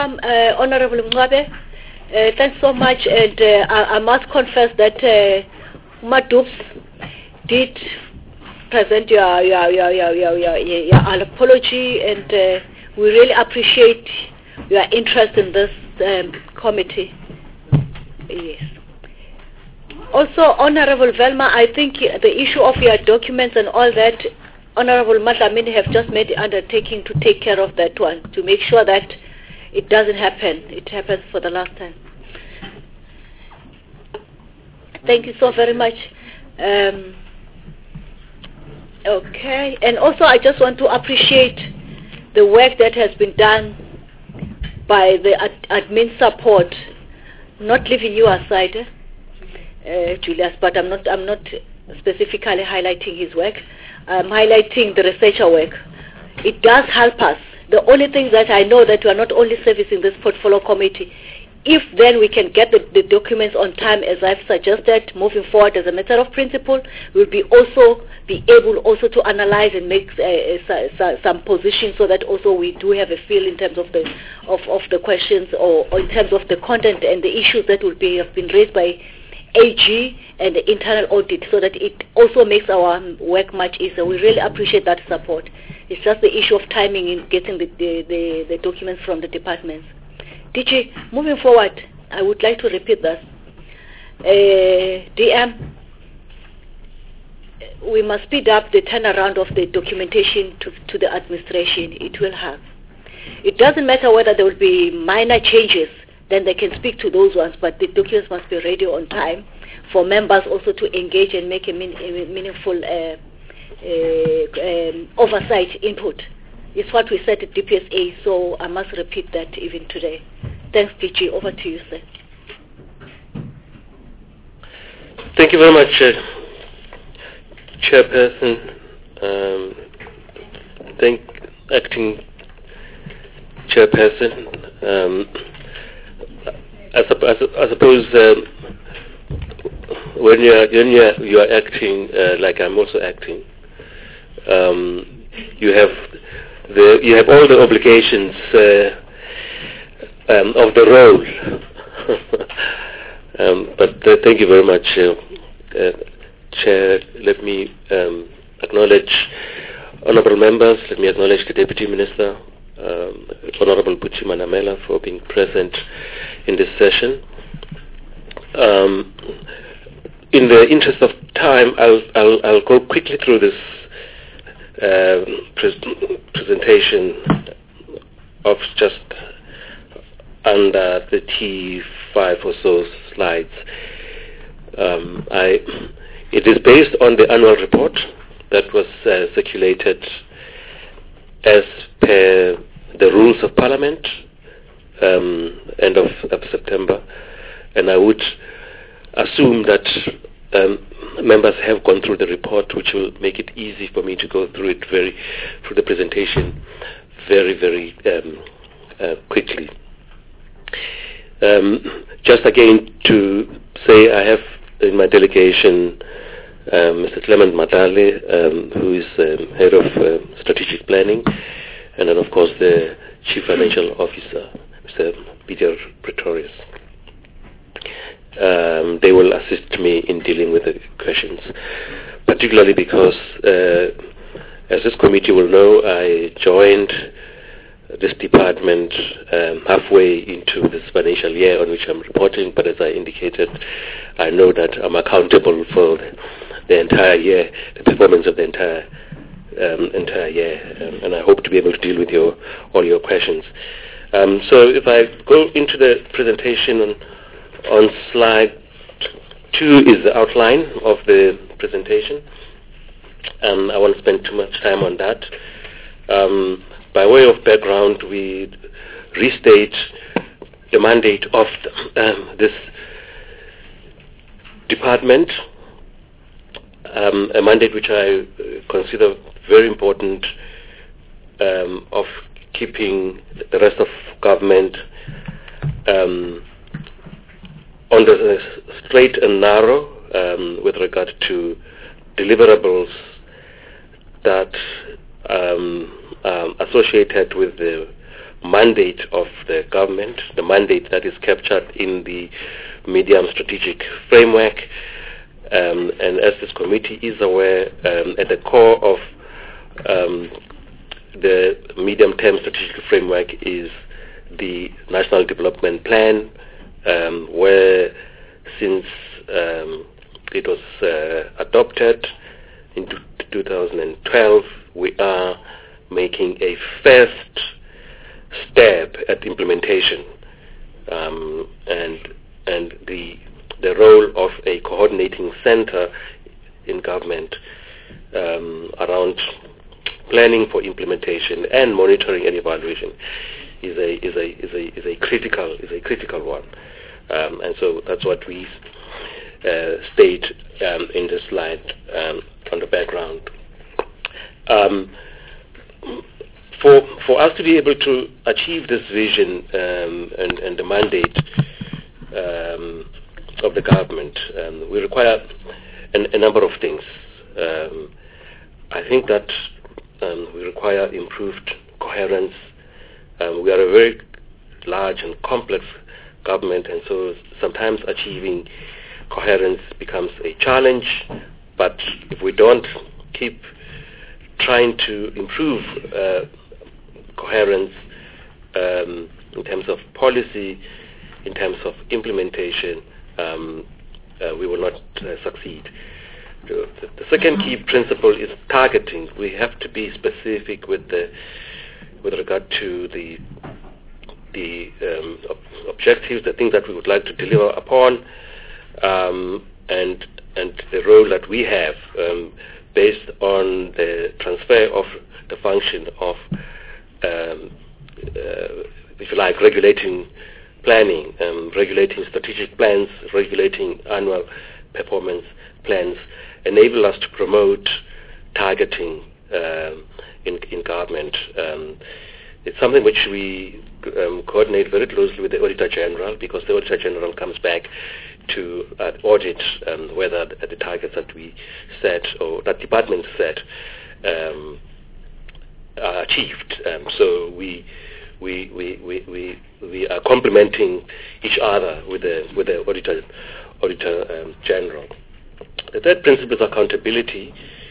welcome, Honorable Mngcwabe. Thanks so much, and I must confess that Madoops did present your apology, and we really appreciate your interest in this committee. Yes. Also, Honorable Velma, I think the issue of your documents and all that, Honorable Madlamini have just made the undertaking to take care of that one, to make sure that it doesn't happen. It happens for the last time. Thank you so very much. Okay, and also I just want to appreciate the work that has been done by the admin support, not leaving you aside, Julius, but I'm not specifically highlighting his work. I'm highlighting the researcher work. It does help us. The only thing that I know that we are not only servicing this portfolio committee, if then we can get the documents on time, as I've suggested, moving forward as a matter of principle, we'll be able also to analyze and make some positions, so that also we do have a feel in terms of the questions, or in terms of the content and the issues that will have been raised by AG and the internal audit, so that it also makes our work much easier. We really appreciate that support. It's just the issue of timing in getting the documents from the departments. DG, moving forward, I would like to repeat this. DM, we must speed up the turnaround of the documentation to the administration. It will help. It doesn't matter whether there will be minor changes, then they can speak to those ones, but the documents must be ready on time for members also to engage and make a meaningful oversight input. It's what we said at DPSA, so I must repeat that even today. Thanks, DG. Over to you, sir. Thank you very much, Chairperson. Thank Acting Chairperson. I suppose when you are acting like I'm also acting, you have all the obligations of the role. But thank you very much, Chair. Let me acknowledge honourable members. Let me acknowledge the Deputy Minister, Honourable Puchi Manamela, for being present in this session. In the interest of time, I'll go quickly through this presentation of just under 35 or so slides. It is based on the annual report that was circulated as per the rules of Parliament, end of September, and I would assume that members have gone through the report, which will make it easy for me to go through it through the presentation very quickly. Just again to say, I have in my delegation Mr. Clement Matale, who is head of strategic planning, and then of course the Chief Financial Officer, Mr. Peter Pretorius. They will assist me in dealing with the questions, particularly because, as this committee will know, I joined this department halfway into this financial year on which I'm reporting, but as I indicated, I know that I'm accountable for the entire year, the performance of the entire year, and I hope to be able to deal with all your questions. So if I go into the presentation on slide 2 is the outline of the presentation. I won't spend too much time on that. By way of background, we restate the mandate of this department, a mandate which I consider very important, of keeping the rest of government on the straight and narrow with regard to deliverables that associated with the mandate of the government, the mandate that is captured in the medium strategic framework. And as this committee is aware, at the core of the medium-term strategic framework is the National Development Plan, where since it was adopted in 2012, we are making a first step at implementation, and the role of a coordinating center in government around planning for implementation and monitoring and evaluation is a critical one, and so that's what we state in this slide on the background. For us to be able to achieve this vision and the mandate of the government, we require a number of things. I think that we require improved coherence. We are a very large and complex government, and so sometimes achieving coherence becomes a challenge. But if we don't keep trying to improve coherence in terms of policy, in terms of implementation, we will not succeed. The second key principle is targeting. We have to be specific with regard to the objectives, the things that we would like to deliver upon, and the role that we have based on the transfer of the function of, if you like, regulating planning, regulating strategic plans, regulating annual performance plans, enable us to promote targeting in government. It's something which we coordinate very closely with the Auditor General, because the Auditor General comes back to audit whether the targets that we set or that department set are achieved. So we are complementing each other with the Auditor General. The third principle is accountability,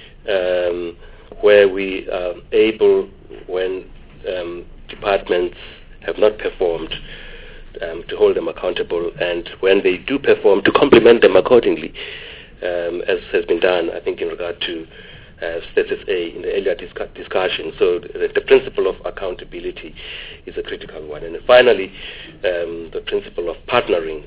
where we are able, when departments have not performed, to hold them accountable, and when they do perform, to complement them accordingly, as has been done, I think, in regard to Status A in the earlier discussion. So the principle of accountability is a critical one. And then finally, the principle of partnering.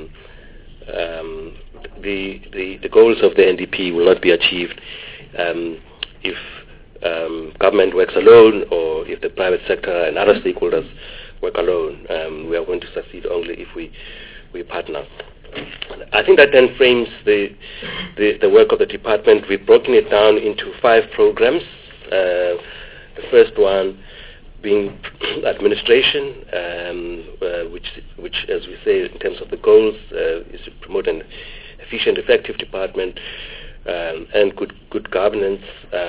The goals of the NDP will not be achieved if government works alone, or if the private sector and other stakeholders work alone. We are going to succeed only if we partner. I think that then frames the work of the department. We've broken it down into 5 programs. The first one being administration, which, as we say, in terms of the goals, is to promote an efficient, effective department and good governance.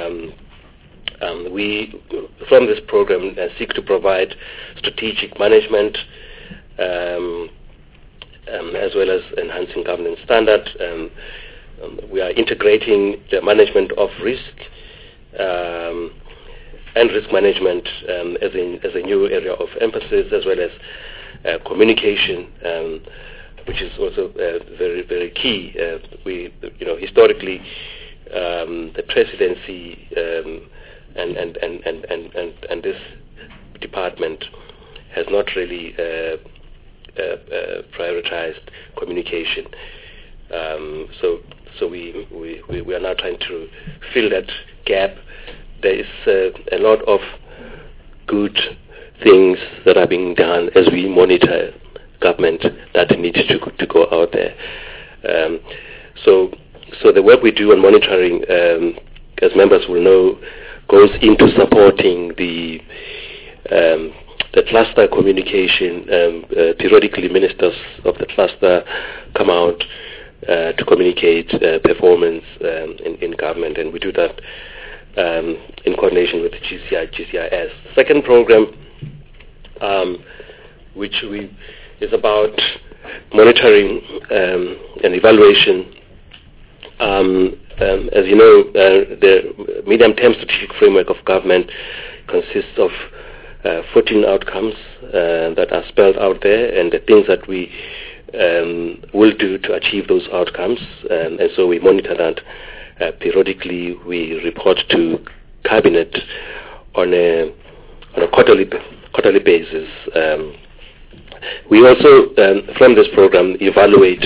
We, from this program, seek to provide strategic management as well as enhancing governance standards. We are integrating the management of risk and risk management as a new area of emphasis, as well as communication, which is also very, very key. Historically, the presidency and this department has not really prioritized communication. So we are now trying to fill that gap. There is a lot of good things that are being done as we monitor government that needs to go out there. So the work we do on monitoring, as members will know, goes into supporting the cluster communication. Periodically, ministers of the cluster come out to communicate performance in government, and we do that in coordination with GCIS. Second program which is about monitoring and evaluation. As you know, the medium-term strategic framework of government consists of 14 outcomes that are spelled out there, and the things that we will do to achieve those outcomes. And so we monitor that periodically. We report to Cabinet on a quarterly basis. We also, from this program, evaluate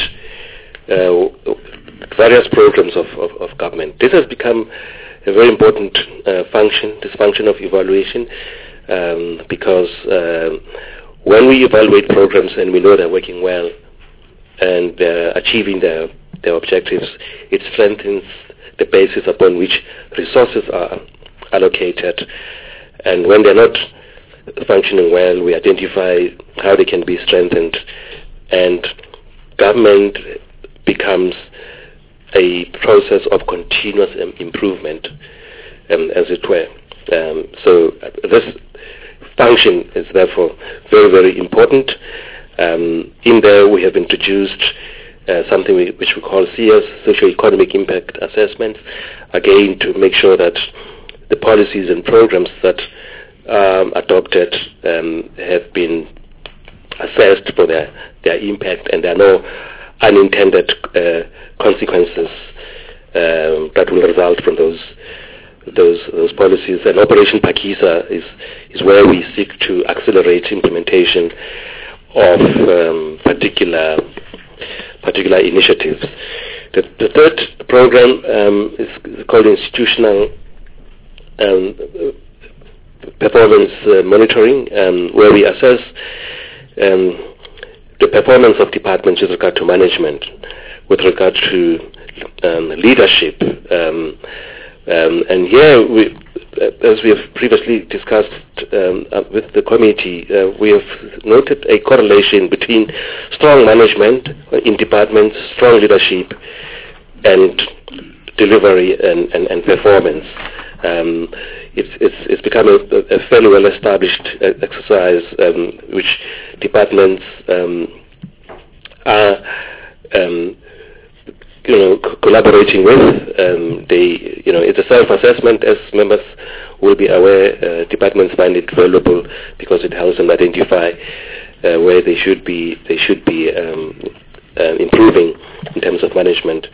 various programs of government. This has become a very important function, this function of evaluation, because when we evaluate programs and we know they're working well and they're achieving their objectives, it strengthens the basis upon which resources are allocated. And when they're not functioning well, we identify how they can be strengthened, and government becomes a process of continuous improvement, as it were. So this function is therefore very, very important. In there we have introduced something which we call CS, Socio-Economic Impact Assessments, again to make sure that the policies and programs that adopted have been assessed for their impact, and there are no unintended consequences that will result from those policies. And Operation Phakisa is where we seek to accelerate implementation of particular initiatives. The third program is called Institutional Performance Monitoring, where we assess the performance of departments with regard to management, with regard to leadership. And here, as we have previously discussed with the committee, we have noted a correlation between strong management in departments, strong leadership, and delivery and performance. It's become a fairly well-established exercise which departments are collaborating with. It's a self-assessment, as members will be aware. Departments find it valuable because it helps them identify where they should be improving in terms of management.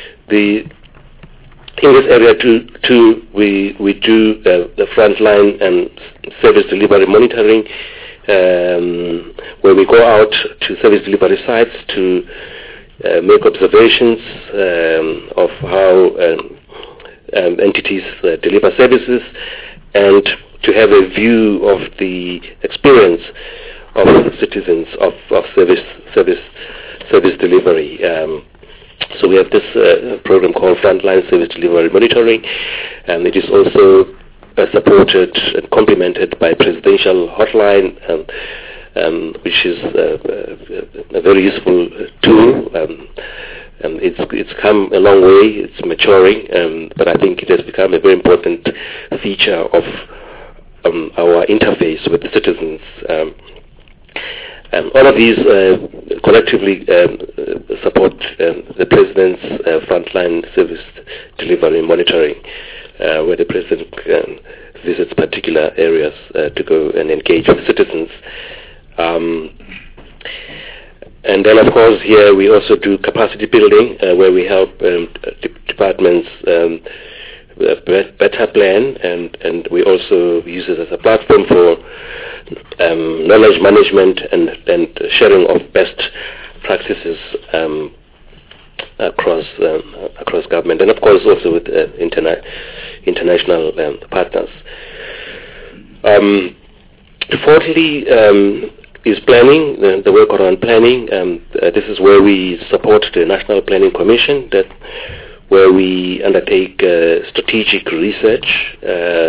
In this area too, we do the frontline and service delivery monitoring, where we go out to service delivery sites to make observations of how entities deliver services, and to have a view of the experience of citizens of service delivery. So we have this program called Frontline Service Delivery Monitoring, and it is also supported and complemented by Presidential Hotline, which is a very useful tool. It's come a long way, it's maturing, but I think it has become a very important feature of our interface with the citizens. All of these collectively support the President's Frontline Service Delivery Monitoring, where the President visits particular areas to go and engage with citizens. And then, of course, here we also do capacity building, where we help departments better plan, and we also use it as a platform for knowledge management and sharing of best practices across government, and of course also with international partners. Fourthly is planning, the work around planning. This is where we support the National Planning Commission, where we undertake strategic research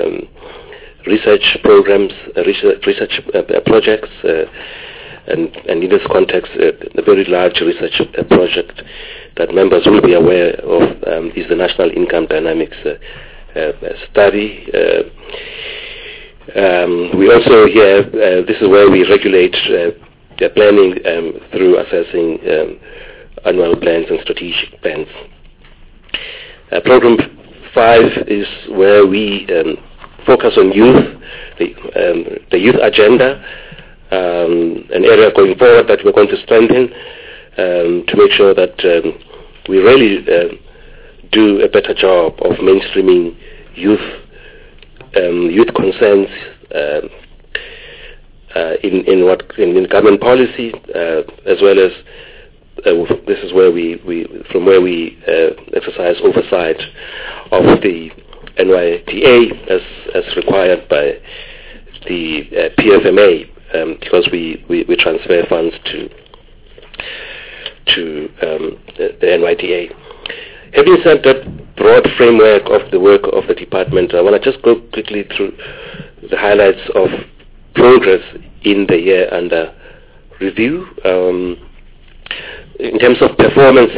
programs, research projects, and in this context, a very large research project that members will be aware of is the National Income Dynamics Study. We also here, this is where we regulate the planning through assessing annual plans and strategic plans. Program 5 is where we focus on youth, the youth agenda, an area going forward that we're going to strengthen to make sure that we really do a better job of mainstreaming youth concerns in government policy, as well as this is where we exercise oversight of the NYDA as required by the PFMA, because we transfer funds to the NYDA. Having said that broad framework of the work of the department, I want to just go quickly through the highlights of progress in the year under review. In terms of performance,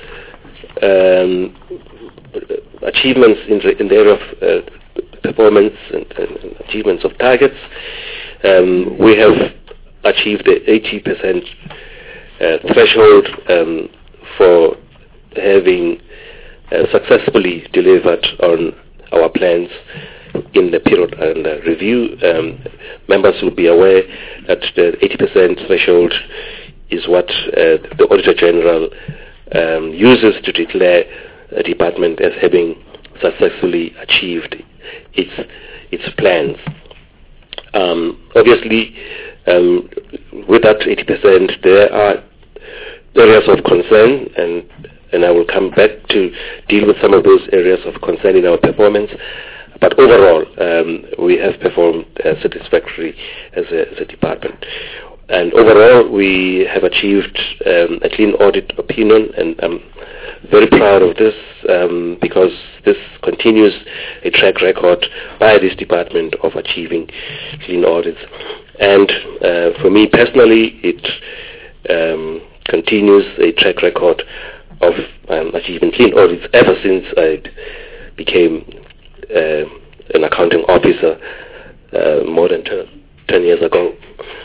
achievements in the area of performance and achievements of targets, we have achieved the 80% threshold for having successfely delivered on our plans in the period under review. Members will be aware that the 80% threshold is what the Auditor General uses to declare a department as having successfully achieved its plans. Obviously, with that 80%, there are areas of concern, and I will come back to deal with some of those areas of concern in our performance. But overall, we have performed satisfactorily as a department. And overall, we have achieved a clean audit opinion, and I'm very proud of this because this continues a track record by this department of achieving clean audits. And for me personally, it continues a track record of achieving clean audits ever since I became an accounting officer more than 10 years ago.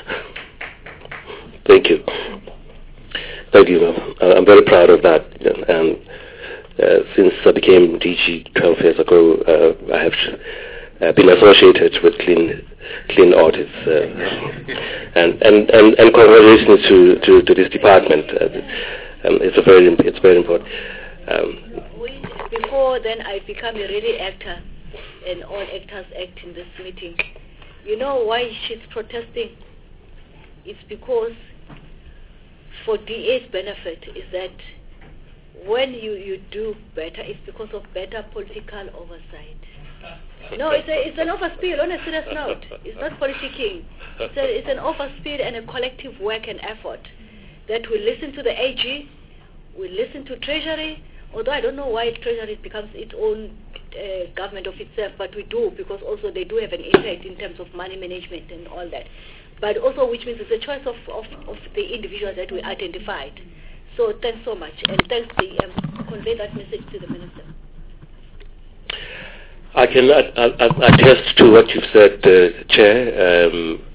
Thank you. Thank you. I'm very proud of that. And since I became DG 12 years ago, I have been associated with clean audits. And congratulations to this department. It's very important. Before then, I become a really actor, and all actors act in this meeting. You know why she's protesting? It's because for DA's benefit is that when you do better, it's because of better political oversight. No, it's an overspill on a serious note. It's not politicking. It's an overspill and a collective work and effort that we listen to the AG, we listen to Treasury, although I don't know why Treasury becomes its own government of itself, but we do, because also they do have an impact in terms of money management and all that. But also, which means it's a choice of the individuals that we identified. So thanks so much, and thanks to convey that message to the Minister. I can attest to what you've said, Chair.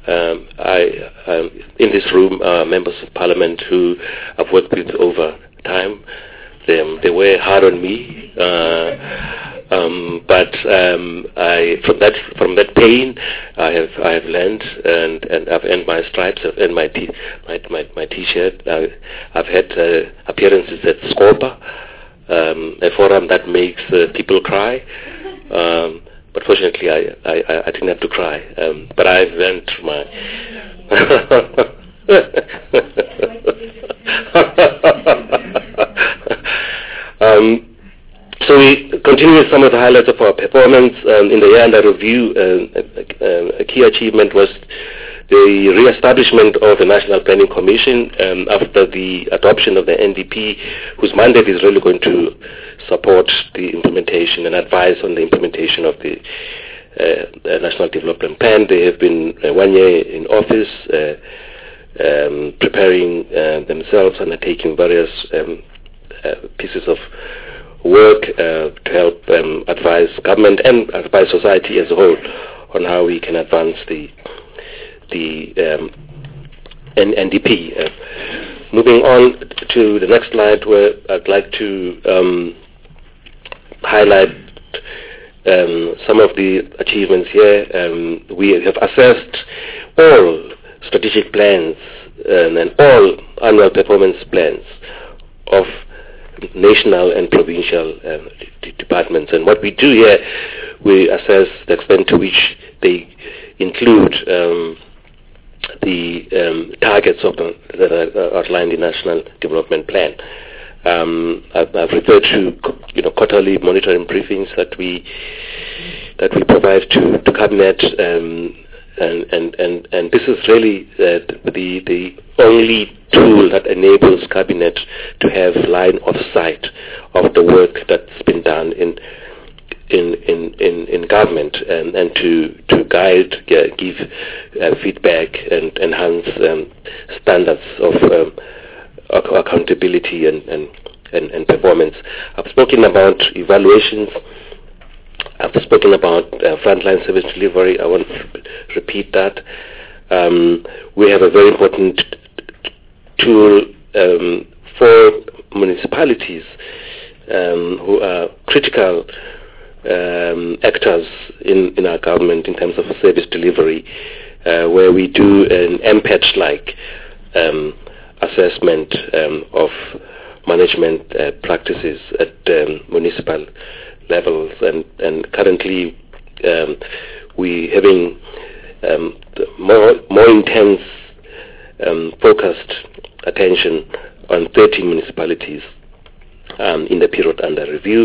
In this room are members of Parliament who I've worked with over time. They were hard on me, but from that pain, I have learned, and I've earned my stripes. I've earned my T-shirt. I've had appearances at Scopa, a forum that makes people cry. But fortunately, I didn't have to cry. But I've learned my. So we continue with some of the highlights of our performance. In the year under review, a key achievement was the re-establishment of the National Planning Commission after the adoption of the NDP, whose mandate is really going to support the implementation and advise on the implementation of the National Development Plan. They have been 1 year in office, preparing themselves, undertaking various pieces of work to help advise government and advise society as a whole on how we can advance the NDP. Moving on to the next slide, where I'd like to highlight some of the achievements here. We have assessed all strategic plans and all annual performance plans of national and provincial departments. And what we do here, we assess the extent to which they include the targets that are outlined in the National Development Plan. I've referred to quarterly monitoring briefings that we provide to Cabinet, and this is really the only tool that enables Cabinet to have line of sight of the work that's been done in government, and to guide, give feedback, and enhance standards of accountability and performance. I've spoken about evaluations. I've spoken about frontline service delivery. I won't repeat that. We have a very important tool for municipalities who are critical actors in our government in terms of service delivery, where we do an MPET-like assessment of management practices at municipal levels, and currently we having more intense focused attention on 30 municipalities in the period under review.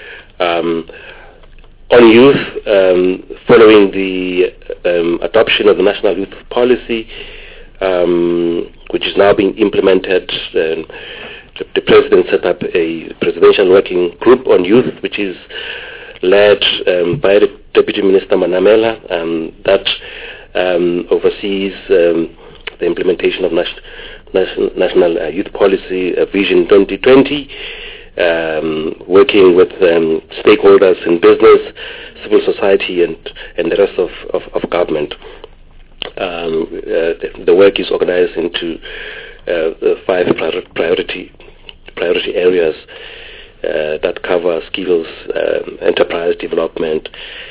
On youth, following the adoption of the National Youth Policy, which is now being implemented, the President set up a presidential working group on youth, which is led by the Deputy Minister Manamela, that oversees the implementation of National Youth Policy Vision 2020, working with stakeholders in business, civil society, and the rest of government. The work is organized into 5 priority areas that cover skills, enterprise development,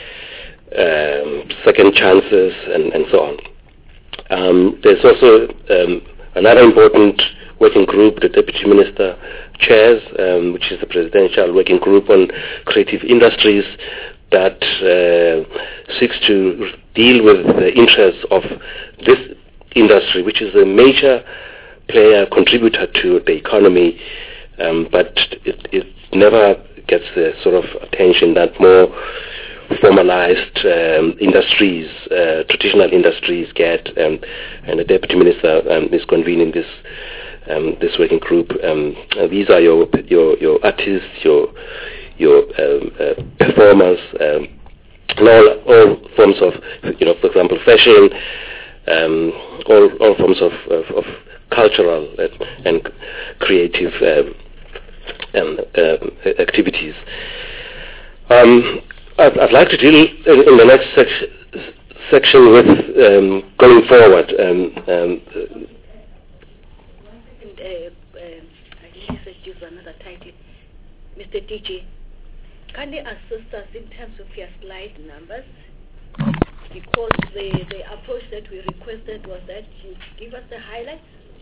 second chances, and so on. There's also another important working group the Deputy Minister chairs, which is the Presidential Working Group on Creative Industries, that seeks to deal with the interests of this industry, which is a major player, contributor to the economy, but it never gets the sort of attention that more formalized industries, traditional industries get, and the Deputy Minister is convening this working group. These are your artists, your performers, all forms of, for example, fashion, all forms of cultural and creative activities. I'd like to deal in the next section with going forward. Mr. DG, can you assist us in terms of your slide numbers? Because the approach that we requested was that you give us the highlights,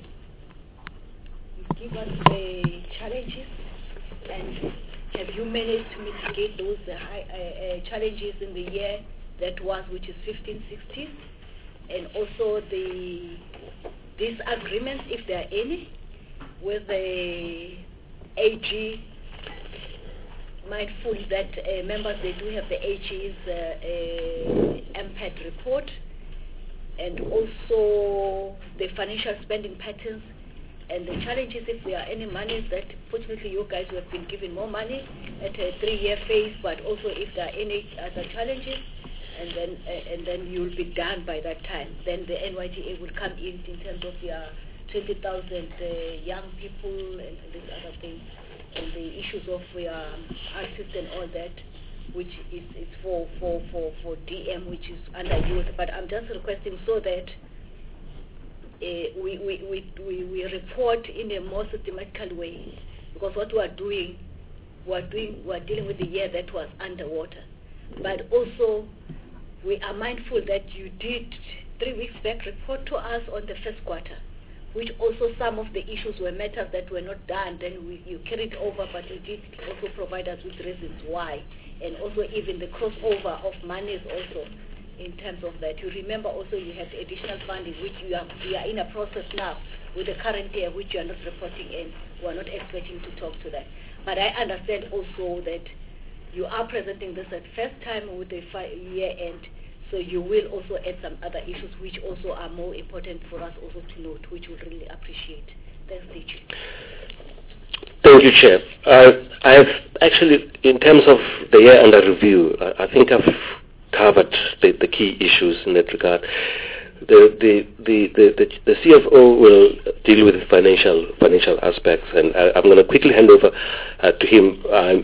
you give us the challenges, and have you managed to mitigate those challenges in the year that was, which is 15-16, and also the disagreements, if there are any, with the AG, mindful that members, they do have the AG's MPAT report, and also the financial spending patterns and the challenges, if there are any monies that, fortunately, you guys have been given more money at a 3-year phase, but also if there are any other challenges, and then you'll be done by that time. Then the NYDA will come in terms of your 20,000 young people and these other things, and the issues of your artists and all that. which is for DM, which is under youth. But I'm just requesting so that we report in a more systematical way, because what we're dealing with the year that was underwater. But also, we are mindful that you did 3 weeks back report to us on the first quarter, which also some of the issues were matters that were not done. Then you carried over, but you did also provide us with reasons why, and also even the crossover of monies also in terms of that. You remember also you had additional funding, which we are in a process now with the current year, which you are not reporting in. We are not expecting to talk to that. But I understand also that you are presenting this at first time with the year end, so you will also add some other issues which also are more important for us also to note, which we really appreciate. Thanks, Teacher. Thank you, Chair. I have actually, in terms of the year under review, I think I've covered the key issues in that regard. The CFO will deal with the financial aspects, and I'm going to quickly hand over to him.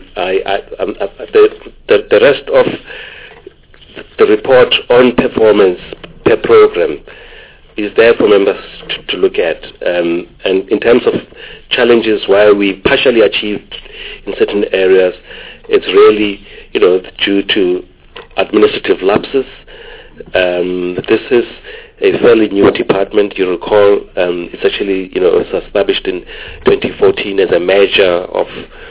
The rest of the report on performance per program is there for members to look at. And in terms of challenges, while we partially achieved in certain areas, it's really, due to administrative lapses. This is a fairly new department. You recall, it's actually, it was established in 2014 as a measure of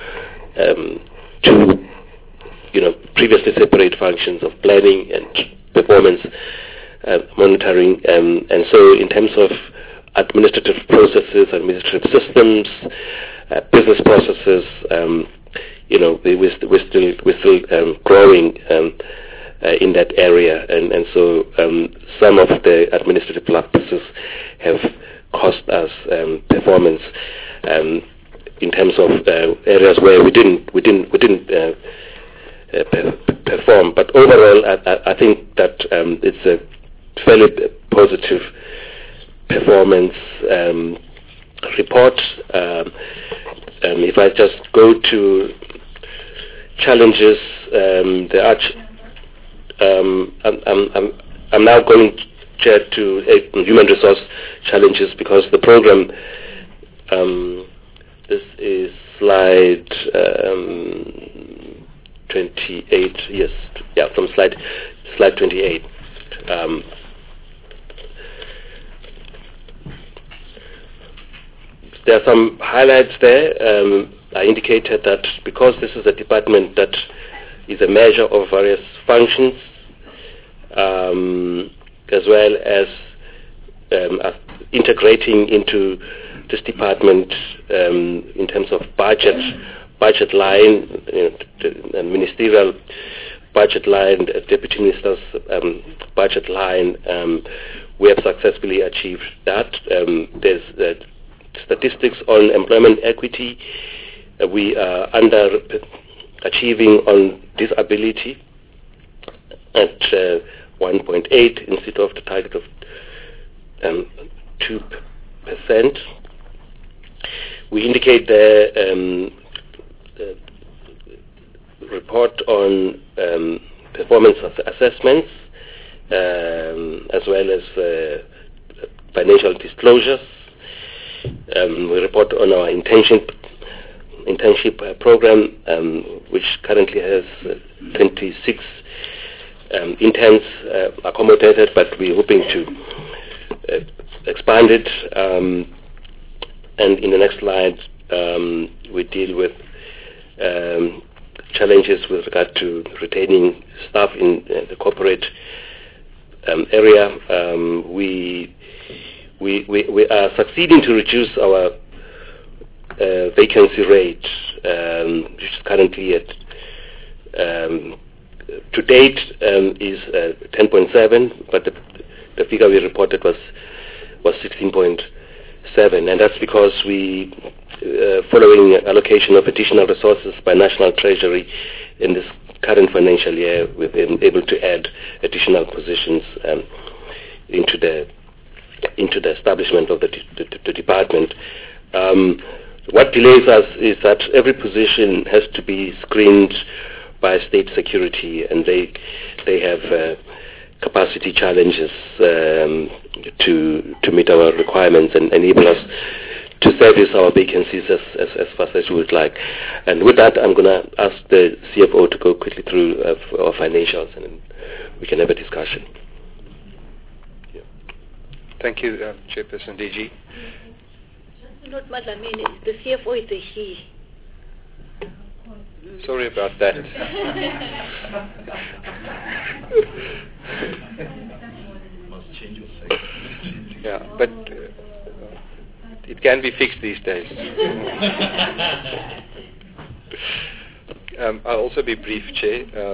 two, previously separate functions of planning and performance monitoring. And so in terms of administrative processes, administrative systems, business processes, we're still growing in that area, and so some of the administrative lapses have cost us performance in terms of areas where we didn't perform. But overall, I think that it's a fairly positive performance report. If I just go to challenges, there are. I'm now going, Chair, to human resource challenges, because the program. This is slide 28. Yes, yeah, from slide 28. There are some highlights there. I indicated that because this is a department that is a measure of various functions, as well as integrating into this department in terms of budget line, ministerial budget line, deputy minister's budget line. We have successfully achieved that. There's statistics on employment equity. We are achieving on disability at 1.8 instead of the target of 2%. We indicate the report on performance assessments, as well as financial disclosures. We report on our internship program, which currently has 26 interns accommodated, but we're hoping to expand it. And in the next slide, we deal with challenges with regard to retaining staff in the corporate area. We are succeeding to reduce our vacancy rate, which is currently at to date is 10.7, but the figure we reported was 16.7, and that's because we, following allocation of additional resources by National Treasury in this current financial year, we've been able to add additional positions into the establishment of the department. What delays us is that every position has to be screened by state security, and they have capacity challenges to meet our requirements and enable us to service our vacancies as fast as we would like. And with that, I'm going to ask the CFO to go quickly through our financials, and then we can have a discussion. Yeah. Thank you, Chairperson DG. Not Madlamini, the CFO is a he. Sorry about that. Yeah, but it can be fixed these days. I'll also be brief, Chair.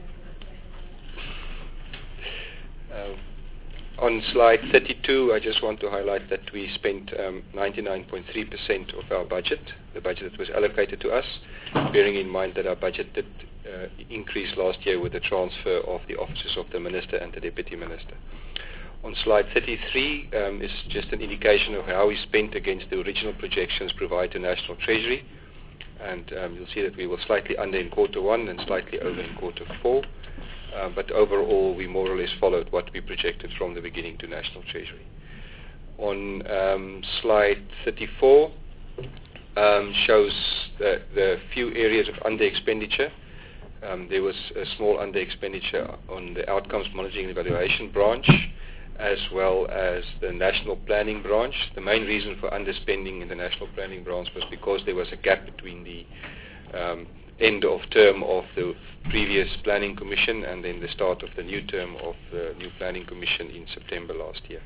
On slide 32, I just want to highlight that we spent 99.3% of our budget, the budget that was allocated to us, bearing in mind that our budget did increase last year with the transfer of the offices of the Minister and the Deputy Minister. On slide 33 is just an indication of how we spent against the original projections provided to National Treasury. And you'll see that we were slightly under in quarter 1 and slightly over in quarter 4. But overall, we more or less followed what we projected from the beginning to National Treasury. On slide 34 shows the few areas of under-expenditure. There was a small under-expenditure on the Outcomes Monitoring and Evaluation branch, as well as the National Planning branch. The main reason for underspending in the National Planning branch was because there was a gap between the end of term of the previous Planning Commission and then the start of the new term of the new Planning Commission in September last year.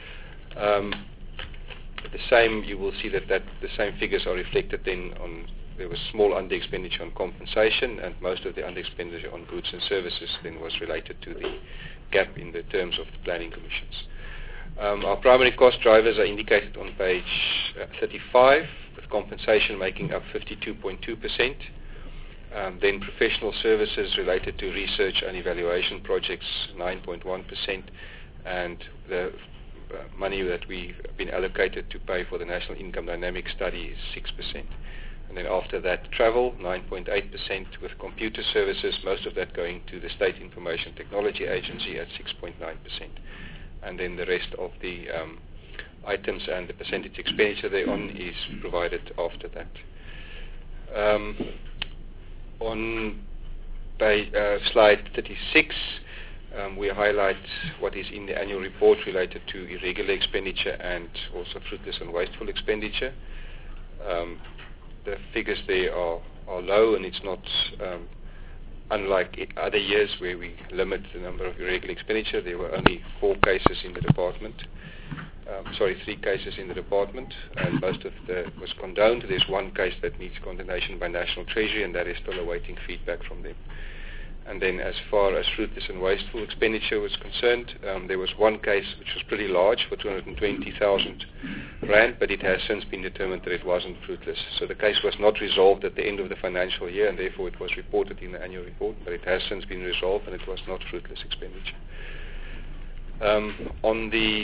The same, you will see that the same figures are reflected then on, there was small under-expenditure on compensation, and most of the under-expenditure on goods and services then was related to the gap in the terms of the Planning Commissions. Our primary cost drivers are indicated on page 35, with compensation making up 52.2%. Then professional services related to research and evaluation projects, 9.1%, and the money that we've been allocated to pay for the National Income Dynamics study is 6%. And then after that, travel, 9.8%, with computer services, most of that going to the State Information Technology Agency at 6.9%. And then the rest of the items and the percentage expenditure thereon is provided after that. On slide 36, we highlight what is in the annual report related to irregular expenditure and also fruitless and wasteful expenditure. The figures there are low, and it's not unlike other years where we limit the number of irregular expenditure. There were only 3 cases in the department, and most of was condoned. There's 1 case that needs condemnation by National Treasury, and that is still awaiting feedback from them. And then as far as fruitless and wasteful expenditure was concerned, there was 1 case which was pretty large for 220,000 rand, but it has since been determined that it wasn't fruitless. So the case was not resolved at the end of the financial year, and therefore it was reported in the annual report, but it has since been resolved, and it was not fruitless expenditure. On the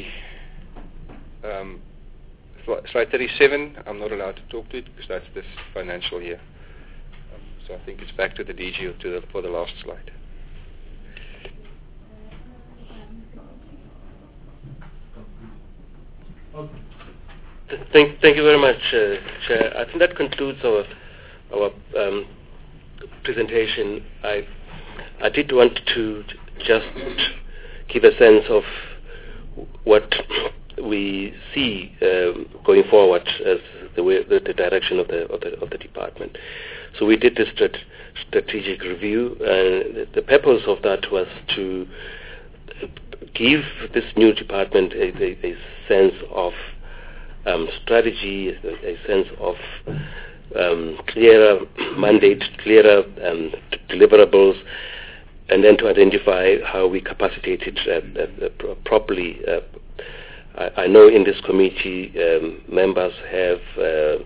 slide 37, I'm not allowed to talk to it because that's this financial year. So I think it's back to the DG for the last slide. Thank you very much, Chair. I think that concludes our presentation. I did want to just give a sense of what we see going forward as the direction of the department. So we did this strategic review, and the purpose of that was to give this new department a sense of strategy, a sense of clearer mandate, clearer deliverables, and then to identify how we capacitate it properly. I know in this committee members have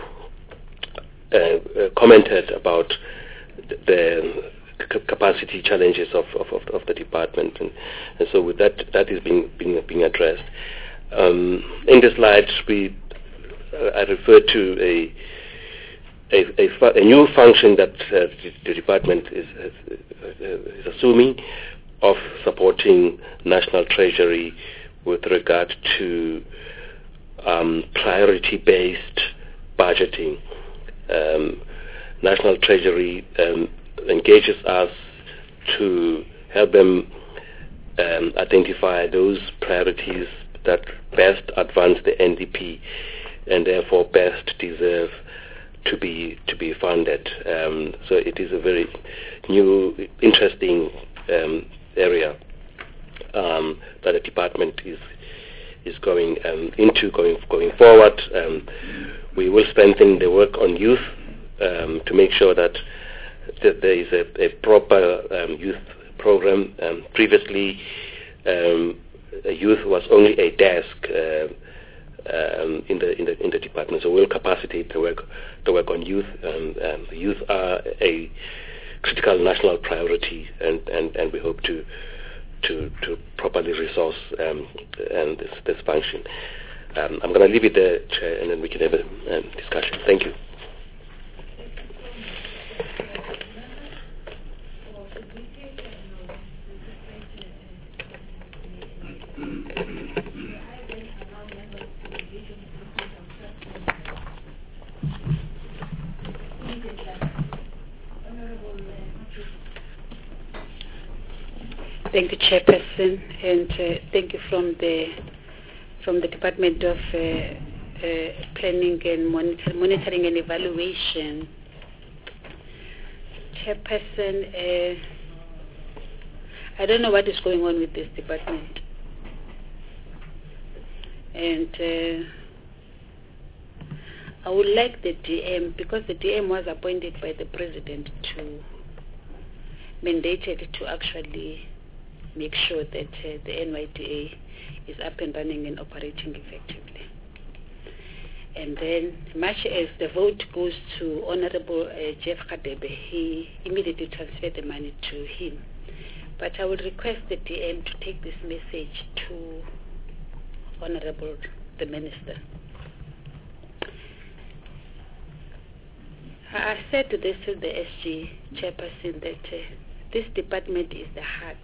commented about the capacity challenges of the department, and so with that is being addressed. In the slides, I refer to a new function that the department is assuming of supporting National Treasury with regard to priority-based budgeting. National Treasury engages us to help them identify those priorities that best advance the NDP and therefore best deserve to be funded. So it is a very new, interesting area that the department is going into going forward. We will strengthen the work on youth to make sure that there is a proper youth program. Previously, youth was only a desk in the department, so we'll capacitate the work on youth. Youth are a critical national priority, and we hope to properly resource this function. I'm going to leave it there, Chair, and then we can have a discussion. Thank you. Thank you, Chairperson, and thank you from the Department of Planning and Monitoring and Evaluation. Chairperson, I don't know what is going on with this department, and I would like the DM, because the DM was appointed by the President mandated to actually make sure that the NYDA is up and running and operating effectively. And then, much as the vote goes to Honorable Jeff Kadebe, he immediately transferred the money to him. But I would request the DM to take this message to Honorable the Minister. I said this to the SG Chairperson that this department is the heart.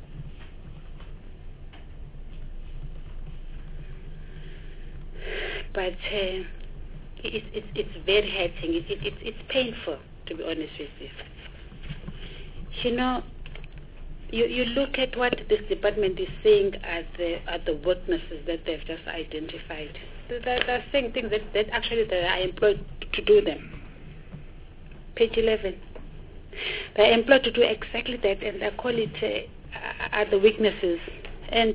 But it's very hurting. It's painful, to be honest with you. You know, you look at what this department is saying are the weaknesses that they've just identified. They're saying things that actually they are employed to do them. Page 11. They're employed to do exactly that, and they call it are the weaknesses. And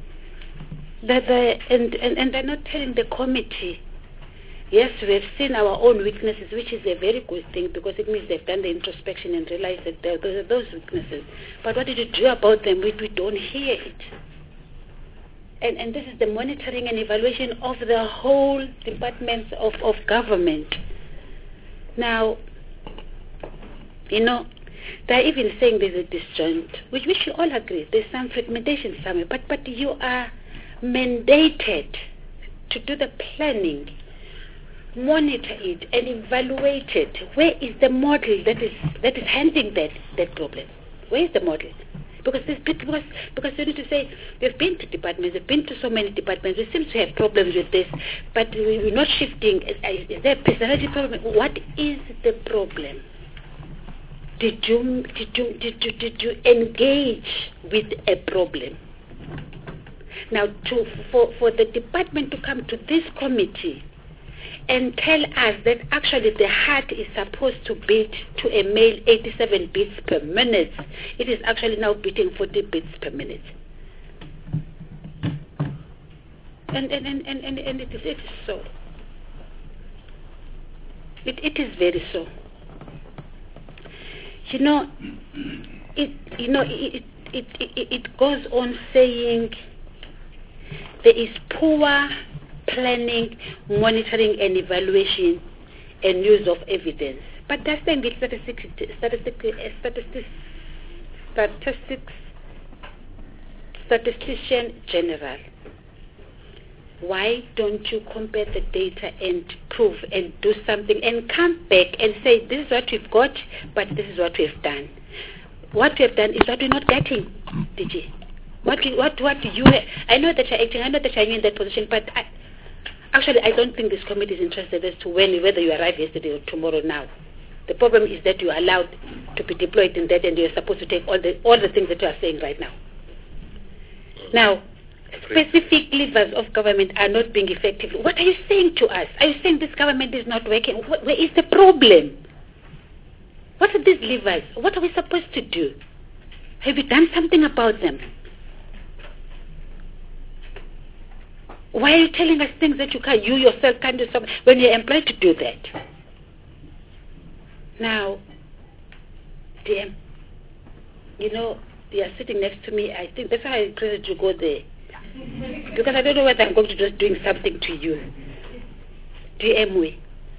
and they're not telling the committee, yes, we have seen our own weaknesses, which is a very good thing, because it means they've done the introspection and realized that there are those weaknesses. But what did you do about them? We don't hear it. And this is the monitoring and evaluation of the whole departments of government. Now, you know, they're even saying there's a disjoint, which we should all agree. There's some fragmentation somewhere, but you are mandated to do the planning, monitor it, and evaluate it. Where is the model that is handling that problem? Where is the model? Because you need to say, we've been to departments, we've been to so many departments, we seem to have problems with this, but we're not shifting. Is there a personality problem? What is the problem? Did you engage with a problem? Now, for the department to come to this committee and tell us that actually the heart is supposed to beat to a male 87 beats per minute, it is actually now beating 40 beats per minute. And it is so. It is very so. It goes on saying there is poor planning, monitoring and evaluation and use of evidence. But that's saying the statistician general. Why don't you compare the data and improve and do something and come back and say, this is what we've got, but this is what we've done. What we have done is what we're not getting, DG. What do you have? I know that you're acting, I know that you're in that position, but I don't think this committee is interested as to whether you arrive yesterday or tomorrow now. The problem is that you are allowed to be deployed in that, and you're supposed to take all the things that you are saying right now. Now, specific levers of government are not being effective. What are you saying to us? Are you saying this government is not working? Where is the problem? What are these levers? What are we supposed to do? Have you done something about them? Why are you telling us things that you yourself can't do something when you're employed to do that? Now, DM, you are sitting next to me. I think that's why I encourage you to go there. Because I don't know whether I'm going to just doing something to you. DM,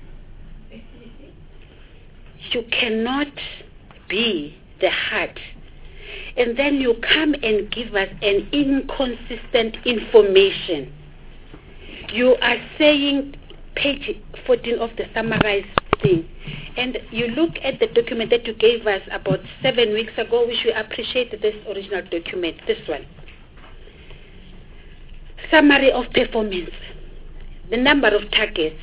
you cannot be the heart and then you come and give us an inconsistent information. You are saying page 14 of the summarized thing, and you look at the document that you gave us about 7 weeks ago, which we appreciate this original document, this one. Summary of performance, the number of targets.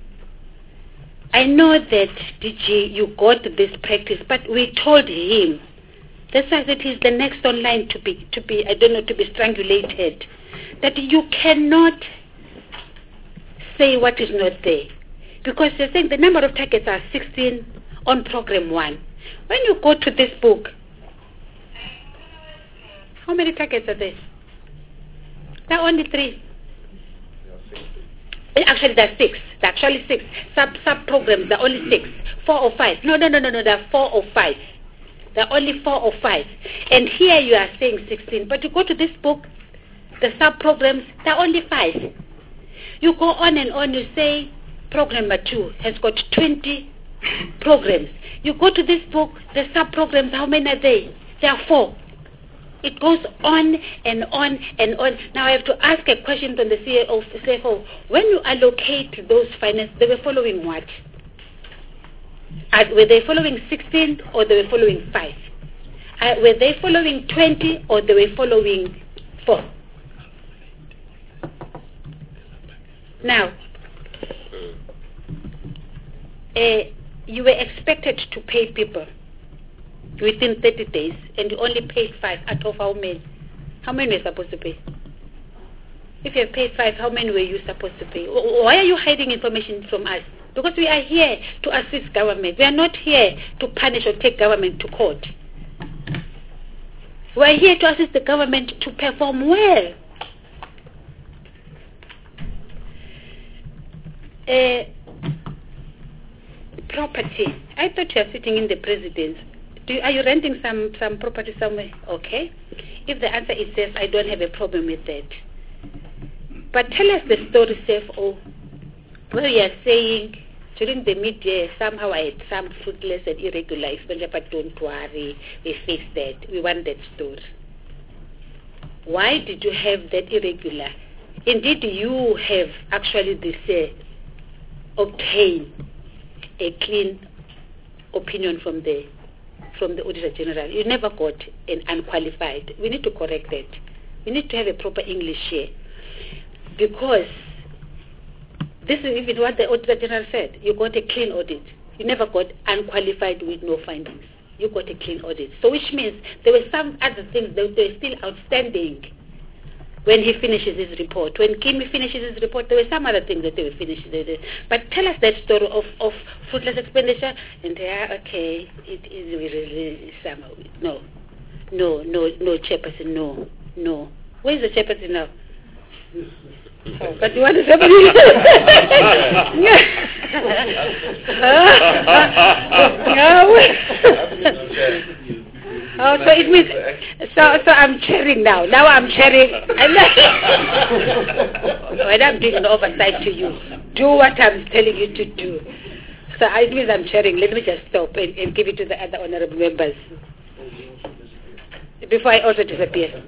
I know that, DG, you got this practice, but we told him, that's why that he's the next online to be strangulated, that you cannot say what is not there. Because you're saying the number of targets are 16 on program 1. When you go to this book, how many targets are there? There are only 3. Actually, there are 6. There are actually 6. Sub-programs, there are only 6. 4 or 5. No, there are 4 or 5. There are only 4 or 5. And here you are saying 16. But you go to this book, the sub-programs, there are only 5. You go on and on, you say program number 2 has got 20 programs. You go to this book, the sub-programs, how many are they? There are 4. It goes on and on and on. Now I have to ask a question from the CFO. When you allocate those finances, they were following what? Were they following 16 or they were following 5? Were they following 20 or they were following 4? Now, you were expected to pay people within 30 days, and you only paid 5 out of how many? How many were you supposed to pay? If you have paid 5, how many were you supposed to pay? Why are you hiding information from us? Because we are here to assist government. We are not here to punish or take government to court. We are here to assist the government to perform well. Property. I thought you are sitting in the president's. Are you renting some property somewhere? Okay. If the answer is yes, I don't have a problem with that. But tell us the story, CFO, where you are saying during the mid-year, somehow I had some fruitless and irregular expenditure, but don't worry, we fixed that. We want that story. Why did you have that irregular? Indeed, you have actually this obtained a clean opinion from the Auditor General. You never got an unqualified. We need to correct that. We need to have a proper English here. Because this is even what the Auditor General said. You got a clean audit. You never got unqualified with no findings. You got a clean audit. So which means there were some other things that were still outstanding when he finishes his report. When Kimi finishes his report, there were some other things that they were finished. But tell us that story of fruitless expenditure. And okay, it is really somehow. No, chairperson, no. Where is the chairperson now? Oh, but you want to say Oh, so it means, so I'm chairing now. Now I'm chairing. When I'm doing an oversight to you, do what I'm telling you to do. So it means I'm chairing. Let me just stop and give it to the other honorable members before I also disappear.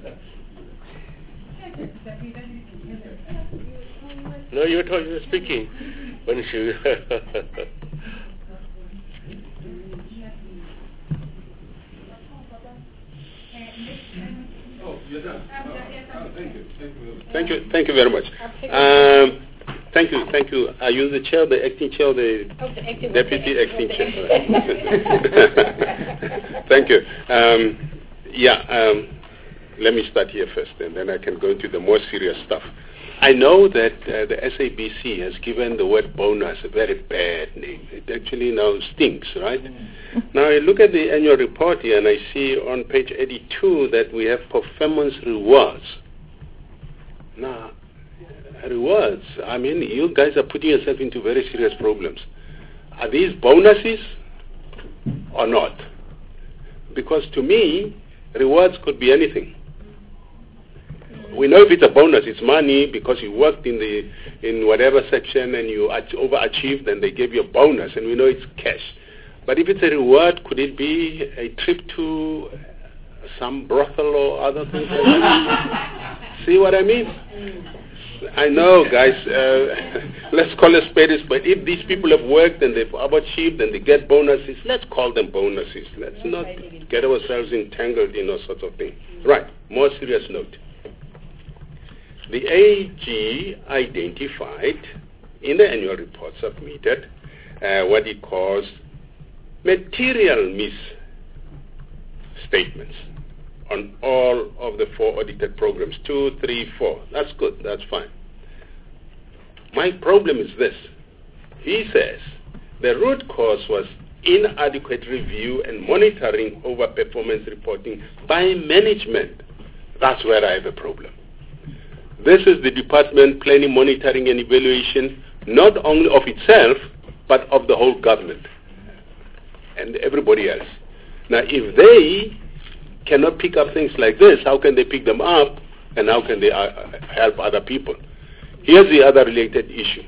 No, you were speaking. You're done. Thank you very much. Thank you. Are you the chair, the acting chair, or the deputy acting chair? Thank you. Let me start here first, and then I can go into the more serious stuff. I know that the SABC has given the word bonus a very bad name. It actually now stinks, right? Now I look at the annual report here, and I see on page 82 that we have performance rewards. Now, rewards, I mean, you guys are putting yourself into very serious problems. Are these bonuses or not? Because to me, rewards could be anything. We know if it's a bonus, it's money because you worked in whatever section and you overachieved and they gave you a bonus, and we know it's cash. But if it's a reward, could it be a trip to some brothel or other things like that? See what I mean? I know, guys, let's call it spade. But if these people have worked and they've overachieved and they get bonuses, let's call them bonuses. Let's not get ourselves entangled in all sorts of things. Right, more serious note. The AG identified in the annual report submitted what it calls material misstatements on all of the 4 audited programs, 2, 3, 4. That's good, that's fine. My problem is this. He says the root cause was inadequate review and monitoring over performance reporting by management. That's where I have a problem. This is the department planning, monitoring and evaluation, not only of itself, but of the whole government and everybody else. Now, if they cannot pick up things like this, how can they pick them up and how can they help other people? Here's the other related issue.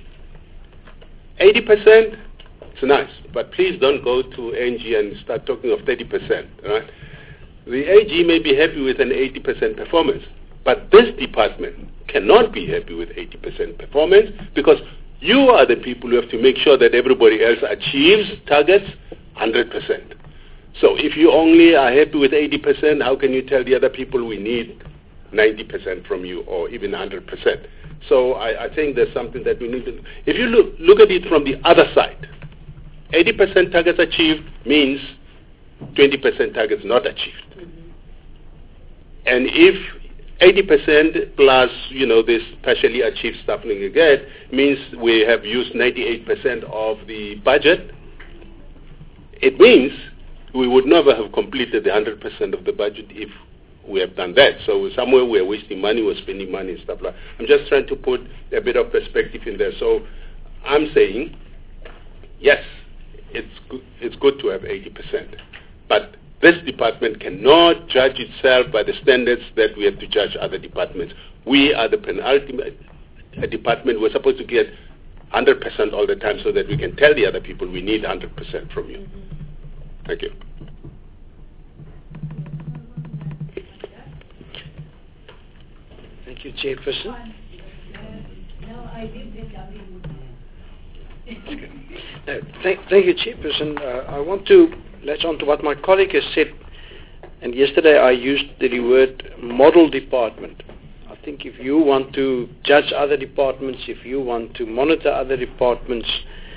80%, it's nice, but please don't go to NG and start talking of 30%. Right? The AG may be happy with an 80% performance, but this department cannot be happy with 80% performance because you are the people who have to make sure that everybody else achieves targets 100%. So if you only are happy with 80%, how can you tell the other people we need 90% from you or even 100%? So I think there's something that we need to... If you look at it from the other side, 80% targets achieved means 20% targets not achieved. And if 80% plus, this partially achieved stuff you get means we have used 98% of the budget, it means we would never have completed the 100% of the budget if we have done that. So somewhere we're wasting money, we're spending money and stuff like that. I'm just trying to put a bit of perspective in there. So I'm saying, yes, it's good to have 80%. But this department cannot judge itself by the standards that we have to judge other departments. We are the penultimate department. We're supposed to get 100% all the time so that we can tell the other people we need 100% from you. Thank you. Thank you, Chairperson. Thank you, Chairperson. I want to latch on to what my colleague has said, and yesterday I used the word model department. I think if you want to judge other departments, if you want to monitor other departments,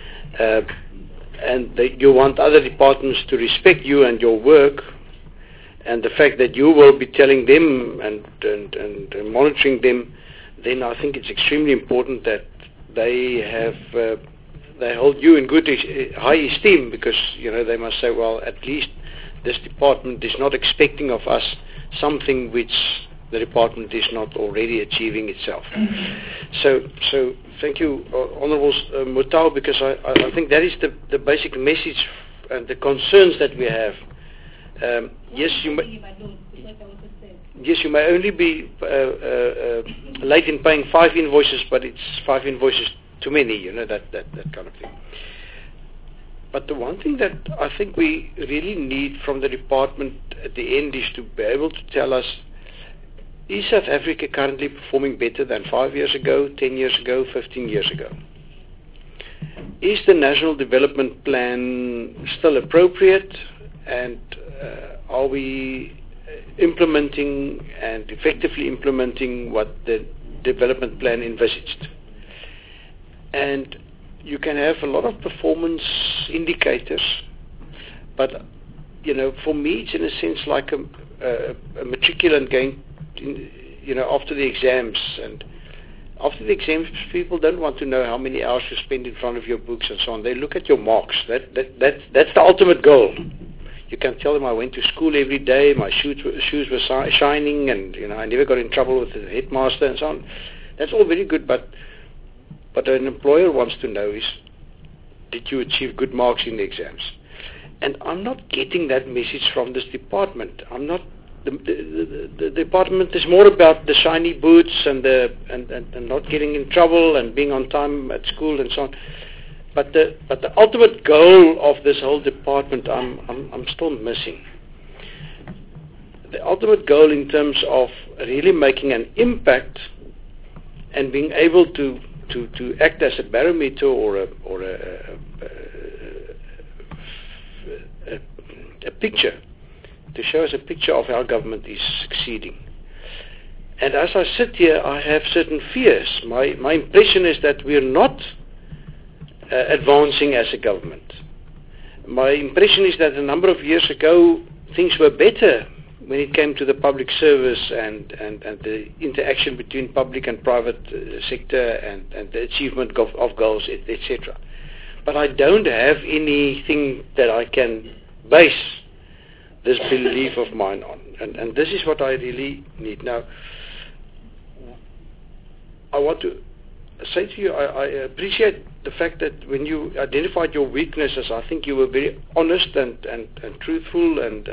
and you want other departments to respect you and your work, and the fact that you will be telling them and monitoring them, then I think it's extremely important that they hold you in good high esteem, because they must say, well, at least this department is not expecting of us something which the department is not already achieving itself. So thank you, Honourable Mutau, because I think that is the basic message and the concerns that we have. Yes, you may only be late in paying 5 invoices, but it's 5 invoices too many, that kind of thing. But the one thing that I think we really need from the department at the end is to be able to tell us, is South Africa currently performing better than 5 years ago, 10 years ago, 15 years ago? is the National Development Plan still appropriate, and are we implementing and effectively implementing what the development plan envisaged? And you can have a lot of performance indicators, but for me it's in a sense like a matriculant going after the exams, and after the exams people don't want to know how many hours you spend in front of your books and so on. They look at your marks. That's the ultimate goal. You can tell them I went to school every day, my shoes were shining, and I never got in trouble with the headmaster and so on. That's all very good, but an employer wants to know is, did you achieve good marks in the exams? And I'm not getting that message from this department. The department is more about the shiny boots and not getting in trouble and being on time at school and so on. But the ultimate goal of this whole department, I'm still missing. The ultimate goal in terms of really making an impact and being able to act as a barometer or a picture, to show us a picture of how government is succeeding. And as I sit here, I have certain fears. My impression is that we're not advancing as a government. My impression is that a number of years ago, things were better when it came to the public service and the interaction between public and private sector and the achievement of goals, etc. But I don't have anything that I can base this belief of mine on. And this is what I really need. Now, I want to say to you, I appreciate the fact that when you identified your weaknesses, I think you were very honest and truthful, and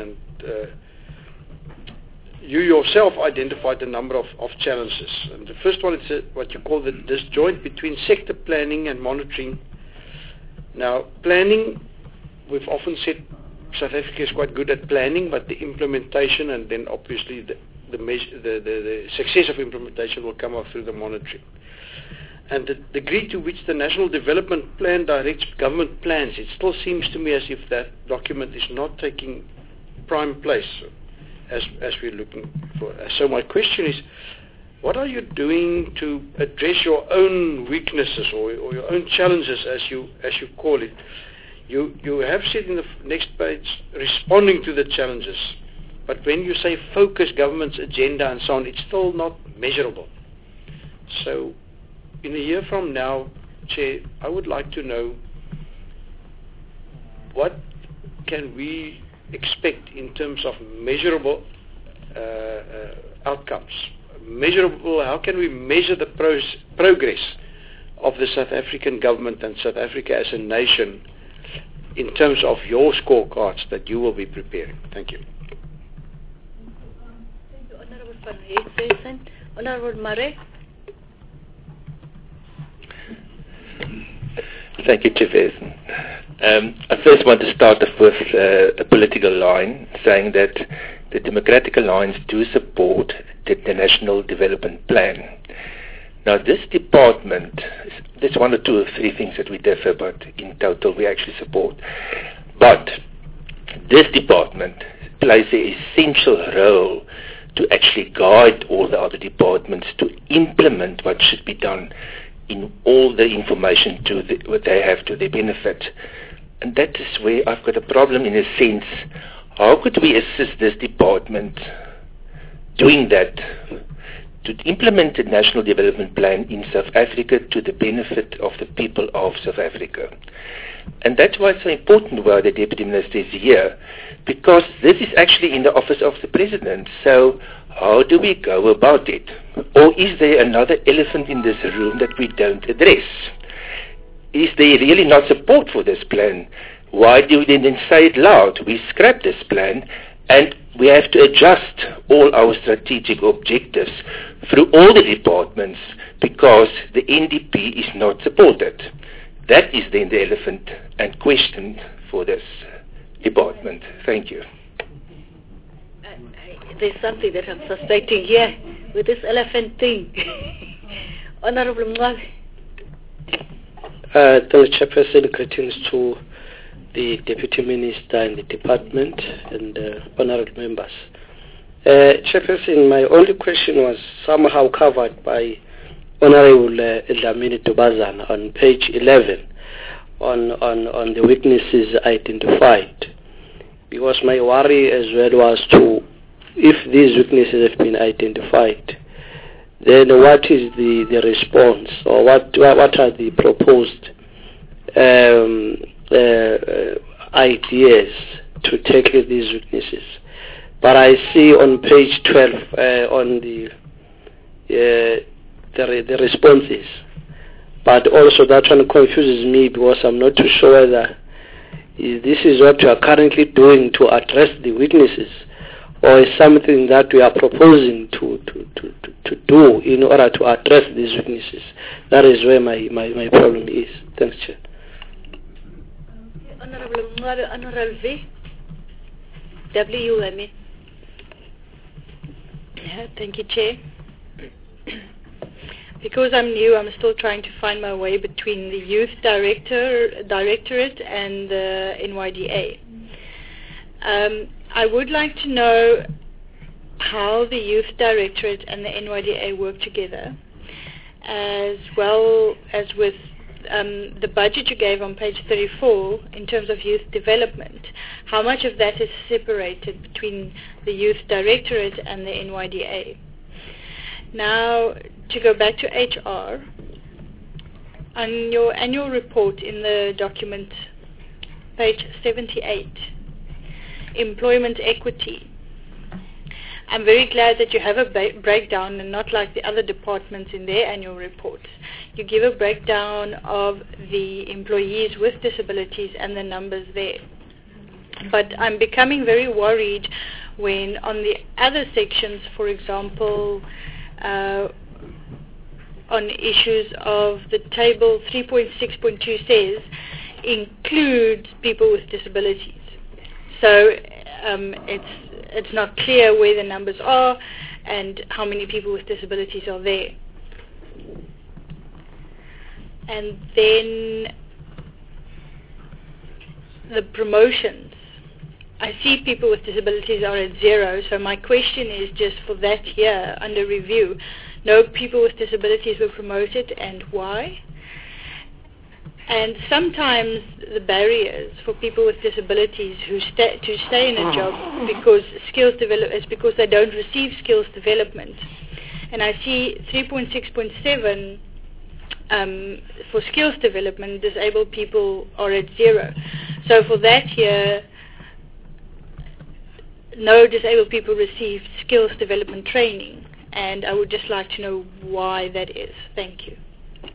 you yourself identified a number of challenges. And the first one is what you call the disjoint between sector planning and monitoring. Now, planning, we've often said South Africa is quite good at planning, but the implementation and then obviously the success of implementation will come out through the monitoring. And the degree to which the National Development Plan directs government plans, it still seems to me as if that document is not taking prime place as we're looking for. So my question is, what are you doing to address your own weaknesses or your own challenges, as you call it? You have said in the next page, responding to the challenges, but when you say focus government's agenda and so on, it's still not measurable. So in a year from now, Chair, I would like to know what can we expect in terms of measurable outcomes. Measurable, how can we measure the progress of the South African government and South Africa as a nation in terms of your scorecards that you will be preparing? Thank you. Thank you, Honorable Van Heijden. Honorable Murray. Thank you, Chavez. I first want to start off with a political line saying that the Democratic Alliance do support the National Development Plan. Now, this department, there's one or two or three things that we differ, but in total we actually support. But this department plays an essential role to actually guide all the other departments to implement what should be done in all the information what they have to their benefit. And that is where I've got a problem in a sense. How could we assist this department doing that, to implement the National Development Plan in South Africa to the benefit of the people of South Africa? And that's why it's so important why the Deputy Minister is here, because this is actually in the office of the President. So how do we go about it? Or is there another elephant in this room that we don't address? Is there really not support for this plan? Why do we then say it loud? We scrap this plan and we have to adjust all our strategic objectives through all the departments because the NDP is not supported. That is then the elephant and question for this department. Thank you. There's something that I'm suspecting here with this elephant thing. Honorable Mngwabi. Thank you, Chairperson. Greetings to the Deputy Minister and the Department and honourable members. Chairperson, my only question was somehow covered by Honourable Dlamini Dubazana on page 11 on the weaknesses identified. Because my worry as well was to, if these weaknesses have been identified, then what is the response, or what are the proposed ideas to tackle these weaknesses? But I see on page 12 on the responses, but also that one confuses me because I'm not too sure whether this is what you are currently doing to address the weaknesses, or is something that we are proposing to do in order to address these weaknesses. That is where my problem is. Thanks, Chair. Honourable V. W, I mean. Yeah, thank you, Chair. Because I'm new, I'm still trying to find my way between the Youth Directorate and the NYDA. I would like to know how the Youth Directorate and the NYDA work together, as well as with the budget you gave on page 34 in terms of youth development. How much of that is separated between the Youth Directorate and the NYDA? Now, to go back to HR, on your annual report in the document, page 78, employment equity, I'm very glad that you have a breakdown and not like the other departments in their annual reports. You give a breakdown of the employees with disabilities and the numbers there. But I'm becoming very worried when on the other sections, for example, on issues of the table 3.6.2 says includes people with disabilities. So it's not clear where the numbers are and how many people with disabilities are there. And then the promotions. I see people with disabilities are at 0, so my question is just for that year under review. No people with disabilities were promoted, and why? And sometimes the barriers for people with disabilities to stay in a job because is because they don't receive skills development. And I see 3.6.7 for skills development, disabled people are at 0. So for that year, no disabled people received skills development training, and I would just like to know why that is. Thank you.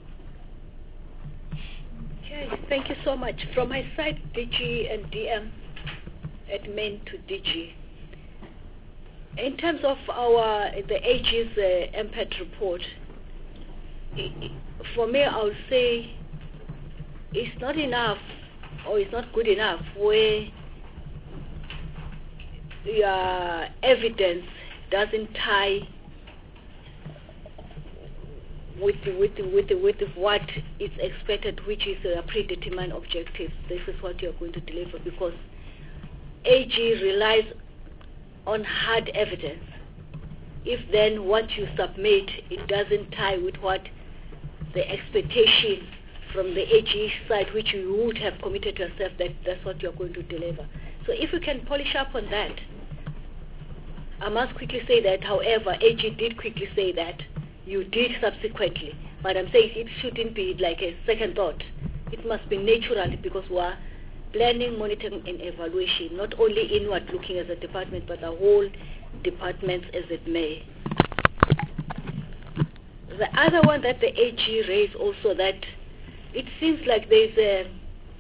Okay, thank you so much. From my side, DG and DM, admin to DG. In terms of the AG's MPAT report, for me, I would say it's not enough, or it's not good enough where your evidence doesn't tie with what is expected, which is a predetermined objective. This is what you're going to deliver, because AG relies on hard evidence. If then what you submit, it doesn't tie with what the expectation from the AG side, which you would have committed to yourself, that's what you're going to deliver. So if you can polish up on that. I must quickly say that, however, AG did quickly say that you did subsequently, but I'm saying it shouldn't be like a second thought. It must be natural, because we are planning, monitoring and evaluation, not only inward looking as a department, but the whole department as it may. The other one that the AG raised also, that it seems like there's a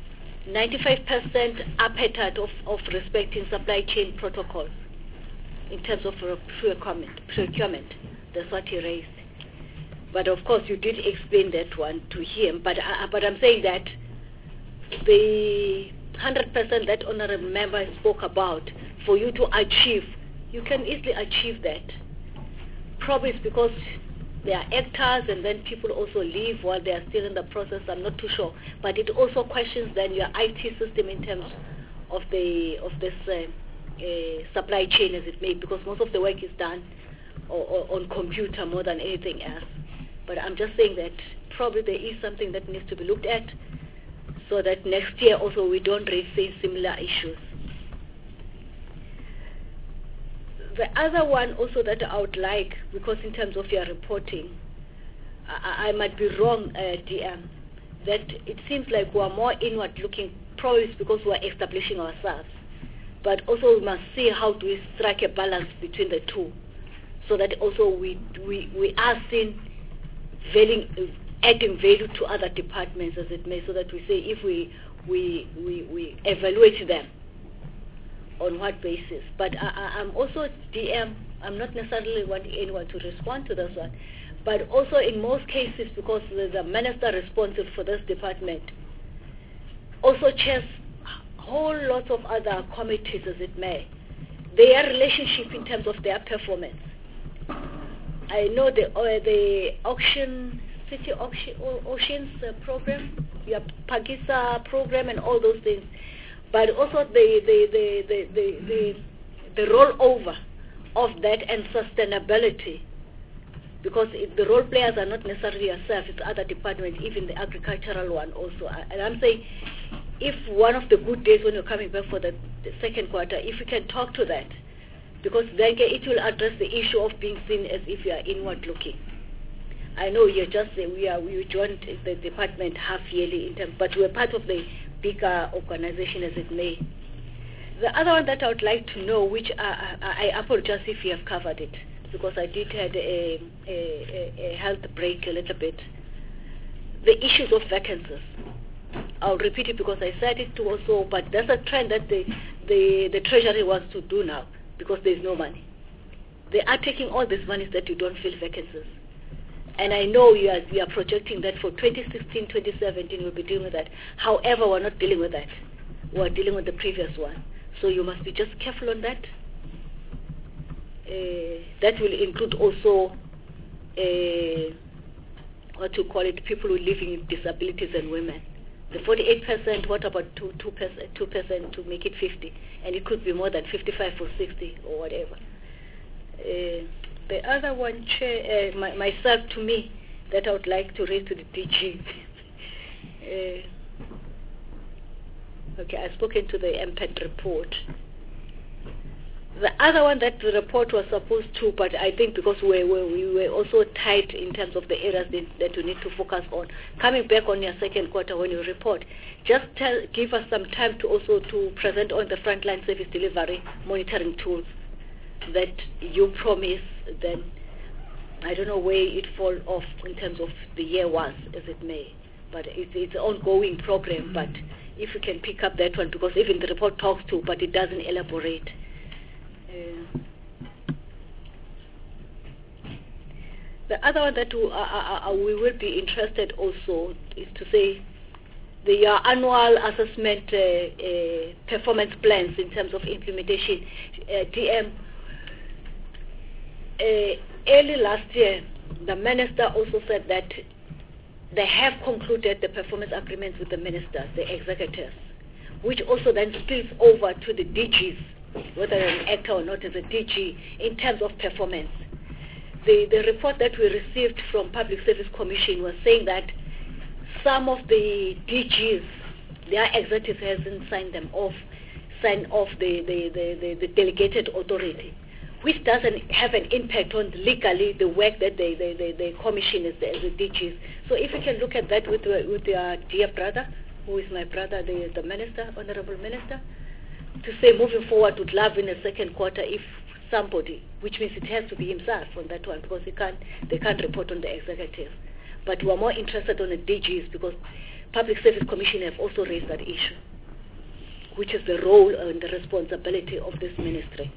95% appetite of respecting supply chain protocols in terms of procurement. That's what he raised. But of course you did explain that one to him. But I'm saying that the 100% that honorable member spoke about, for you to achieve, you can easily achieve that. Probably it's because there are actors, and then people also leave while they are still in the process. I'm not too sure, but it also questions then your IT system in terms of this supply chain, as it may, because most of the work is done on computer more than anything else. But I'm just saying that probably there is something that needs to be looked at, so that next year also we don't face similar issues. The other one also that I would like, because in terms of your reporting, I might be wrong, DM, that it seems like we are more inward looking, probably it's because we are establishing ourselves. But also we must see how do we strike a balance between the two, so that also we are seen adding value to other departments, as it may, so that we say if we evaluate them on what basis. But I'm also DM, I'm not necessarily wanting anyone to respond to this one, but also in most cases, because the minister responsible for this department also chairs whole lot of other committees, as it may, their relationship in terms of their performance. I know the city auctions program, your Pagisa program, and all those things, but also the rollover of that and sustainability, because the role players are not necessarily yourself, it's other departments, even the agricultural one also. And I'm saying, if one of the good days when you're coming back for the second quarter, if you can talk to that, because then it will address the issue of being seen as if you are inward looking. I know you're just we joined the department half yearly in terms, but we're part of the bigger organization, as it may. The other one that I would like to know, which I apologize if you have covered it, because I did had a health break a little bit. The issues of vacancies. I'll repeat it because I said it too also, but that's a trend that the Treasury wants to do now, because there's no money. They are taking all these monies that you don't fill vacancies. And I know we are projecting that for 2016, 2017 we'll be dealing with that. However, we're not dealing with that. We're dealing with the previous one. So you must be just careful on that. That will include also what you call it, people who are living with disabilities and women. The 48%, what about 2% to make it 50? And it could be more than 55 or 60 or whatever. The other one, Chair, myself to me, that I would like to raise to the DG. Okay, I've spoken to the MPED report. The other one that the report was supposed to, but I think because we were also tight in terms of the areas that you need to focus on. Coming back on your second quarter when you report, just give us some time to also to present on the frontline service delivery monitoring tools that you promise. Then I don't know where it fall off in terms of the year was, as it may, but it's an ongoing program. But if you can pick up that one, because even the report talks to, but it doesn't elaborate. The other one that we will be interested also is to say the annual assessment performance plans in terms of implementation. DM, early last year, the minister also said that they have concluded the performance agreements with the ministers, the executives, which also then spills over to the DGs, whether an actor or not as a DG, in terms of performance. The report that we received from Public Service Commission was saying that some of the DGs, their executives hasn't signed off the delegated authority, which doesn't have an impact on legally the work that the commission is as the DGs. So if you can look at that with your dear brother, who is my brother, the minister, honorable minister, to say moving forward would love in the second quarter if somebody, which means it has to be himself on that one, because they can't report on the executive. But we are more interested on the DGs, because Public Service Commission have also raised that issue, which is the role and the responsibility of this ministry.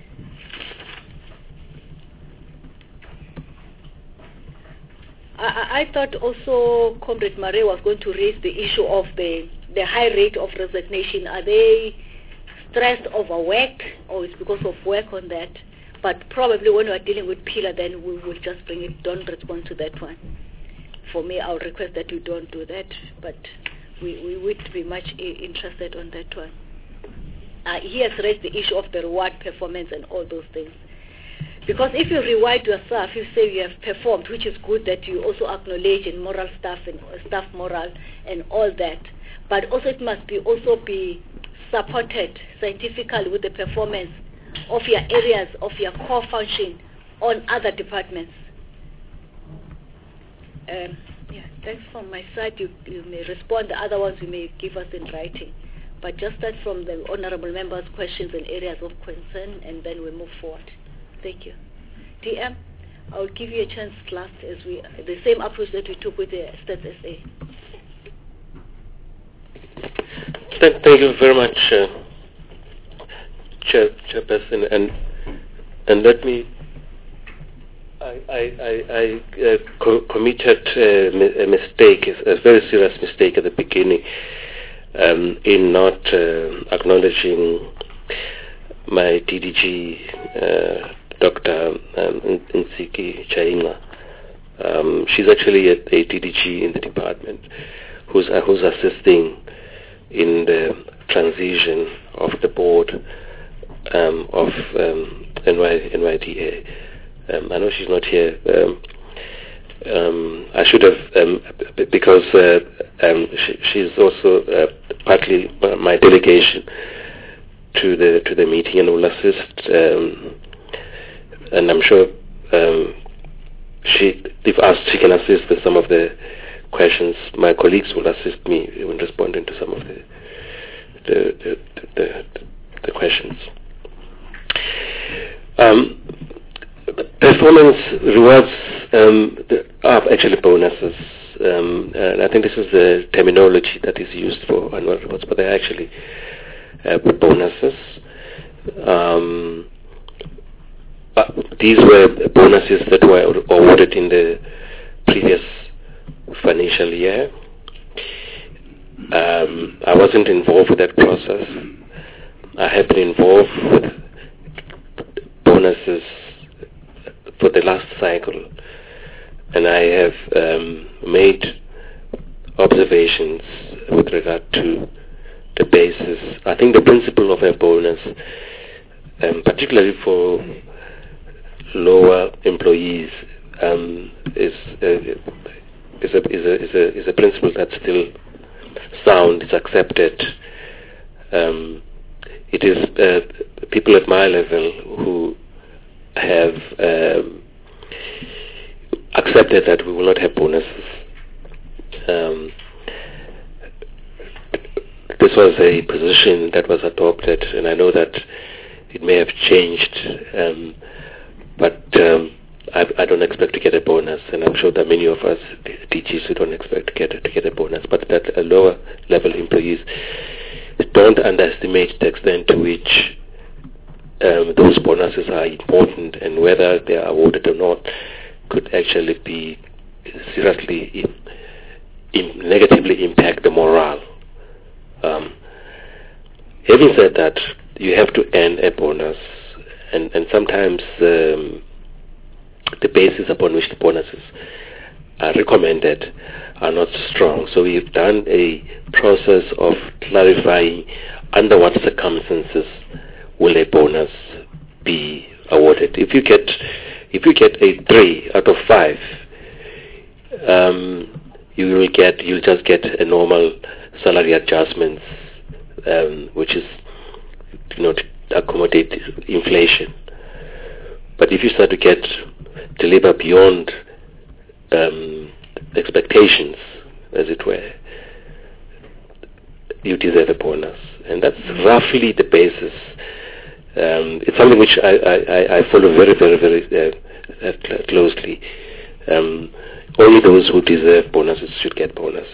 I thought also Comrade Mare was going to raise the issue of the high rate of resignation. Are they stressed, overworked, or it's because of work on that? But probably when we're dealing with pillar, then we will just bring it, don't respond to that one. For me, I'll request that you don't do that, but we would be much interested on that one. He has raised the issue of the reward performance and all those things. Because if you reward yourself, you say you have performed, which is good that you also acknowledge in moral stuff and staff moral and all that. But also it must be also be supported scientifically with the performance of your areas, of your core function on other departments. Thanks from my side. You may respond. The other ones you may give us in writing. But just start from the honorable members' questions and areas of concern, and then we move forward. Thank you. DM, I will give you a chance last as the same approach that we took with the Stats SA. Thank you very much, Chairperson, and let me. I committed a mistake, a very serious mistake at the beginning, in not acknowledging my DDG, Dr. Nsiki Chainga. She's actually a DDG in the department who's assisting in the transition of the board of NYDA. I know she's not here. I should have, because she's also partly my delegation to the meeting and will assist. And I'm sure if asked, she can assist with some of the questions. My colleagues will assist me in responding to some of the questions. Performance rewards are actually bonuses. And I think this is the terminology that is used for annual rewards, but they're actually bonuses. These were bonuses that were awarded in the previous financial year. I wasn't involved with that process. I have been involved with bonuses for the last cycle, and I have made observations with regard to the basis. I think the principle of a bonus, particularly for lower employees, is a principle that's still sound. It's accepted. It is people at my level who have accepted that we will not have bonuses. This was a position that was adopted, and I know that it may have changed, but I don't expect to get a bonus, and I'm sure that many of us DGs who don't expect to get a bonus, but that lower level employees don't underestimate the extent to which those bonuses are important, and whether they are awarded or not could actually be seriously negatively impact the morale. Having said that, you have to earn a bonus, and sometimes the basis upon which the bonuses are recommended are not strong. So we've done a process of clarifying under what circumstances will a bonus be awarded. If you get a 3 out of 5, you'll just get a normal salary adjustments, which is to accommodate inflation. But if you start to deliver beyond expectations, as it were, you deserve a bonus, and that's roughly the basis. It's something which I follow very, very, very closely. Only those who deserve bonuses should get bonuses.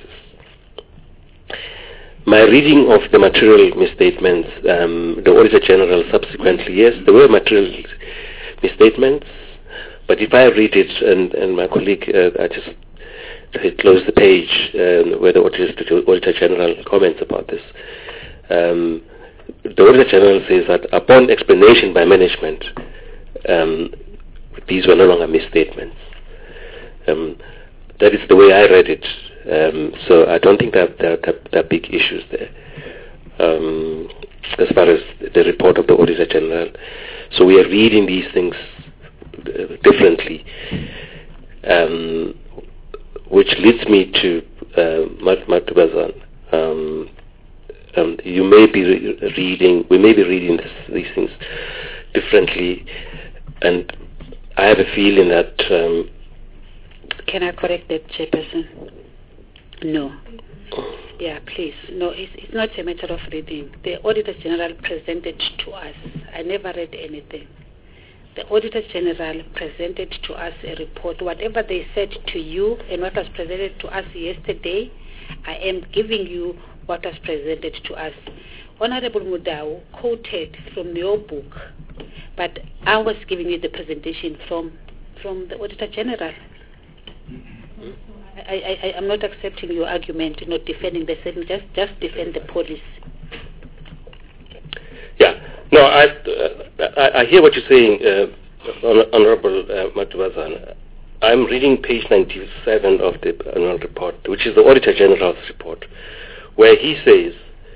My reading of the material misstatements, the Auditor General subsequently, yes, there were material misstatements, but if I read it, and my colleague, I just close the page where the Auditor General comments about this. The Auditor General says that upon explanation by management, these were no longer misstatements. That is the way I read it. So I don't think that there are big issues there as far as the report of the Auditor General. So we are reading these things differently, which leads me to Matubazan. We may be reading these things differently, and I have a feeling that. Can I correct that, Chairperson? No. Yeah, please. No, it's not a matter of reading. The Auditor General presented to us. I never read anything. The Auditor General presented to us a report. Whatever they said to you and what was presented to us yesterday, I am giving you what was presented to us. Honorable Mudau quoted from your book, but I was giving you the presentation from the Auditor General. I am not accepting your argument, not defending the same, just defend the policy. Yeah, no, I hear what you're saying, Honorable Matubazan. I'm reading page 97 of the annual report, which is the Auditor General's report, where he says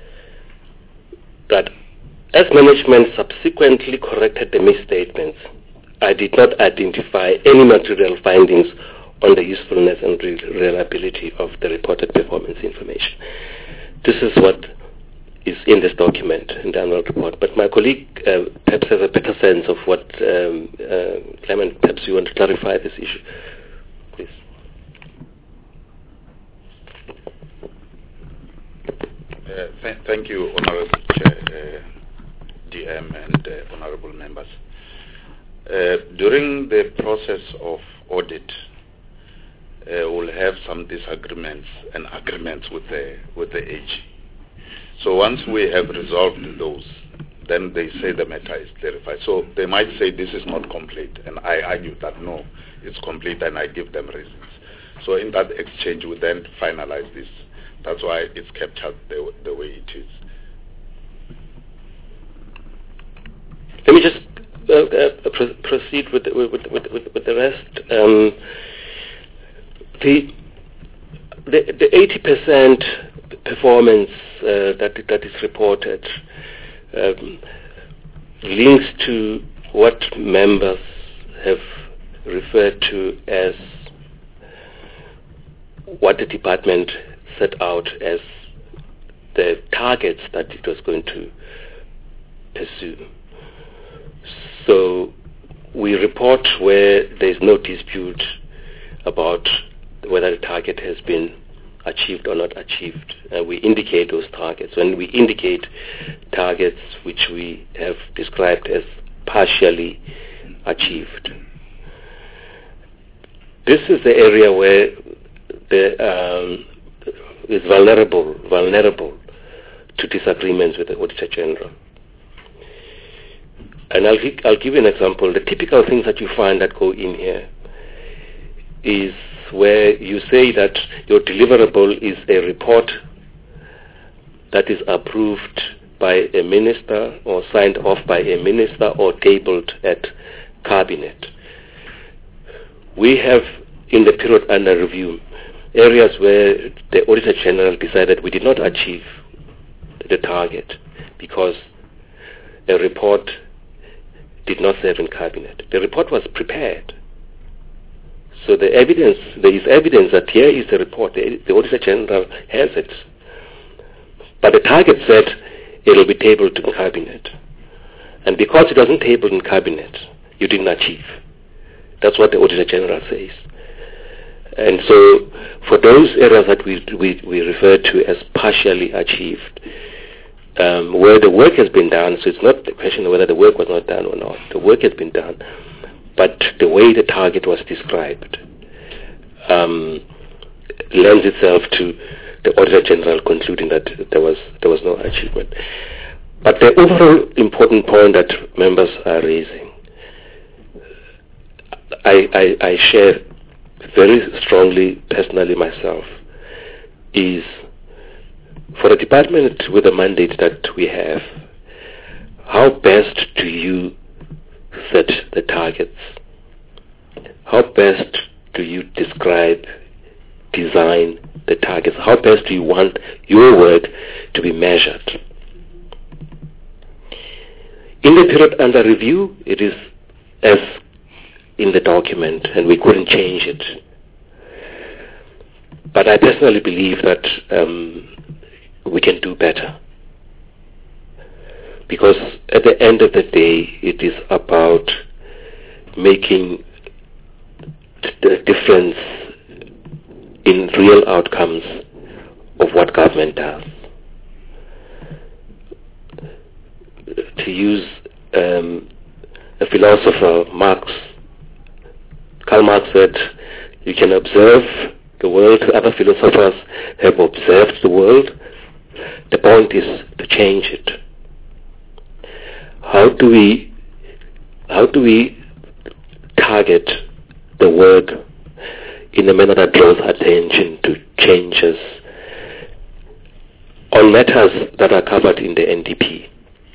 that as management subsequently corrected the misstatements, I did not identify any material findings on the usefulness and reliability of the reported performance information. This is what is in this document, in the annual report. But my colleague perhaps has a better sense of what, Clement, perhaps you want to clarify this issue, please. Thank you, Honorable Chair, DM, and Honorable members. During the process of audit, we'll have some disagreements and agreements with the AG. So once we have resolved those, then they say the matter is clarified. So they might say this is not complete, and I argue that no, it's complete, and I give them reasons. So in that exchange, we then finalize this. That's why it's captured the way it is. Let me just proceed with the rest. The 80% performance that is reported links to what members have referred to as what the department set out as the targets that it was going to pursue. So we report where there is no dispute about whether the target has been achieved or not achieved. We indicate those targets. When we indicate targets which we have described as partially achieved, this is the area where is vulnerable to disagreements with the Auditor General. And I'll give you an example. The typical things that you find that go in here is where you say that your deliverable is a report that is approved by a minister or signed off by a minister or tabled at cabinet. We have, in the period under review, areas where the Auditor General decided we did not achieve the target because a report did not serve in cabinet. The report was prepared. So there is evidence that here is the report. The Auditor General has it. But the target said it will be tabled in cabinet. And because it wasn't tabled in cabinet, you didn't achieve. That's what the Auditor General says. And so for those areas that we refer to as partially achieved, where the work has been done, so it's not the question of whether the work was not done or not. The work has been done, but the way the target was described lends itself to the Auditor General concluding that there was no achievement. But the overall important point that members are raising, I share very strongly, personally myself, is for a department with the mandate that we have, how best do you set the targets? How best do you design the targets? How best do you want your work to be measured? In the period under review, it is as in the document, and we couldn't change it. But I personally believe that we can do better. Because at the end of the day, it is about making the difference in real outcomes of what government does. To use a philosopher, Karl Marx said, you can observe the world. Other philosophers have observed the world. The point is to change it. How do we target the work in a manner that draws attention to changes on matters that are covered in the NDP?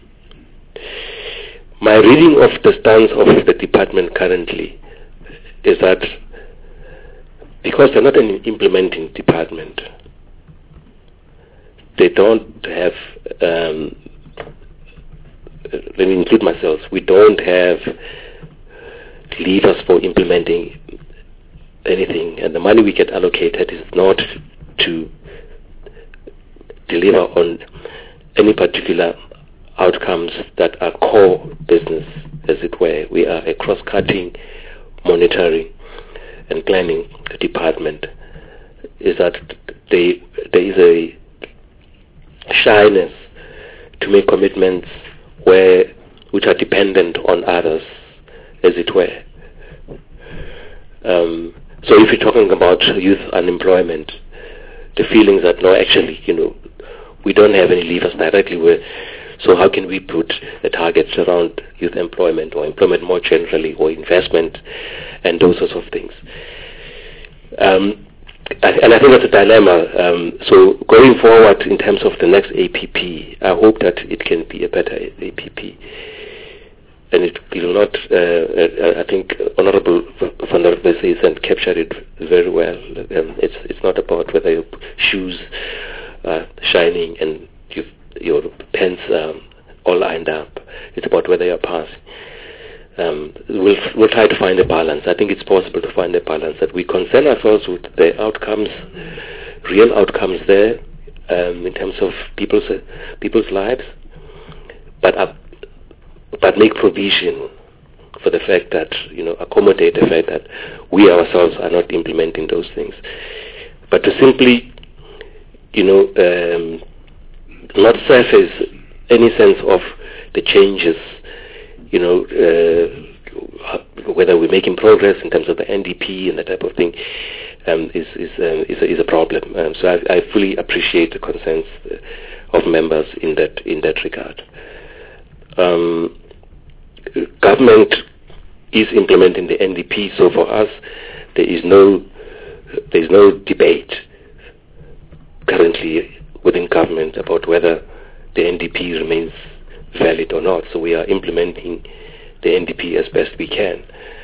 My reading of the stance of the department currently is that because they're not an implementing department, they don't have, let me include myself, we don't have levers for implementing anything, and the money we get allocated is not to deliver on any particular outcomes that are core business, as it were. We are a cross-cutting monitoring and planning department. Is that there is a shyness to make commitments which are dependent on others, as it were. So if you're talking about youth unemployment, the feelings that no, actually, we don't have any levers directly. So how can we put the targets around youth employment or employment more generally or investment and those sorts of things? And I think that's a dilemma. So going forward in terms of the next APP, I hope that it can be a better APP. And it will not, I think Honorable Van der Westhuizen and captured it very well. It's not about whether your shoes are shining and your pants all lined up. It's about whether you're passing. We'll try to find a balance. I think it's possible to find a balance that we concern ourselves with the outcomes, real outcomes there, in terms of people's lives, but make provision for the fact that, accommodate the fact that we ourselves are not implementing those things. But to simply, not surface any sense of the changes, whether we're making progress in terms of the NDP and that type of thing, is a problem. So I fully appreciate the concerns of members in that regard. Government is implementing the NDP, so for us there's no debate currently within government about whether the NDP remains valid or not. So we are implementing the NDP as best we can.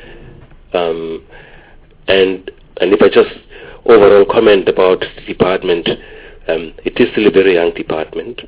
And if I just overall comment about the department, it is still a very young department.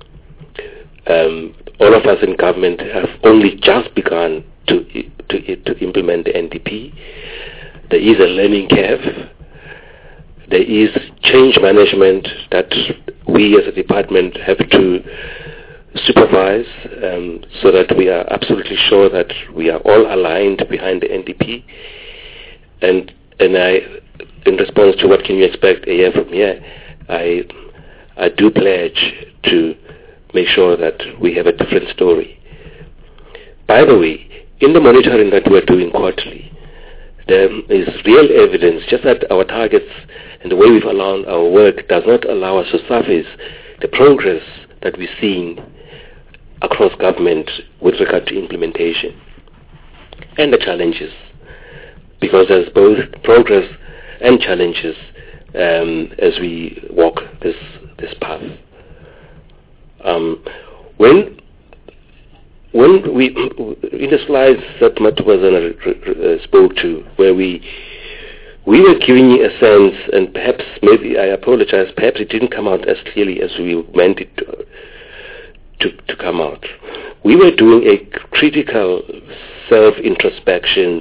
All of us in government have only just begun to implement the NDP. There is a learning curve. There is change management that we as a department have to supervise, so that we are absolutely sure that we are all aligned behind the NDP. And I, in response to what can you expect a year from here, I do pledge to make sure that we have a different story. By the way, in the monitoring that we're doing quarterly, there is real evidence just that our targets and the way we've allowed our work does not allow us to surface the progress that we're seeing across government with regard to implementation and the challenges, because there's both progress and challenges as we walk this path. When when we, in the slides that Mathuwazana spoke to, where we were giving you a sense, and perhaps, maybe I apologize, perhaps it didn't come out as clearly as we meant it to come out. We were doing a critical self-introspection,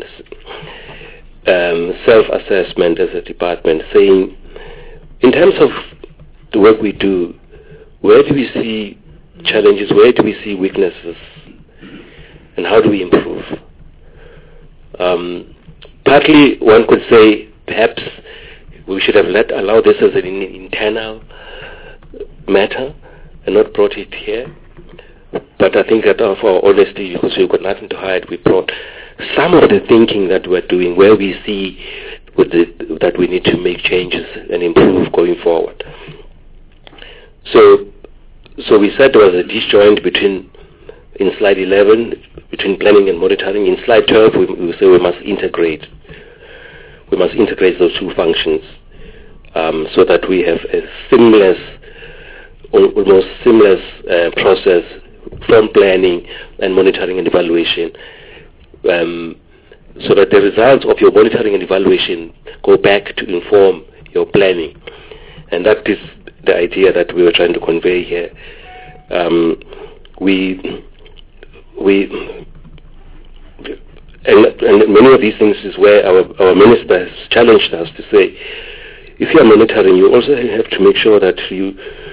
self-assessment as a department, saying, in terms of the work we do, where do we see challenges, where do we see weaknesses, and how do we improve? Partly, one could say, perhaps we should have allowed this as an internal matter and not brought it here. But I think that of our honesty, because we've got nothing to hide, we brought some of the thinking that we're doing, where we see that we need to make changes and improve going forward. So we said there was a disjoint in slide 11, between planning and monitoring. In slide 12, we say we must integrate. We must integrate those two functions so that we have a almost seamless process from planning and monitoring and evaluation, so that the results of your monitoring and evaluation go back to inform your planning. And that is the idea that we were trying to convey here. And many of these things is where our minister has challenged us to say, if you are monitoring, you also have to make sure that you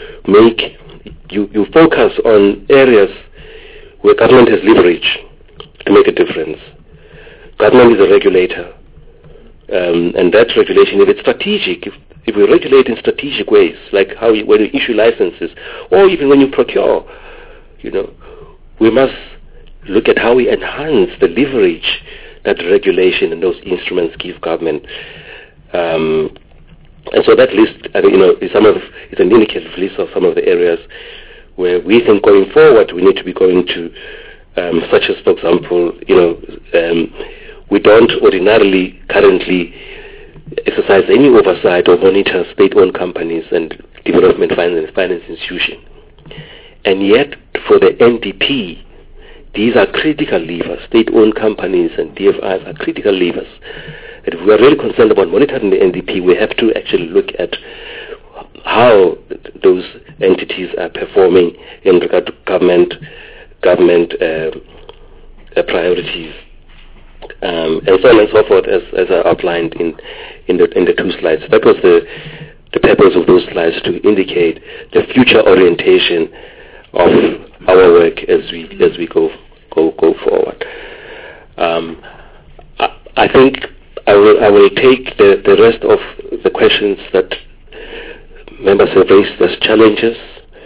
focus on areas where government has leverage to make a difference. Government is a regulator, and that regulation, if it's strategic, if we regulate in strategic ways, like when you issue licenses, or even when you procure, we must look at how we enhance the leverage that regulation and those instruments give government. And so that list, is an indicative list of some of the areas where we think going forward we need to be going to, such as, for example, we don't ordinarily currently exercise any oversight or monitor state-owned companies and development finance institutions. And yet, for the NDP, these are critical levers. State-owned companies and DFIs are critical levers. And if we are really concerned about monitoring the NDP, we have to actually look at how those entities are performing in regard to government priorities, and so on and so forth, as I outlined in the two slides. That was the purpose of those slides, to indicate the future orientation of our work as we go forward. I think I will take the rest of the questions that members have raised as challenges.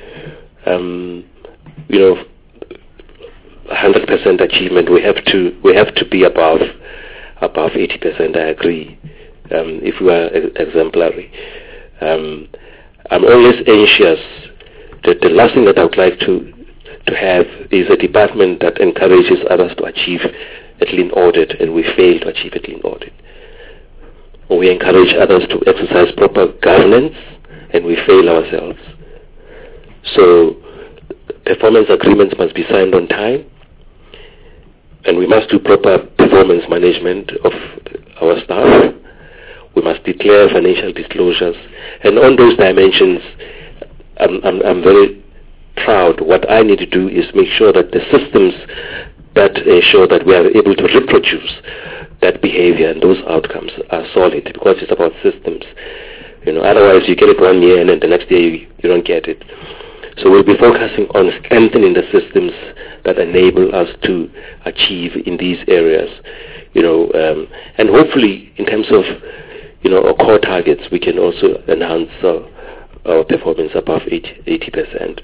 100% achievement. We have to be above 80%. I agree. If we are exemplary, I'm always anxious that the last thing that I would like to have is a department that encourages others to achieve a clean audit, and we fail to achieve a clean audit. Or we encourage others to exercise proper governance, and we fail ourselves. So performance agreements must be signed on time, and we must do proper performance management of our staff. We must declare financial disclosures, and on those dimensions, I'm very proud. What I need to do is make sure that the systems that ensure that we are able to reproduce that behavior and those outcomes are solid, because it's about systems. Otherwise you get it 1 year and then the next year you don't get it. So we'll be focusing on strengthening the systems that enable us to achieve in these areas, and hopefully in terms of, our core targets, we can also enhance our performance above 80%.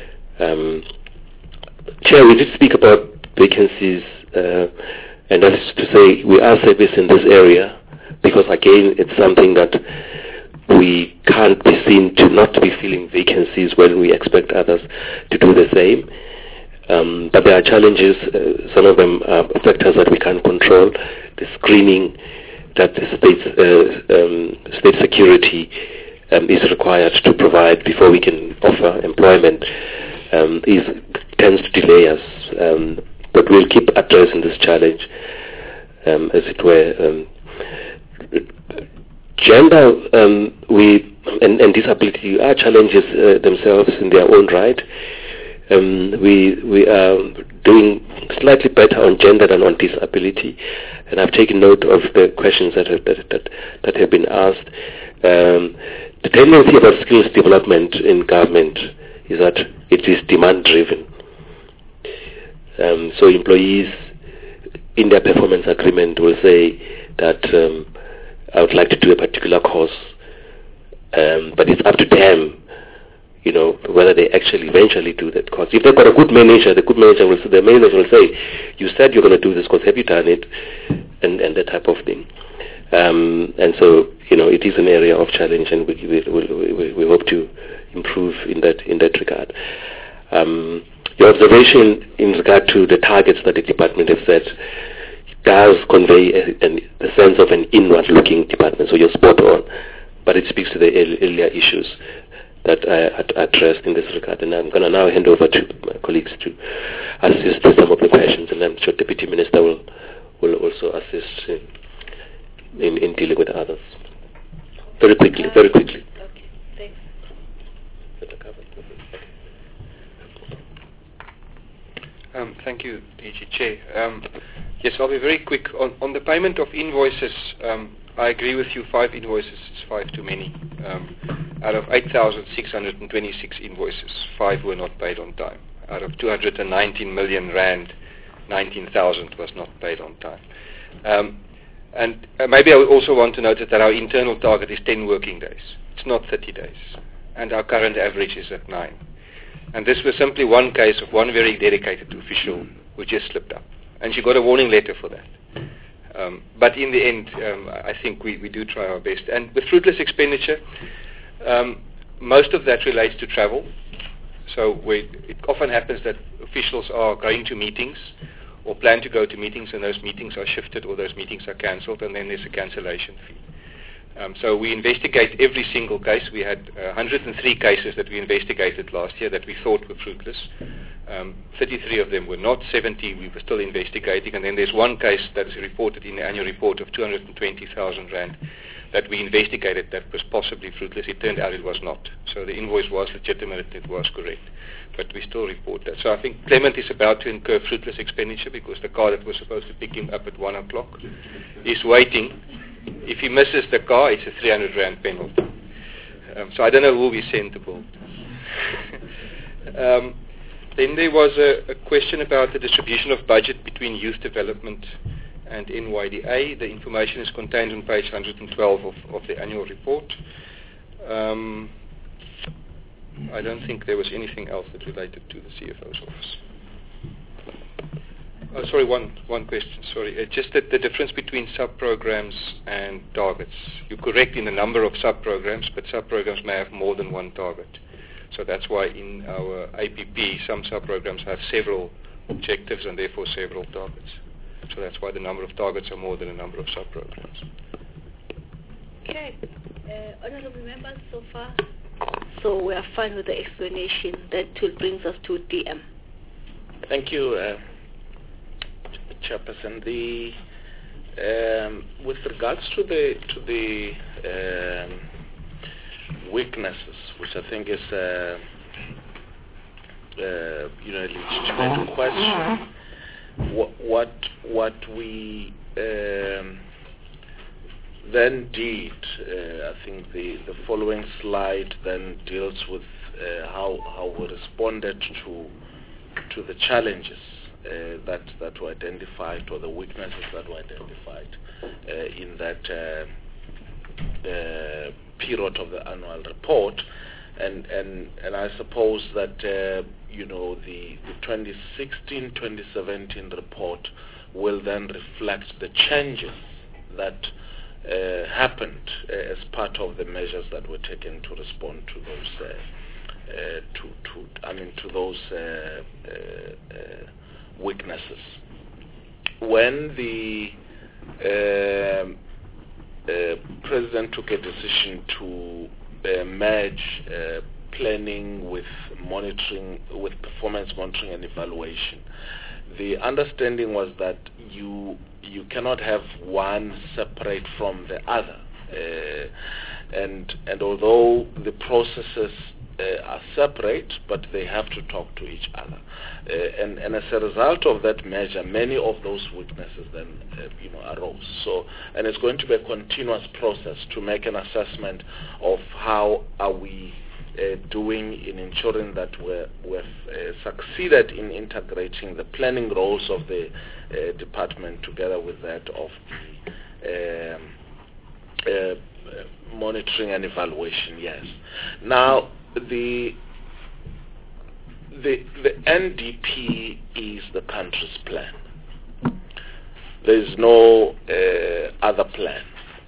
Chair, we did speak about vacancies, and that is to say we are service in this area, because again it's something that we can't be seen to not be filling vacancies when we expect others to do the same. But there are challenges. Some of them are factors that we can't control. The screening that the state security is required to provide before we can offer employment tends to delay us. but we'll keep addressing this challenge, as it were. Gender and disability are challenges themselves in their own right. We are doing slightly better on gender than on disability, and I've taken note of the questions that have been asked. The tendency about skills development in government is that it is demand driven. So employees in their performance agreement will say that I would like to do a particular course, but it's up to them, whether they actually eventually do that course. If they've got a good manager, the manager will say, you said you're going to do this course, have you done it? And that type of thing. And so, it is an area of challenge, and we hope to improve in that regard. Your observation in regard to the targets that the department has set does convey the sense of an inward-looking department, so you're spot on, but it speaks to the earlier issues that I addressed in this regard. And I'm going to now hand over to my colleagues to assist with some of the questions, and I'm sure Deputy Minister will also assist in dealing with others. Very quickly. Okay, thanks. Thank you, DG Chair. Yes, I'll be very quick. On the payment of invoices, I agree with you, 5 invoices is 5 too many. Out of 8,626 invoices, 5 were not paid on time. Out of 219 million rand, 19,000 was not paid on time. And maybe I would also want to note that our internal target is 10 working days. It's not 30 days. And our current average is at 9. And this was simply one case of one very dedicated official who just slipped up. And she got a warning letter for that. But in the end, I think we do try our best. And with fruitless expenditure, most of that relates to travel. So it often happens that officials are going to meetings or plan to go to meetings, and those meetings are shifted or those meetings are cancelled, and then there's a cancellation fee. So we investigate every single case. We had 103 cases that we investigated last year that we thought were fruitless. 33 of them were not. 70 we were still investigating. And then there's one case that is reported in the annual report of 220,000 rand that we investigated that was possibly fruitless. It turned out it was not. So the invoice was legitimate, it was correct. But we still report that. So I think Clement is about to incur fruitless expenditure because the car that was supposed to pick him up at 1 o'clock is waiting. If he misses the car, it's a 300 rand penalty. So I don't know who we send the bill. Then there was a question about the distribution of budget between youth development and NYDA. The information is contained on page 112 of the annual report. I don't think there was anything else that related to the CFO's office. Oh, sorry, one question. Sorry, just that the difference between sub-programs and targets. You're correct in the number of sub-programs, but sub-programs may have more than one target. So that's why in our APP, some sub-programs have several objectives and therefore several targets. So that's why the number of targets are more than the number of sub-programs. Okay. Honorable members, so far? So we are fine with the explanation. That will brings us to DM. Thank you, Chairperson. With regards to the weaknesses, which I think is a legitimate question, what we then did, I think the following slide then deals with how we responded to the challenges that were identified, or the weaknesses that were identified in that period of the annual report, and I suppose that the 2016-2017 report will then reflect the changes that happened as part of the measures that were taken to respond to those weaknesses. When the President took a decision to merge planning with monitoring, with performance monitoring and evaluation, the understanding was that you cannot have one separate from the other, and although the processes are separate, but they have to talk to each other, and as a result of that measure, many of those weaknesses then arose. So, and it's going to be a continuous process to make an assessment of how are we doing in ensuring that we've succeeded in integrating the planning roles of the department together with that of the monitoring and evaluation. Yes. Now the NDP is the country's plan. There is no other plan.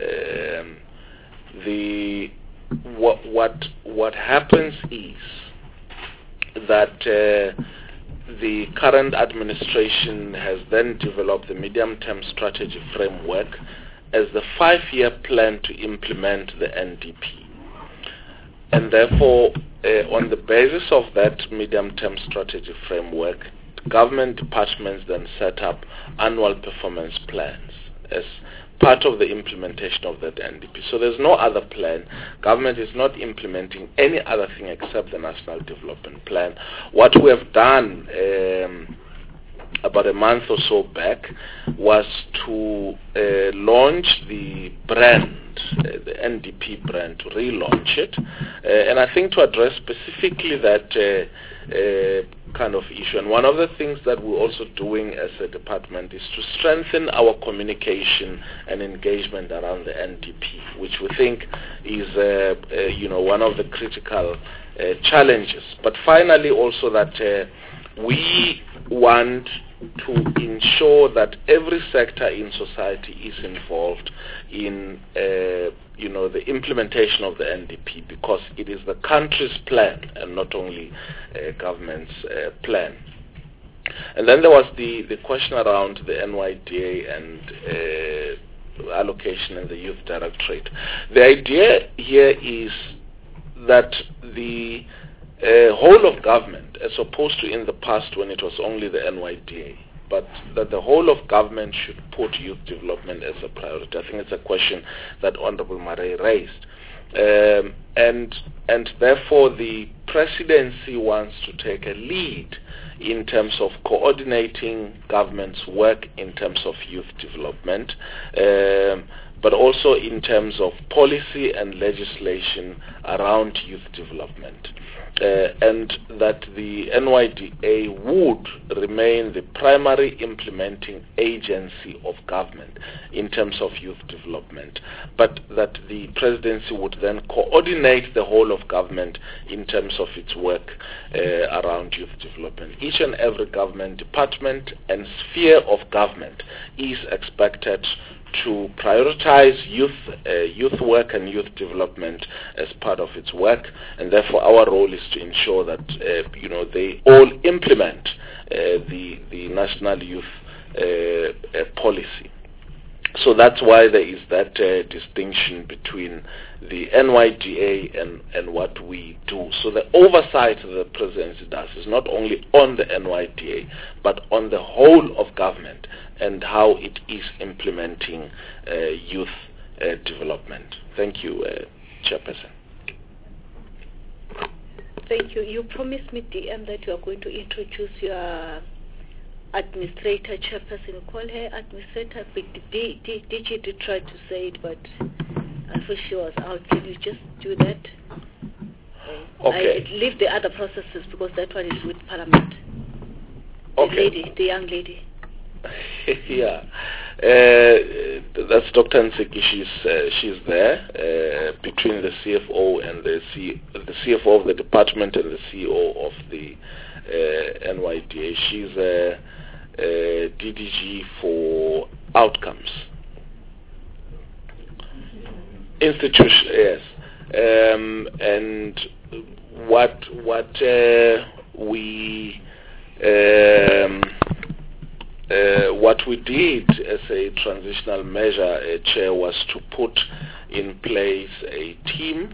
What happens is that the current administration has then developed the medium-term strategy framework as the 5-year plan to implement the NDP. And therefore, on the basis of that medium-term strategy framework, government departments then set up annual performance plans as part of the implementation of that NDP. So there's no other plan. Government is not implementing any other thing except the National Development Plan. What we have done about a month or so back was to launch the brand, the NDP brand, to relaunch it, and I think to address specifically that kind of issue. And one of the things that we're also doing as a department is to strengthen our communication and engagement around the NDP, which we think is one of the critical challenges. But finally also that we want to ensure that every sector in society is involved in the implementation of the NDP, because it is the country's plan and not only government's plan. And then there was the question around the NYDA and allocation in the Youth Directorate. The idea here is that the whole of government, as opposed to in the past when it was only the NYDA, but that the whole of government should put youth development as a priority. I think it's a question that Honorable Marais raised. And therefore the presidency wants to take a lead in terms of coordinating government's work in terms of youth development, but also in terms of policy and legislation around youth development. And that the NYDA would remain the primary implementing agency of government in terms of youth development, but that the presidency would then coordinate the whole of government in terms of its work around youth development. Each and every government department and sphere of government is expected to prioritize youth work and youth development as part of its work, and therefore our role is to ensure that they all implement the national youth policy. So that's why there is that distinction between the NYDA and what we do. So the oversight the presidency does is not only on the NYDA, but on the whole of government and how it is implementing youth development. Thank you, Chairperson. Thank you. You promised me, DM, that you are going to introduce your administrator, chairperson. Call her administrator. DG did try to say it, but unfortunately she was out. Can you just do that? Okay. I leave the other processes because that one is with Parliament. Okay. The young lady. Yeah. That's Dr. Nseki. She's there between the CFO and the CFO of the department and the CEO of the NYDA. She's DDG for outcomes. Institution, yes. And what we did as a transitional measure, Chair, was to put in place a team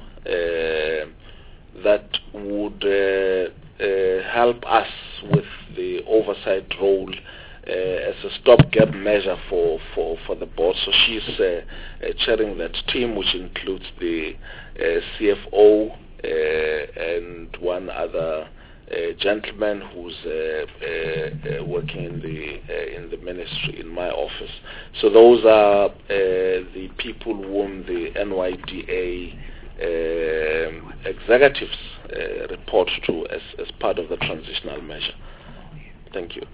that would help us with the oversight role as a stopgap measure for the board. So she's chairing that team, which includes the CFO and one other gentleman who's working in the ministry in my office. So those are the people whom the NYDA executives report to as part of the transitional measure. Thank you.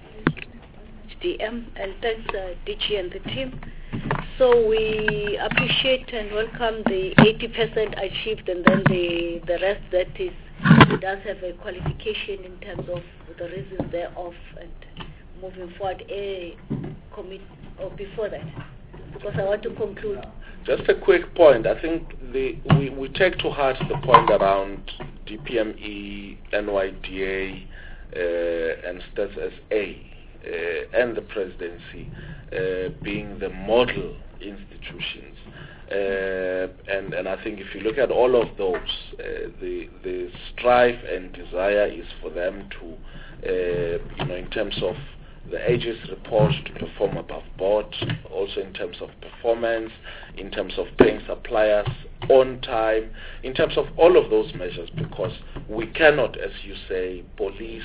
DM, and thanks DG and the team. So we appreciate and welcome the 80% achieved, and then the rest that is does have a qualification in terms of the reasons thereof and moving forward. Before that, because I want to conclude. Just a quick point. I think we take to heart the point around DPME, NYDA, and Stats SA, and the presidency being the model institutions. And I think if you look at all of those, the strive and desire is for them to, in terms of the AG's report, to perform above board, also in terms of performance, in terms of paying suppliers on time, in terms of all of those measures, because we cannot, as you say, police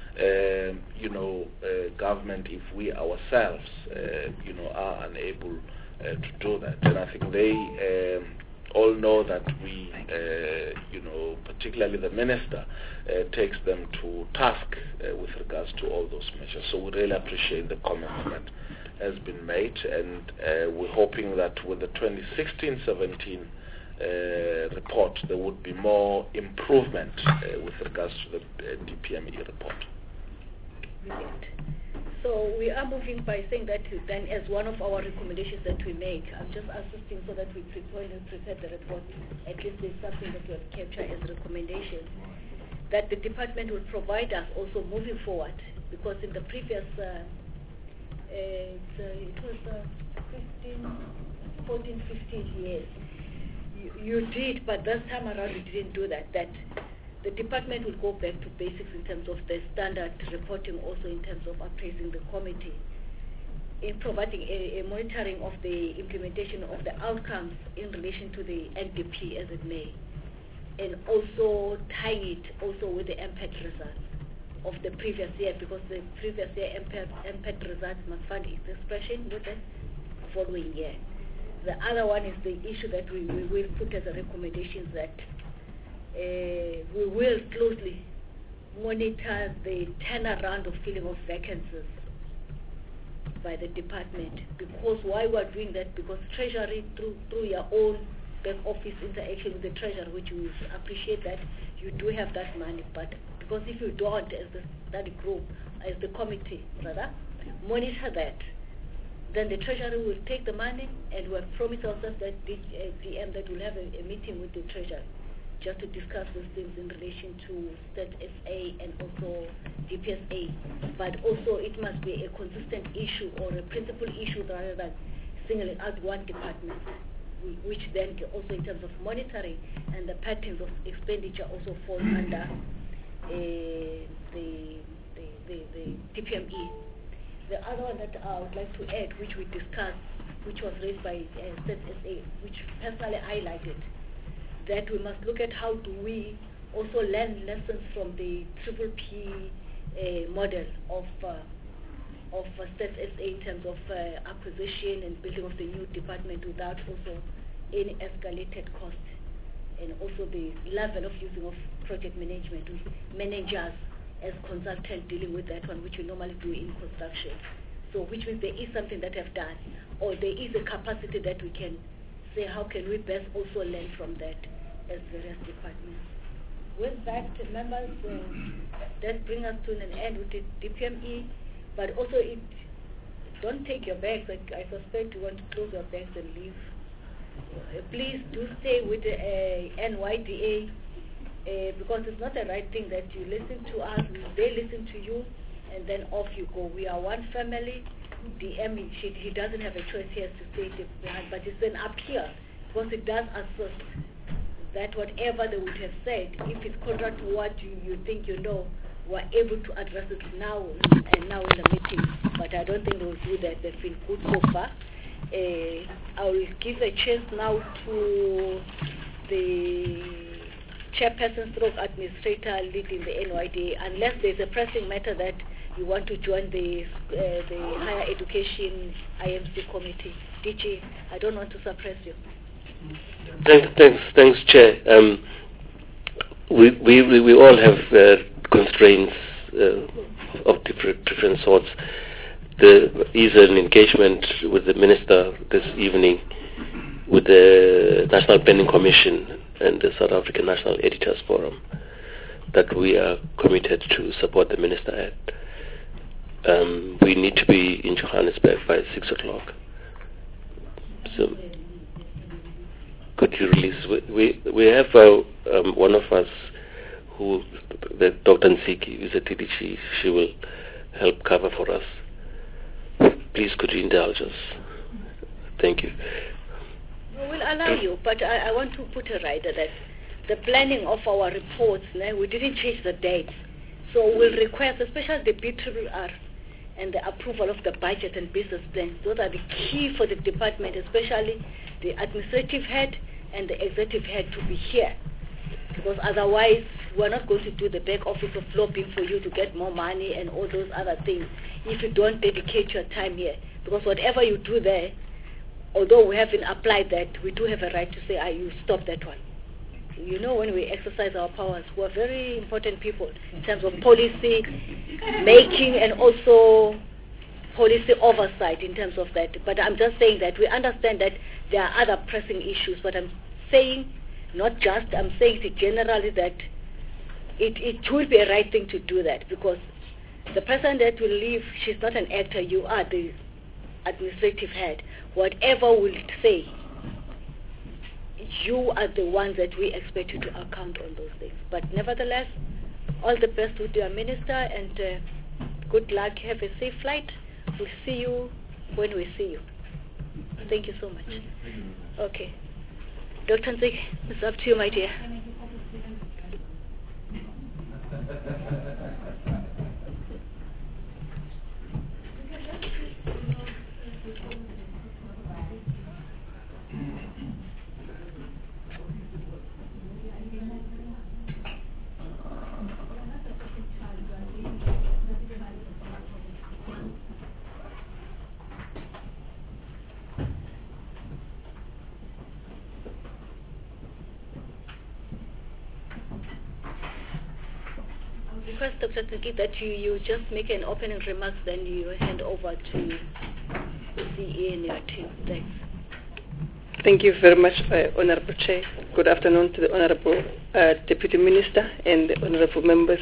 government if we ourselves are unable to do that. And I think they all know that we particularly the minister takes them to task with regards to all those measures. So we really appreciate the comments that has been made, and we're hoping that with the 2016-17 report there would be more improvement with regards to the DPME report. Brilliant. So we are moving by saying that then as one of our recommendations that we make, I'm just assisting so that we prepare the report. At least there's something that we have captured as recommendations, that the department will provide us also moving forward, because in the previous, it was 14, 15 years, you did, but this time around you didn't do that. That the department will go back to basics in terms of the standard reporting, also in terms of appraising the committee, in providing a monitoring of the implementation of the outcomes in relation to the NDP as it may, and also tying it also with the impact results of the previous year, because the previous year impact results must find its expression with the following year. The other one is the issue that we will put as a recommendation that we will closely monitor the turnaround of filling of vacancies by the department. Because why we are doing that? Because Treasury, through your own back office interaction with the Treasury, which we appreciate that you do have that money, but because if you don't, as the study group, as the committee rather, monitor that, then the Treasury will take the money, and we have promised ourselves that DM that will have a meeting with the Treasury just to discuss those things in relation to Stat SA and also DPSA. But also it must be a consistent issue or a principal issue rather than singling out one department, which then also in terms of monitoring and the patterns of expenditure also fall under the DPME. The other one that I would like to add, which we discussed, which was raised by Stat SA, which personally highlighted, that we must look at how do we also learn lessons from the P model of Stats SA in terms of acquisition and building of the new department without also any escalated cost, and also the level of using of project management with managers as consultants dealing with that one, which we normally do in construction. So which means there is something that I've done, or there is a capacity that we can say how can we best also learn from that as various departments. With that, members, that brings us to an end with the DPME, but also don't take your bags. I suspect you want to close your bags and leave. Please do stay with the NYDA, because it's not the right thing that you listen to us, they listen to you, and then off you go. We are one family. DM, he doesn't have a choice here to stay behind, but it's an appeal, because it does assist that whatever they would have said, if it's contrary to what you think you know, were able to address it now and now in the meeting, but I don't think they will do that. They've been good so far. I will give a chance now to the chairperson stroke administrator leading the NYDA, unless there's a pressing matter that you want to join the higher education IMC committee. DG, I don't want to suppress you. Thanks, Chair. We all have constraints of different sorts. There is an engagement with the Minister this evening with the National Planning Commission and the South African National Editors Forum that we are committed to support the Minister at. We need to be in Johannesburg by 6 o'clock. So, could you release? We have one of us who, the Dr. Nsiki, is a TDG. She will help cover for us. Please, could you indulge us? Thank you. We'll allow you, but I want to put it right that the planning of our reports, we didn't change the dates. So we'll request, especially the BRRR and the approval of the budget and business plans. Those are the key for the department, especially the administrative head and the executive head to be here. Because otherwise, we're not going to do the back office of lobbying for you to get more money and all those other things if you don't dedicate your time here. Because whatever you do there, although we haven't applied that, we do have a right to say, you stop that one. You know, when we exercise our powers, we're very important people in terms of policy making and also policy oversight in terms of that. But I'm just saying that we understand that there are other pressing issues, but I'm saying I'm saying it generally that it would be a right thing to do that, because the person that will leave, she's not an actor, you are the administrative head. Whatever we'll say, you are the ones that we expect you to account on those things. But nevertheless, all the best with your minister, and good luck. Have a safe flight. We'll see you when we see you. Thank you so much. Okay. Dr. Nsiki, it's up to you, my dear. Request Dr. Nsiki that you just make an opening remarks, then you hand over to the CE and your team. Thanks. Thank you very much, Honorable Chair. Good afternoon to the Honorable Deputy Minister and the Honorable members.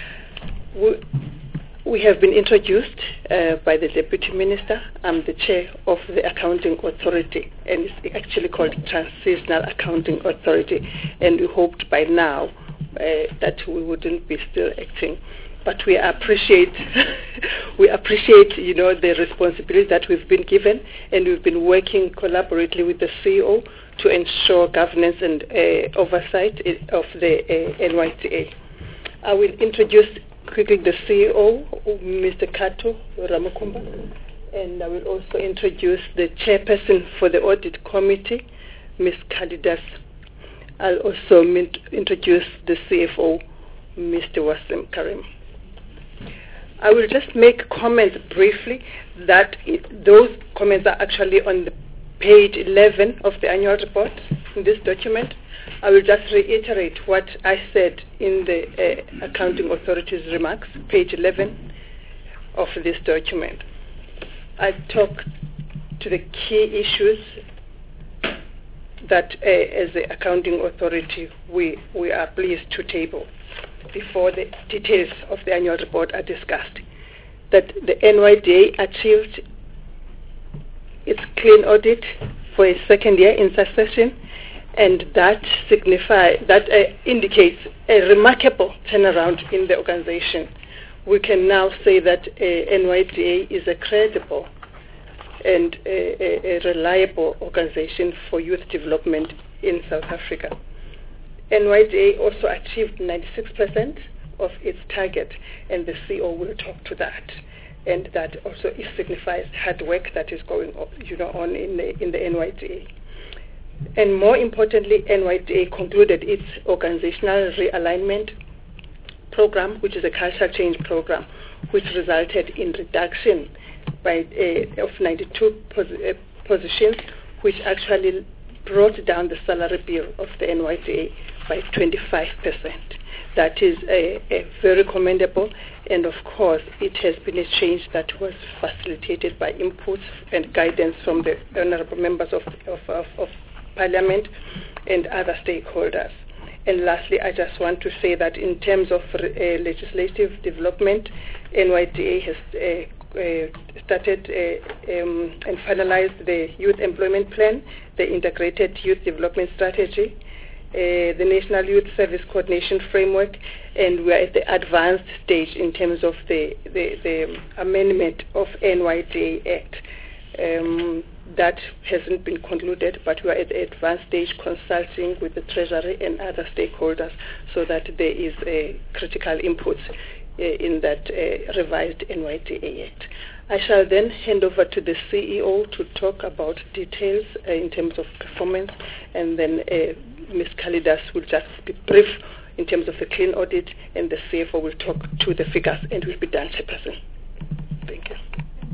We have been introduced by the Deputy Minister. I'm the Chair of the Accounting Authority, and it's actually called Transitional Accounting Authority, and we hoped by now that we wouldn't be still acting. But we appreciate the responsibility that we've been given, and we've been working collaboratively with the CEO to ensure governance and oversight of the NYDA. I will introduce quickly the CEO, Mr. Kato Ramakumba, and I will also introduce the chairperson for the audit committee, Ms. Kalidas. I'll also introduce the CFO, Mr. Wasim Karim. I will just make comments briefly that those comments are actually on the page 11 of the annual report in this document. I will just reiterate what I said in the Accounting Authority's remarks, page 11 of this document. I talk to the key issues that as the Accounting Authority we are pleased to table before the details of the annual report are discussed. That the NYDA achieved its clean audit for a second year in succession, and that indicates a remarkable turnaround in the organization. We can now say that NYDA is a credible and a reliable organization for youth development in South Africa. NYDA also achieved 96% of its target, and the CEO will talk to that. And that also signifies hard work that is going on in the NYDA. And more importantly, NYDA concluded its organizational realignment program, which is a culture change program, which resulted in reduction of 92 positions, which actually brought down the salary bill of the NYDA by 25%. That is very commendable, and of course it has been a change that was facilitated by inputs and guidance from the honorable members of Parliament and other stakeholders. And lastly, I just want to say that in terms of legislative development, NYDA has started and finalized the Youth Employment Plan, the Integrated Youth Development Strategy, the National Youth Service Coordination Framework, and we are at the advanced stage in terms of the amendment of NYDA Act. That hasn't been concluded, but we are at the advanced stage consulting with the Treasury and other stakeholders so that there is a critical input in that revised NYDA Act. I shall then hand over to the CEO to talk about details in terms of performance, and then Ms. Kalidas will just be brief in terms of the clean audit, and the CFO will talk to the figures, and will be done, Chairperson. Thank you.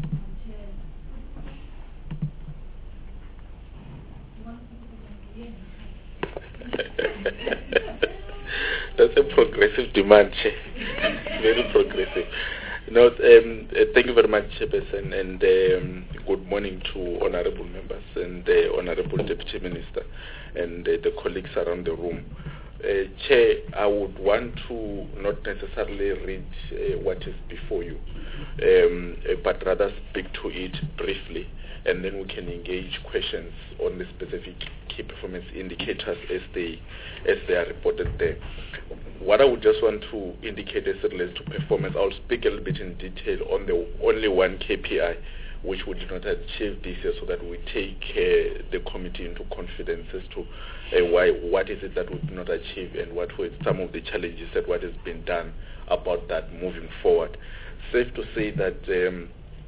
That's a progressive demand, Chair. Very progressive. No, thank you very much, Chairperson, and good morning to honorable members and the honorable Deputy Minister and the colleagues around the room. Chair, I would want to not necessarily read what is before you, but rather speak to it briefly, and then we can engage questions on the specific key performance indicators as they are reported there. What I would just want to indicate as it relates to performance, I'll speak a little bit in detail on the only one KPI which we did not achieve this year, so that we take the committee into confidence as to what is it that we did not achieve, and what were some of the challenges and what has been done about that moving forward. Safe to say that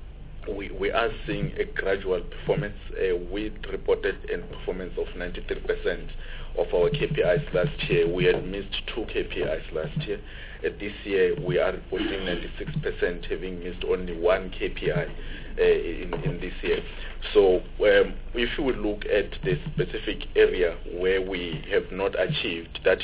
we are seeing a gradual performance. We reported a performance of 93% of our KPIs last year. We had missed 2 KPIs last year. This year we are reporting 96%, having missed only 1 KPI in this year. So if you would look at the specific area where we have not achieved, that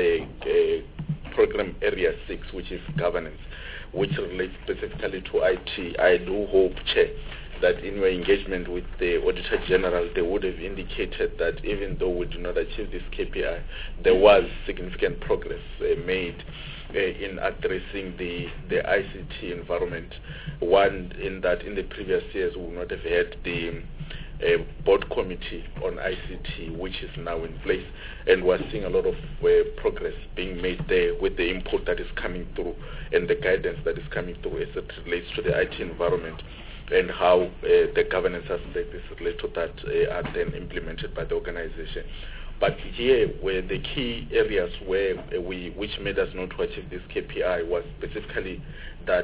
is program area 6, which is governance, which relates specifically to IT. I do hope, Chair, that in your engagement with the Auditor General, they would have indicated that even though we do not achieve this KPI, there was significant progress made in addressing the ICT environment. One, in that in the previous years we would not have had the board committee on ICT, which is now in place, and we're seeing a lot of progress being made there with the input that is coming through and the guidance that is coming through as it relates to the IT environment, and how the governance aspects related to that are then implemented by the organization. But here, where the key areas where which made us not to achieve this KPI was specifically that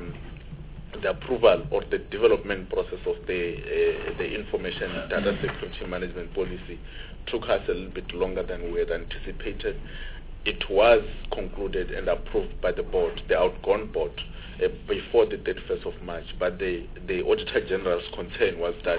the approval or the development process of the information data security management policy took us a little bit longer than we had anticipated. It was concluded and approved by the board, the outgone board, before the 31st of March. But the Auditor General's concern was that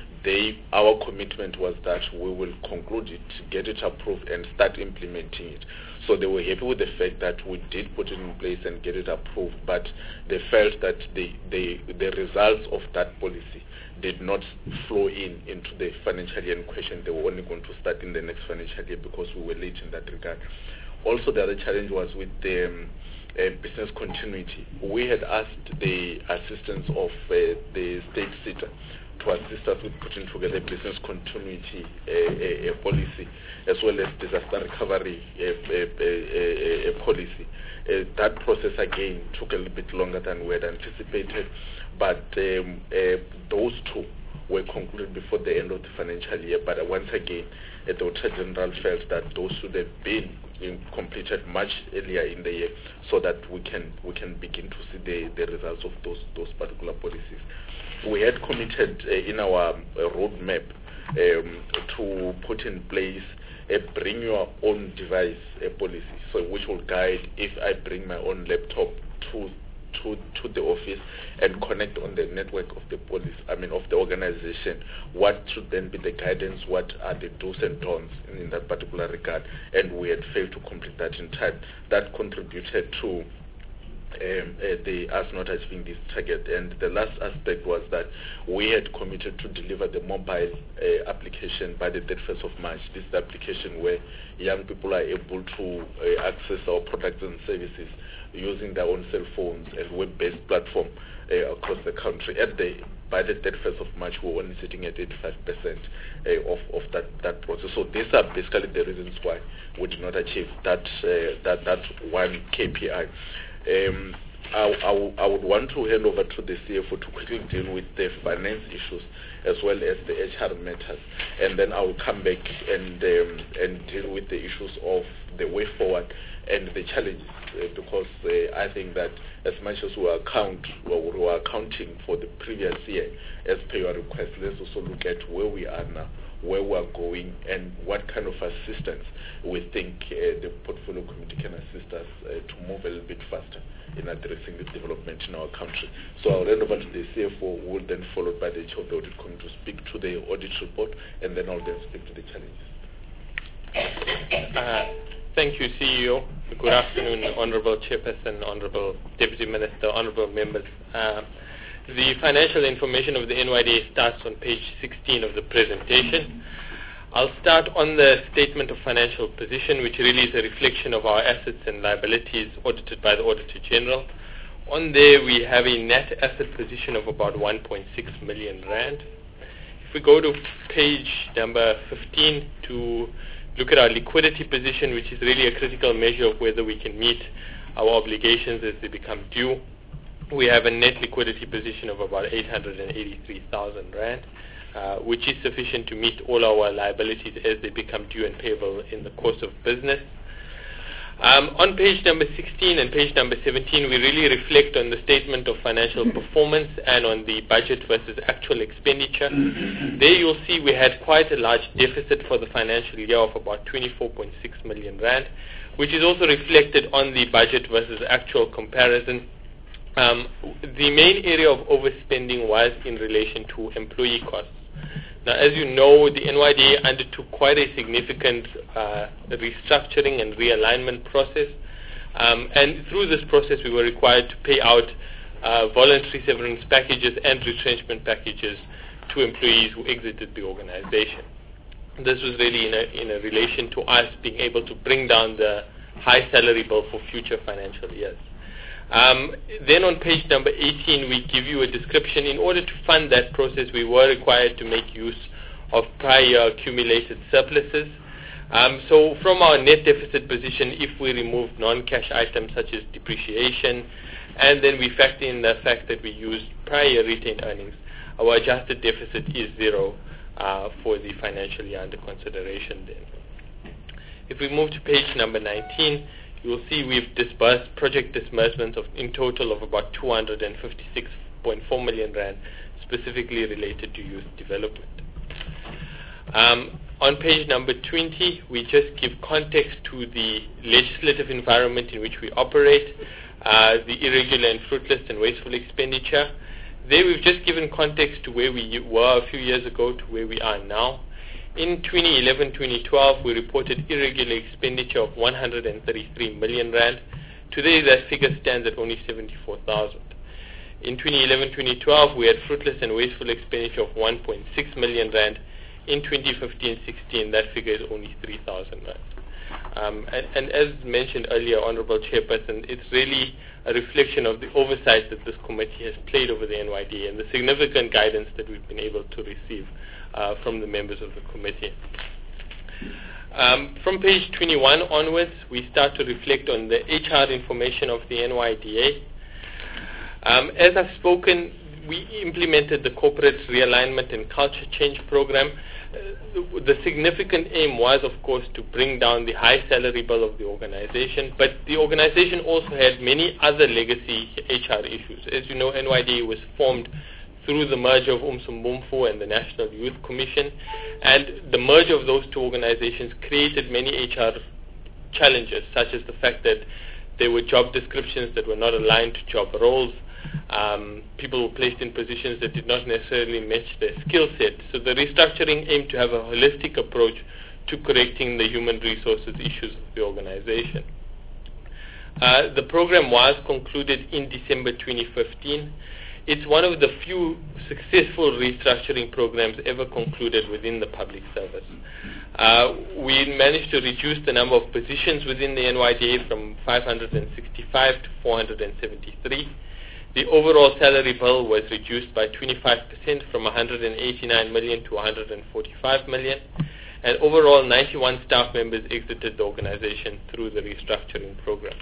our commitment was that we will conclude it, get it approved, and start implementing it. So they were happy with the fact that we did put it in place and get it approved, but they felt that the results of that policy did not flow into the financial year in question. They were only going to start in the next financial year because we were late in that regard. Also, the other challenge was with the business continuity. We had asked the assistance of the state SETA to assist us with putting together business continuity policy, as well as disaster recovery policy. That process again took a little bit longer than we had anticipated, but those two were concluded before the end of the financial year. But once again, the Auditor General felt that those should have been completed much earlier in the year, so that we can begin to see the results of those particular policies. We had committed in our roadmap to put in place a bring your own device policy, so which will guide if I bring my own laptop to the office and connect on the network of the police, of the organization, what should then be the guidance, what are the do's and don'ts in that particular regard, and we had failed to complete that in time. That contributed to us not achieving this target. And the last aspect was that we had committed to deliver the mobile application by the 31st of March. This is the application where young people are able to access our products and services using their own cell phones and web-based platform across the country. By the 31st of March, we were only sitting at 85% of that process. So these are basically the reasons why we did not achieve that one KPI. I would want to hand over to the CFO to quickly deal with the finance issues as well as the HR matters, and then I will come back and deal with the issues of the way forward and the challenges, because I think that as much as we are accounting for the previous year as per your request, let's also look at where we are now, where we are going, and what kind of assistance we think the portfolio committee can assist us to move a little bit faster in addressing the development in our country. So I'll hand over to the CFO, who will then followed by the chair of the audit committee to speak to the audit report, and then I'll then speak to the challenges. Thank you, CEO. Good afternoon, Honorable Chairperson, Honorable Deputy Minister, Honorable Members. The financial information of the NYDA starts on page 16 of the presentation. I'll start on the Statement of Financial Position, which really is a reflection of our assets and liabilities audited by the Auditor General. On there, we have a net asset position of about 1.6 million rand. If we go to page number 15 to look at our liquidity position, which is really a critical measure of whether we can meet our obligations as they become due, we have a net liquidity position of about 883,000 rand, which is sufficient to meet all our liabilities as they become due and payable in the course of business. On page number 16 and page number 17, we really reflect on the statement of financial performance and on the budget versus actual expenditure. There you'll see we had quite a large deficit for the financial year of about 24.6 million rand, which is also reflected on the budget versus actual comparison. The main area of overspending was in relation to employee costs. Now, as you know, the NYDA undertook quite a significant restructuring and realignment process. And through this process, we were required to pay out voluntary severance packages and retrenchment packages to employees who exited the organization. This was really in a relation to us being able to bring down the high salary bill for future financial years. Then on page number 18, we give you a description. In order to fund that process, we were required to make use of prior accumulated surpluses. So from our net deficit position, if we remove non-cash items such as depreciation, and then we factor in the fact that we used prior retained earnings, our adjusted deficit is zero for the financial year under consideration then. If we move to page number 19, you will see we've disbursed project disbursements in total of about 256.4 million rand, specifically related to youth development. On page number 20, we just give context to the legislative environment in which we operate, the irregular and fruitless and wasteful expenditure. There we've just given context to where we were a few years ago to where we are now. In 2011-2012, we reported irregular expenditure of 133 million rand. Today, that figure stands at only 74,000. In 2011-2012, we had fruitless and wasteful expenditure of 1.6 million rand. In 2015-16, that figure is only 3,000 rand. And as mentioned earlier, Honorable Chairperson, it's really a reflection of the oversight that this committee has played over the NYDA and the significant guidance that we've been able to receive from the members of the committee. From page 21 onwards, we start to reflect on the HR information of the NYDA. As I've spoken, we implemented the corporate realignment and culture change program. The significant aim was, of course, to bring down the high salary bill of the organization, but the organization also had many other legacy HR issues. As you know, NYDA was formed through the merger of Umsumbumfu and the National Youth Commission, and the merger of those two organizations created many HR challenges, such as the fact that there were job descriptions that were not aligned to job roles. People were placed in positions that did not necessarily match their skill set. So the restructuring aimed to have a holistic approach to correcting the human resources issues of the organization. The program was concluded in December 2015. It's one of the few successful restructuring programs ever concluded within the public service. We managed to reduce the number of positions within the NYDA from 565 to 473. The overall salary bill was reduced by 25% from 189 million to 145 million. And overall, 91 staff members exited the organization through the restructuring program.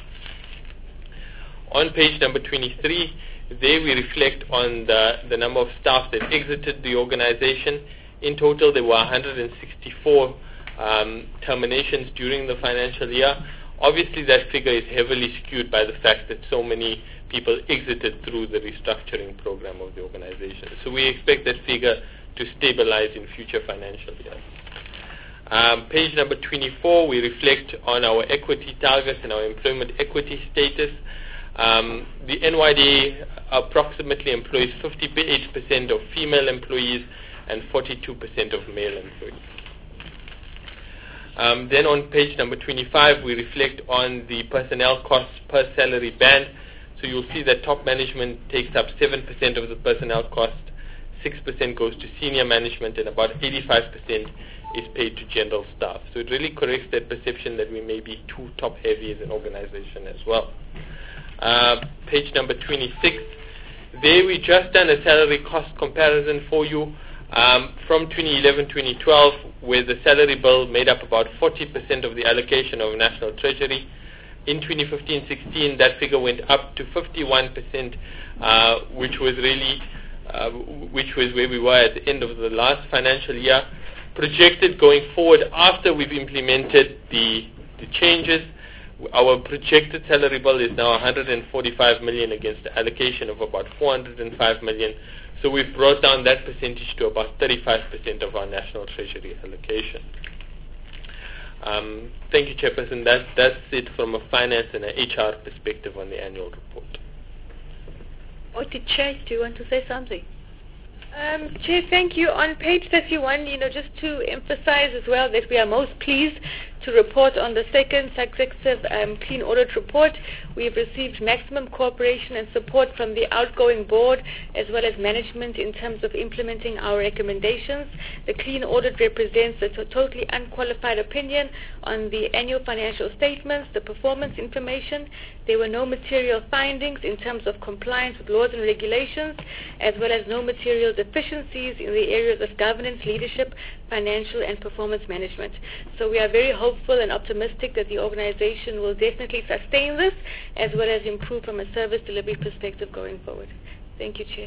On page number 23, there we reflect on the number of staff that exited the organization. In total, there were 164 terminations during the financial year. Obviously, that figure is heavily skewed by the fact that so many people exited through the restructuring program of the organization. So we expect that figure to stabilize in future financial years. Page number 24, we reflect on our equity targets and our employment equity status. The NYDA approximately employs 58% of female employees and 42% of male employees. Then on page number 25, we reflect on the personnel costs per salary band. So you'll see that top management takes up 7% of the personnel cost, 6% goes to senior management, and about 85% is paid to general staff. So it really corrects that perception that we may be too top-heavy as an organization as well. Page number 26. There we just done a salary cost comparison for you from 2011-2012, where the salary bill made up about 40% of the allocation of National Treasury. In 2015-16, that figure went up to 51%, which was where we were at the end of the last financial year. Projected going forward after we've implemented the changes, our projected salary bill is now 145 million against the allocation of about 405 million. So we've brought down that percentage to about 35% of our National Treasury allocation. Thank you, Chairperson. That's it from a finance and an HR perspective on the annual report. Chair, do you want to say something? Chair, thank you. On page 31, just to emphasize as well that we are most pleased to report on the second successive clean audit report. We have received maximum cooperation and support from the outgoing board as well as management in terms of implementing our recommendations. The clean audit represents a totally unqualified opinion on the annual financial statements, the performance information. There were no material findings in terms of compliance with laws and regulations, as well as no material deficiencies in the areas of governance, leadership, financial and performance management. So we are very hopeful and optimistic that the organization will definitely sustain this as well as improve from a service delivery perspective going forward. Thank you, Chair.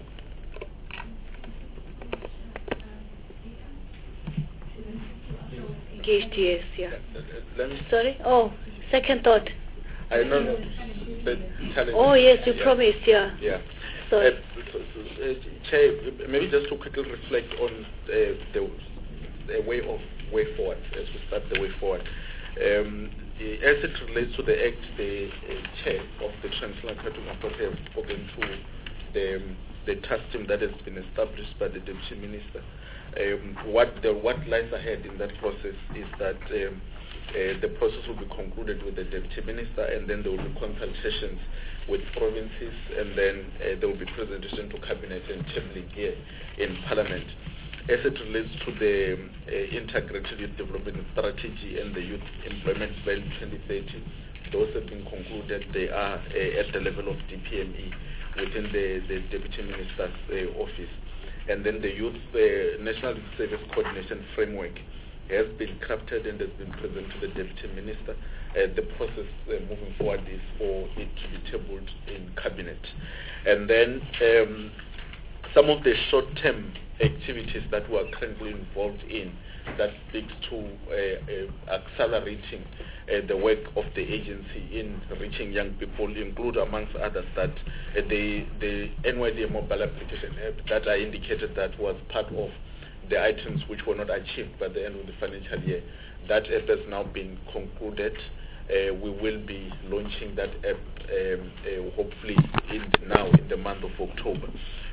Engaged, yes, yeah. Sorry? Oh, second thought. I know the challenge. Oh, yes, you promised, yeah. Yeah. Sorry. Chair, maybe just to quickly reflect on the way forward, as we start the way forward. As it relates to the Act, the Chair of the Transitional Executive Board has spoken to the task team that has been established by the Deputy Minister. What lies ahead in that process is that the process will be concluded with the Deputy Minister, and then there will be consultations with provinces, and then there will be presentation to Cabinet and tabling here in Parliament. As it relates to the Integrated Youth Development Strategy and the Youth Employment Plan 2030, those have been concluded. They are at the level of DPME within the Deputy Minister's office. And then the Youth National Youth Service Coordination Framework has been crafted and has been presented to the Deputy Minister. The process moving forward is for it to be tabled in Cabinet. And then some of the short-term activities that we are currently involved in that speaks to accelerating the work of the agency in reaching young people include, amongst others, that the NYDA mobile application app that I indicated that was part of the items which were not achieved by the end of the financial year. That app has now been concluded. We will be launching that app hopefully in the month of October.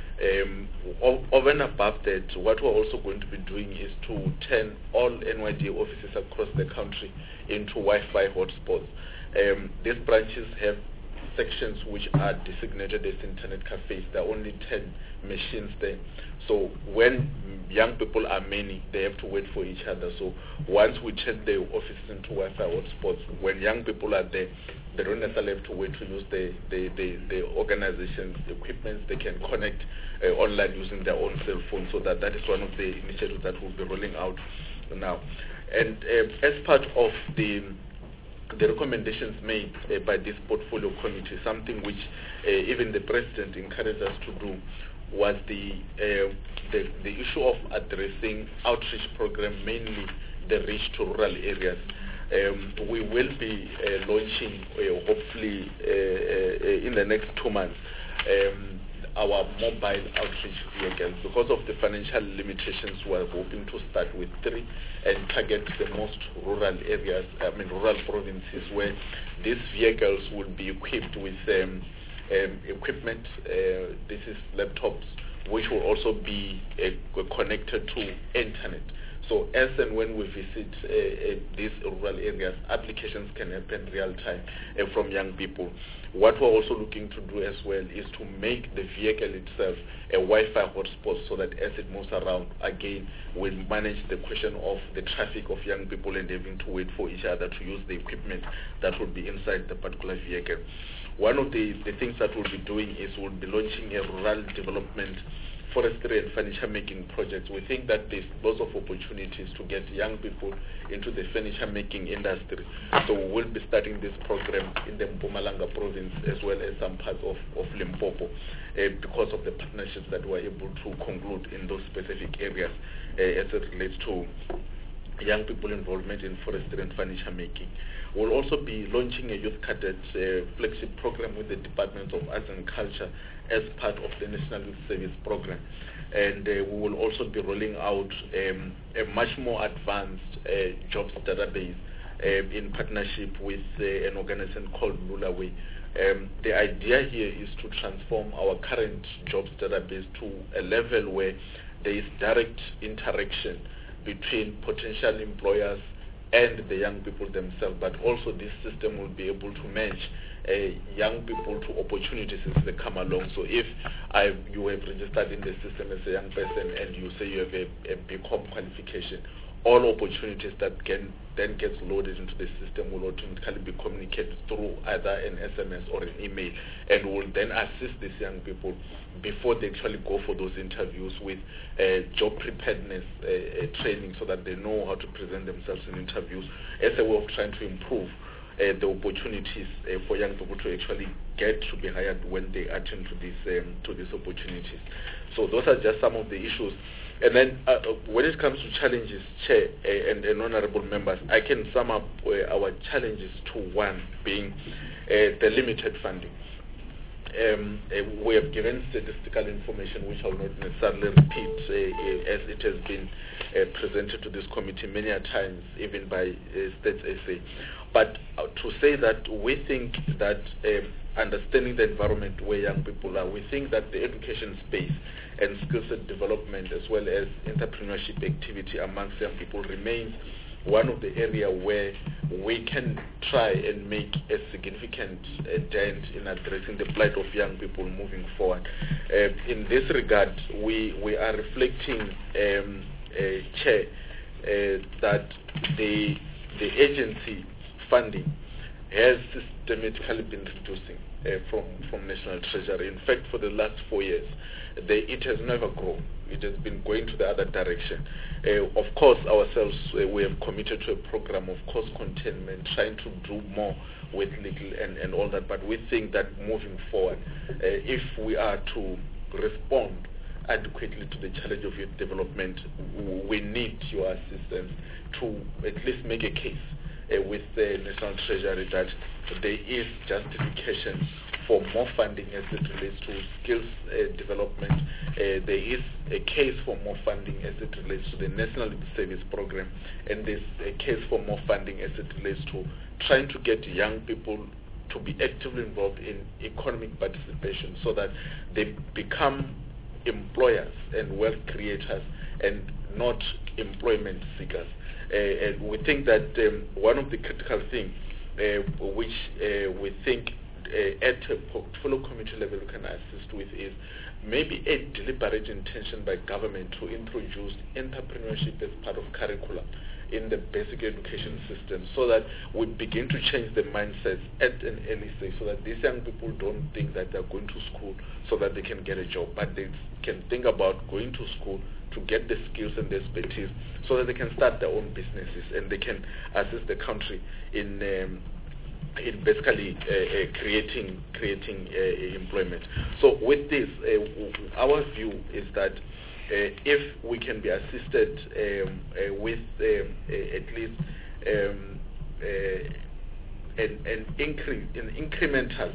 Over and above that, what we're also going to be doing is to turn all NYDA offices across the country into Wi-Fi hotspots. These branches have sections which are designated as internet cafes. There are only 10 machines there. So when young people are many, they have to wait for each other. So once we turn the offices into Wi-Fi hotspots, when young people are there, they don't necessarily have to wait to use the organization's equipment. They can connect online using their own cell phone. So that is one of the initiatives that we'll be rolling out now. And as part of the recommendations made by this portfolio committee, something which even the president encouraged us to do, was the issue of addressing outreach program, mainly the reach to rural areas. We will be launching, hopefully in the next 2 months, our mobile outreach vehicles. Because of the financial limitations, we are hoping to start with 3 and target the most rural areas, rural provinces, where these vehicles will be equipped with equipment. This is laptops, which will also be connected to internet. So as and when we visit these rural areas, applications can happen real time from young people. What we're also looking to do as well is to make the vehicle itself a Wi-Fi hotspot, so that as it moves around, again, we manage the question of the traffic of young people and having to wait for each other to use the equipment that will be inside the particular vehicle. One of the things that we'll be doing is we'll be launching a rural development, forestry and furniture making projects. We think that there's lots of opportunities to get young people into the furniture making industry. So we will be starting this program in the Mpumalanga province as well as some parts of Limpopo because of the partnerships that we're able to conclude in those specific areas as it relates to young people involvement in forestry and furniture making. We'll also be launching a youth cadet flagship program with the Department of Arts and Culture as part of the National Youth Service Program. And we will also be rolling out a much more advanced jobs database in partnership with an organization called Lulaway. The idea here is to transform our current jobs database to a level where there is direct interaction between potential employers and the young people themselves, but also this system will be able to match young people to opportunities as they come along. So if you have registered in the system as a young person and you say you have a BCom qualification, all opportunities that then gets loaded into the system will automatically be communicated through either an SMS or an email, and will then assist these young people before they actually go for those interviews with job preparedness training, so that they know how to present themselves in interviews as a way of trying to improve the opportunities for young people to actually get to be hired when they attend to these opportunities. So those are just some of the issues. And then when it comes to challenges, Chair and honorable members, I can sum up our challenges to one being the limited funding. We have given statistical information which I will not necessarily repeat as it has been presented to this committee many a times, even by Stats SA. But to say that we think that understanding the environment where young people are, we think that the education space and skill set development as well as entrepreneurship activity amongst young people remains one of the area where we can try and make a significant dent in addressing the plight of young people moving forward. In this regard, we are reflecting, Chair, that the agency funding has systematically been reducing from National Treasury. In fact, for the last 4 years, it has never grown. It has been going to the other direction. Of course, ourselves, we have committed to a program of cost containment, trying to do more with little and all that. But we think that moving forward, if we are to respond adequately to the challenge of youth development, we need your assistance to at least make a case with the National Treasury that there is justification for more funding as it relates to skills development. There is a case for more funding as it relates to the National Service Program, and there's a case for more funding as it relates to trying to get young people to be actively involved in economic participation so that they become employers and wealth creators and not employment seekers. And we think that one of the critical things which we think at a portfolio committee level we can assist with is maybe a deliberate intention by government to introduce entrepreneurship as part of curriculum in the basic education system so that we begin to change the mindsets at an early stage so that these young people don't think that they're going to school so that they can get a job, but they can think about going to school to get the skills and the expertise so that they can start their own businesses and they can assist the country in basically creating employment. So with this, our view is that if we can be assisted with at least an incremental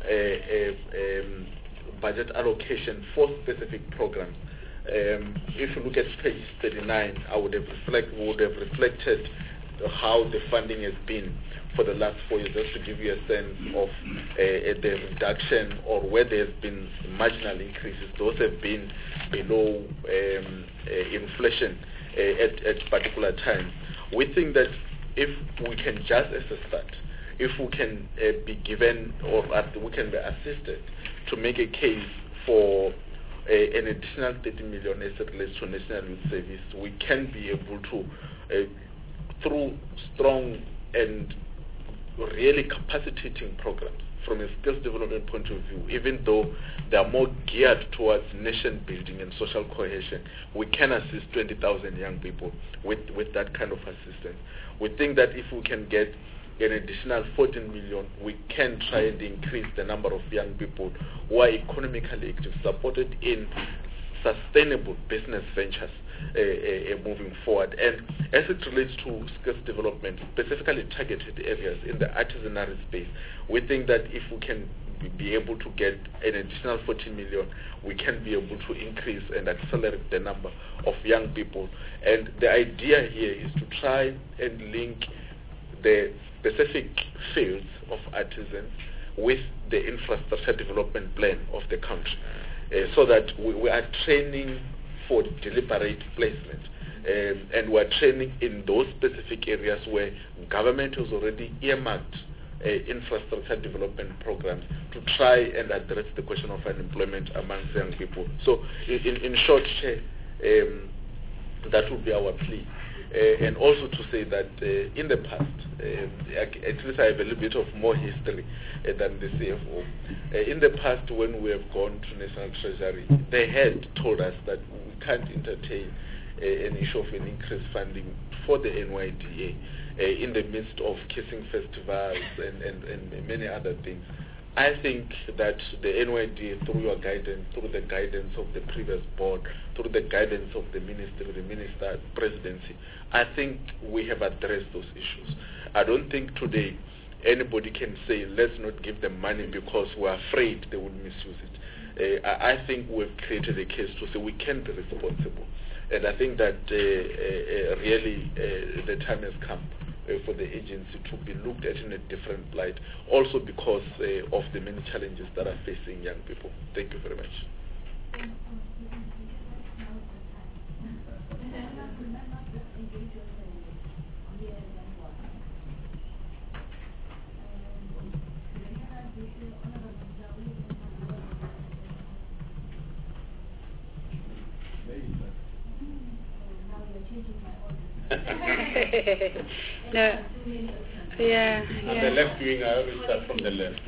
budget allocation for specific programs. If you look at page 39, we would have reflected how the funding has been for the last 4 years, just to give you a sense of the reduction or where there has been marginal increases. Those have been below inflation at particular times. We think that if we can just as a start, if we can be given or we can be assisted to make a case for an additional 30 million as it relates to National Youth Service, we can be able to, through strong and really capacitating programs from a skills development point of view, even though they are more geared towards nation building and social cohesion, we can assist 20,000 young people with that kind of assistance. We think that if we can get an additional 14 million, we can try and increase the number of young people who are economically active, supported in sustainable business ventures moving forward. And as it relates to skills development, specifically targeted areas in the artisanal space, we think that if we can be able to get an additional 14 million, we can be able to increase and accelerate the number of young people. And the idea here is to try and link the specific fields of artisans with the infrastructure development plan of the country, so that we are training for deliberate placement, and we are training in those specific areas where government has already earmarked infrastructure development programs to try and address the question of unemployment amongst young people. So in short, that would be our plea. And also to say that in the past, at least I have a little bit of more history than the CFO. In the past, when we have gone to National Treasury, they had told us that we can't entertain an issue of an increased funding for the NYDA in the midst of kissing festivals and many other things. I think that the NYDA, through your guidance, through the guidance of the previous board, through the guidance of the ministry, the minister, presidency, I think we have addressed those issues. I don't think today anybody can say, let's not give them money because we're afraid they will misuse it. I think we've created a case to say we can be responsible. And I think that really the time has come for the agency to be looked at in a different light, also because of the many challenges that are facing young people. Thank you very much. No. Yeah. On the left wing, I always start from the left.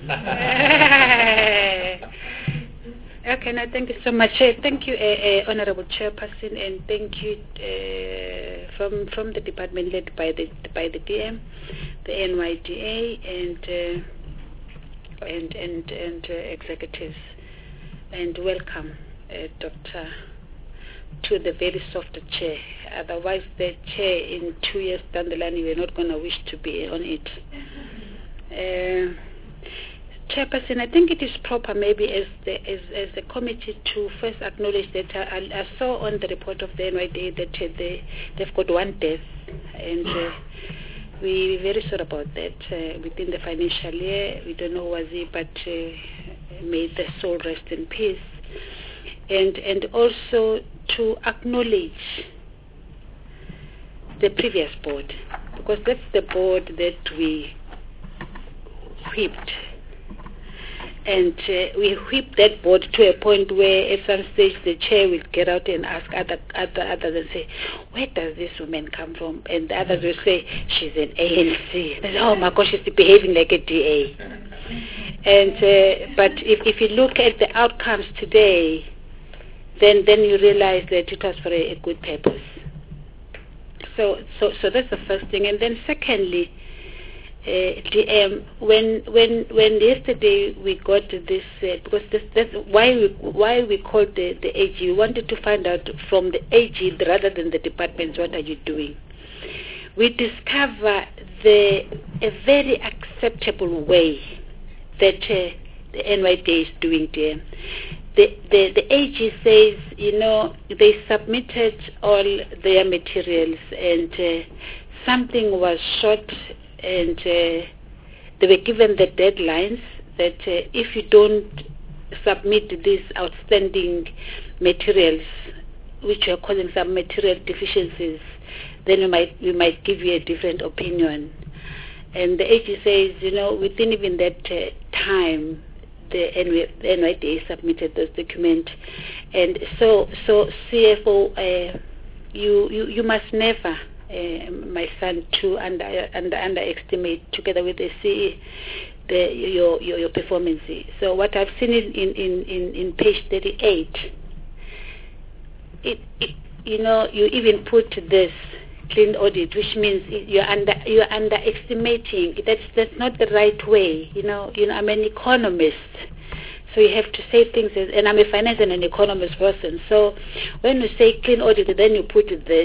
Okay, no, thank you so much. Thank you, Honorable Chairperson, and thank you from the department led by the DM, the NYDA, and executives, and welcome. Doctor, to the very soft chair. Otherwise, the chair in 2 years down the line, we're not going to wish to be on it. Chairperson, I think it is proper maybe as the committee to first acknowledge that I saw on the report of the NYDA that they've got one death, and we're very sorry about that. Within the financial year, we don't know who was he, but may the soul rest in peace. And also to acknowledge the previous board, because that's the board that we whipped. And we whipped that board to a point where at some stage the chair will get out and ask others and say, where does this woman come from? And the others will say, she's an ANC. And say, oh my gosh, she's behaving like a DA. And but if you look at the outcomes today, then you realize that it was for a good purpose. So that's the first thing. And then secondly, DM, when yesterday we got this, because that's why we called the AG. We wanted to find out from the AG rather than the departments, what are you doing? We discover a very acceptable way that the NYDA is doing there. The AG says, they submitted all their materials and something was short, and they were given the deadlines that if you don't submit these outstanding materials, which we are calling some material deficiencies, then we might give you a different opinion. And the AG says, within even that time, the NYDA submitted those documents. And so CFO, you must never, my son, to underestimate, together with the CE, your performance. So what I've seen in page 38, you even put this clean audit, which means you're underestimating. That's not the right way. I'm an economist, so you have to say things, and I'm a finance and an economist person. So when you say clean audit, then you put this.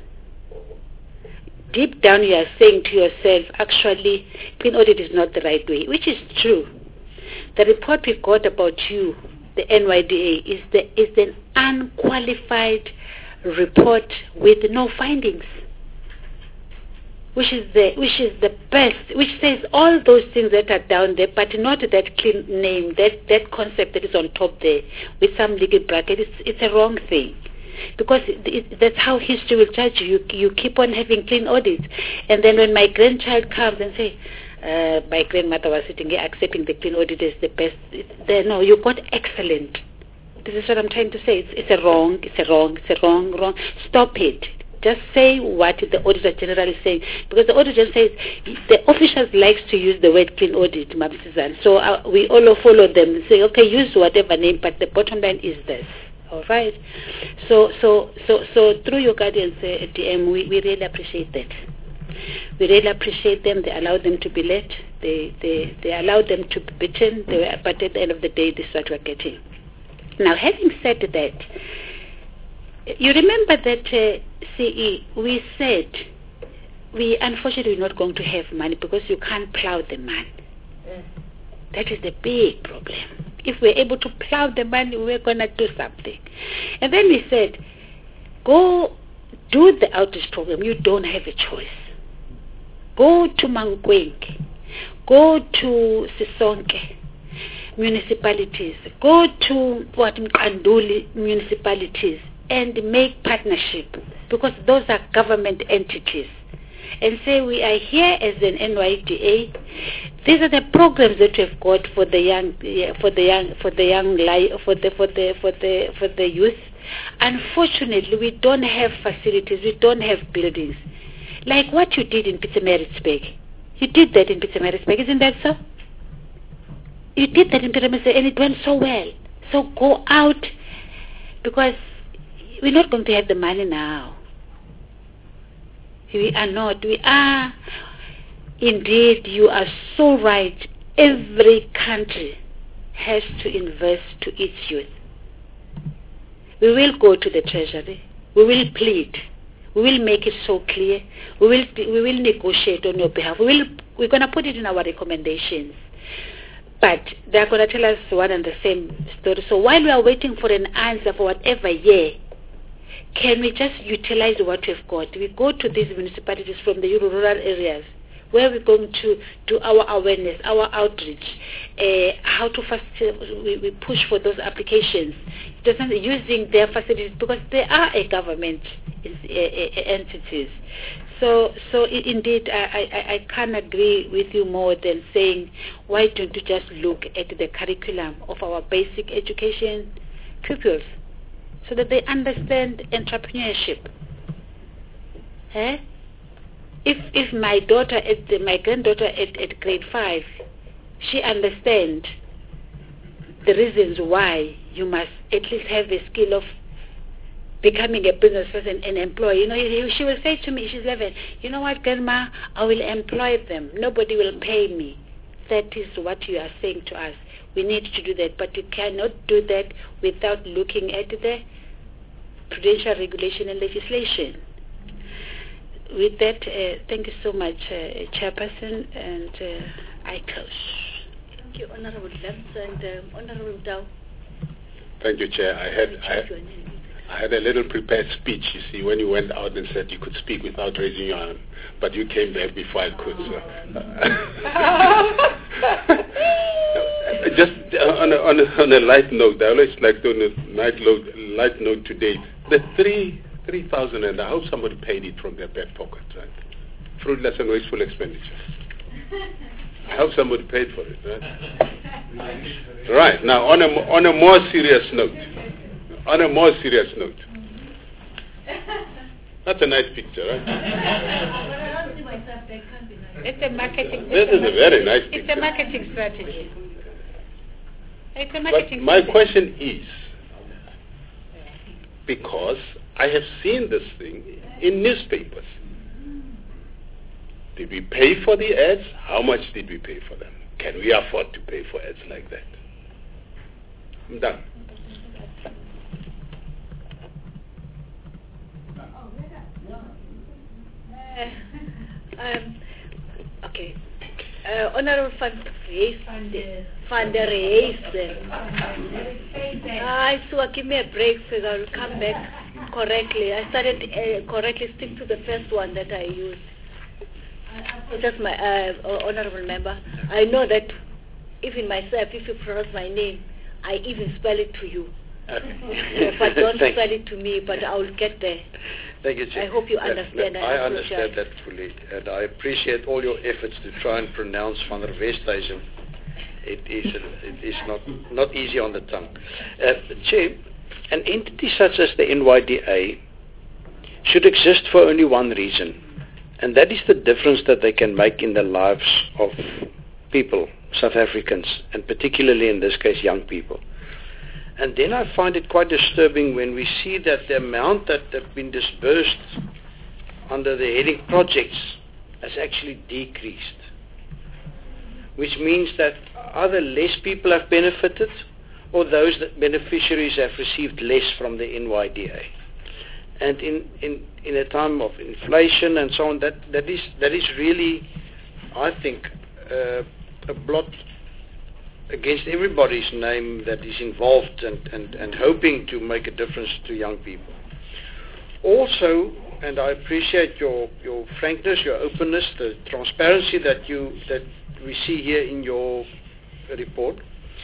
Deep down, you are saying to yourself, actually, clean audit is not the right way, which is true. The report we got about you, the NYDA, is an unqualified report with no findings, which is the best, which says all those things that are down there, but not that clean name, that concept that is on top there with some legal bracket. It's a wrong thing, because that's how history will judge you. You keep on having clean audits, and then when my grandchild comes and say, my grandmother was sitting here accepting the clean audit as the best, no, you got excellent. This is what I'm trying to say. It's a wrong. Stop it. Just say what the Auditor General is saying, because the Auditor says the officials likes to use the word clean audit, Mabsizan. So we all follow them and say, okay, use whatever name, but the bottom line is this. All right. So through your guidance, DM, we really appreciate that. We really appreciate them. They allow them to be led. They allow them to be beaten. But at the end of the day, this is what we're getting. Now, having said that, you remember that CE, we said we unfortunately are not going to have money because you can't plow the money. That is the big problem. If we're able to plow the money, we're going to do something. And then we said, go do the outreach program. You don't have a choice. Go to Mankweng. Go to Sisonke municipalities. Go to Mkanduli municipalities and make partnership, because those are government entities, and say we are here as an NYDA. These are the programs that we've got for the youth. Unfortunately, we don't have facilities. We don't have buildings, like what you did in Pietermaritzburg. You did that in Pietermaritzburg, isn't that so? You did that in Pietermaritzburg, and it went so well. So go out, because we're not going to have the money now. We are not. We are. Indeed, you are so right. Every country has to invest to its youth. we will go to the Treasury. We will plead. We will make it so clear. We will negotiate on your behalf. We're going to put it in our recommendations. But they're going to tell us one and the same story. So while we are waiting for an answer for whatever year, can we just utilize what we've got? We go to these municipalities from the rural areas where we're going to do our awareness, our outreach, how to we push for those applications, using their facilities, because they are a government entities. So indeed, I can't agree with you more than saying, why don't you just look at the curriculum of our basic education pupils so that they understand entrepreneurship? If my granddaughter at grade 5, she understands the reasons why you must at least have a skill of becoming a business person and employee. She will say to me, she's 11, you know what, Grandma, I will employ them. Nobody will pay me. That is what you are saying to us. We need to do that, but you cannot do that without looking at the prudential regulation and legislation. With that, thank you so much, Chairperson, and I close. Thank you, Honorable Labs and Honorable Dow. Thank you, Chair. I had a little prepared speech, you see, when you went out and said you could speak without raising your hand, but you came back before I could. So. Just on a light note, I always like to, on a light note today, the 3,000, and I hope somebody paid it from their back pocket, right? Fruitless and wasteful expenditure. I hope somebody paid for it, right? Right, now on a more serious note, that's a nice picture, right? It's a marketing. This is a very nice picture. It's a marketing strategy. But my question is, because I have seen this thing in newspapers. Did we pay for the ads? How much did we pay for them? Can we afford to pay for ads like that? I'm done. Okay. Honorable Van der Heijs. So give me a break so I will come back correctly. I started correctly, stick to the first one that I used. Just my honorable member. I know that even myself, if you pronounce my name, I even spell it to you. But don't spell it to me, but I will get there. Thank you, Chair. I hope you understand. I understand that fully, and I appreciate all your efforts to try and pronounce Van der Westhuizen. It is not easy on the tongue. Chair, an entity such as the NYDA should exist for only one reason, and that is the difference that they can make in the lives of people, South Africans, and particularly in this case young people. And then I find it quite disturbing when we see that the amount that have been disbursed under the heading projects has actually decreased, which means that either less people have benefited or those beneficiaries have received less from the NYDA. And in a time of inflation and so on, that is really, I think, a blot against everybody's name that is involved and hoping to make a difference to young people. Also, and I appreciate your frankness, your openness, the transparency that we see here in your report.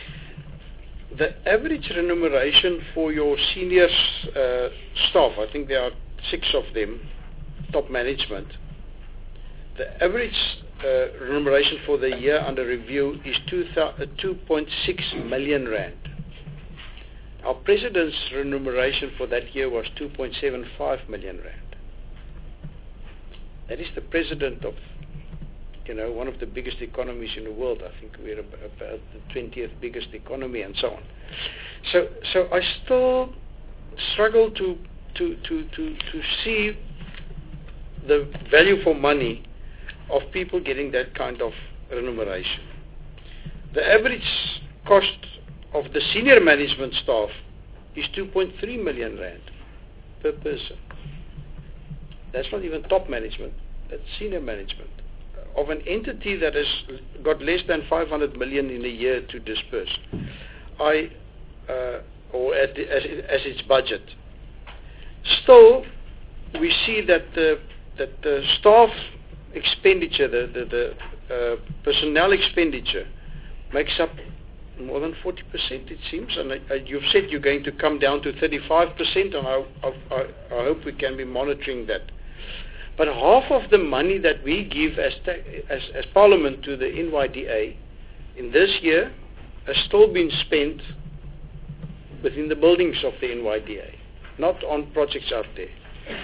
The average remuneration for your senior staff, I think there are 6 of them, top management, the average remuneration for the year under review is 2.6 million rand. Our president's remuneration for that year was 2.75 million rand. That is the president of, one of the biggest economies in the world. I think we're about the 20th biggest economy and so on. So I still struggle to see the value for money of people getting that kind of remuneration. The average cost of the senior management staff is 2.3 million rand per person. That's not even top management, that's senior management. Of an entity that has got less than 500 million in a year to disperse, or as its budget. Still, we see that the staff expenditure, the personnel expenditure, makes up more than 40%, it seems. And you've said you're going to come down to 35%, and I hope we can be monitoring that. But half of the money that we give as Parliament to the NYDA in this year has still been spent within the buildings of the NYDA, not on projects out there.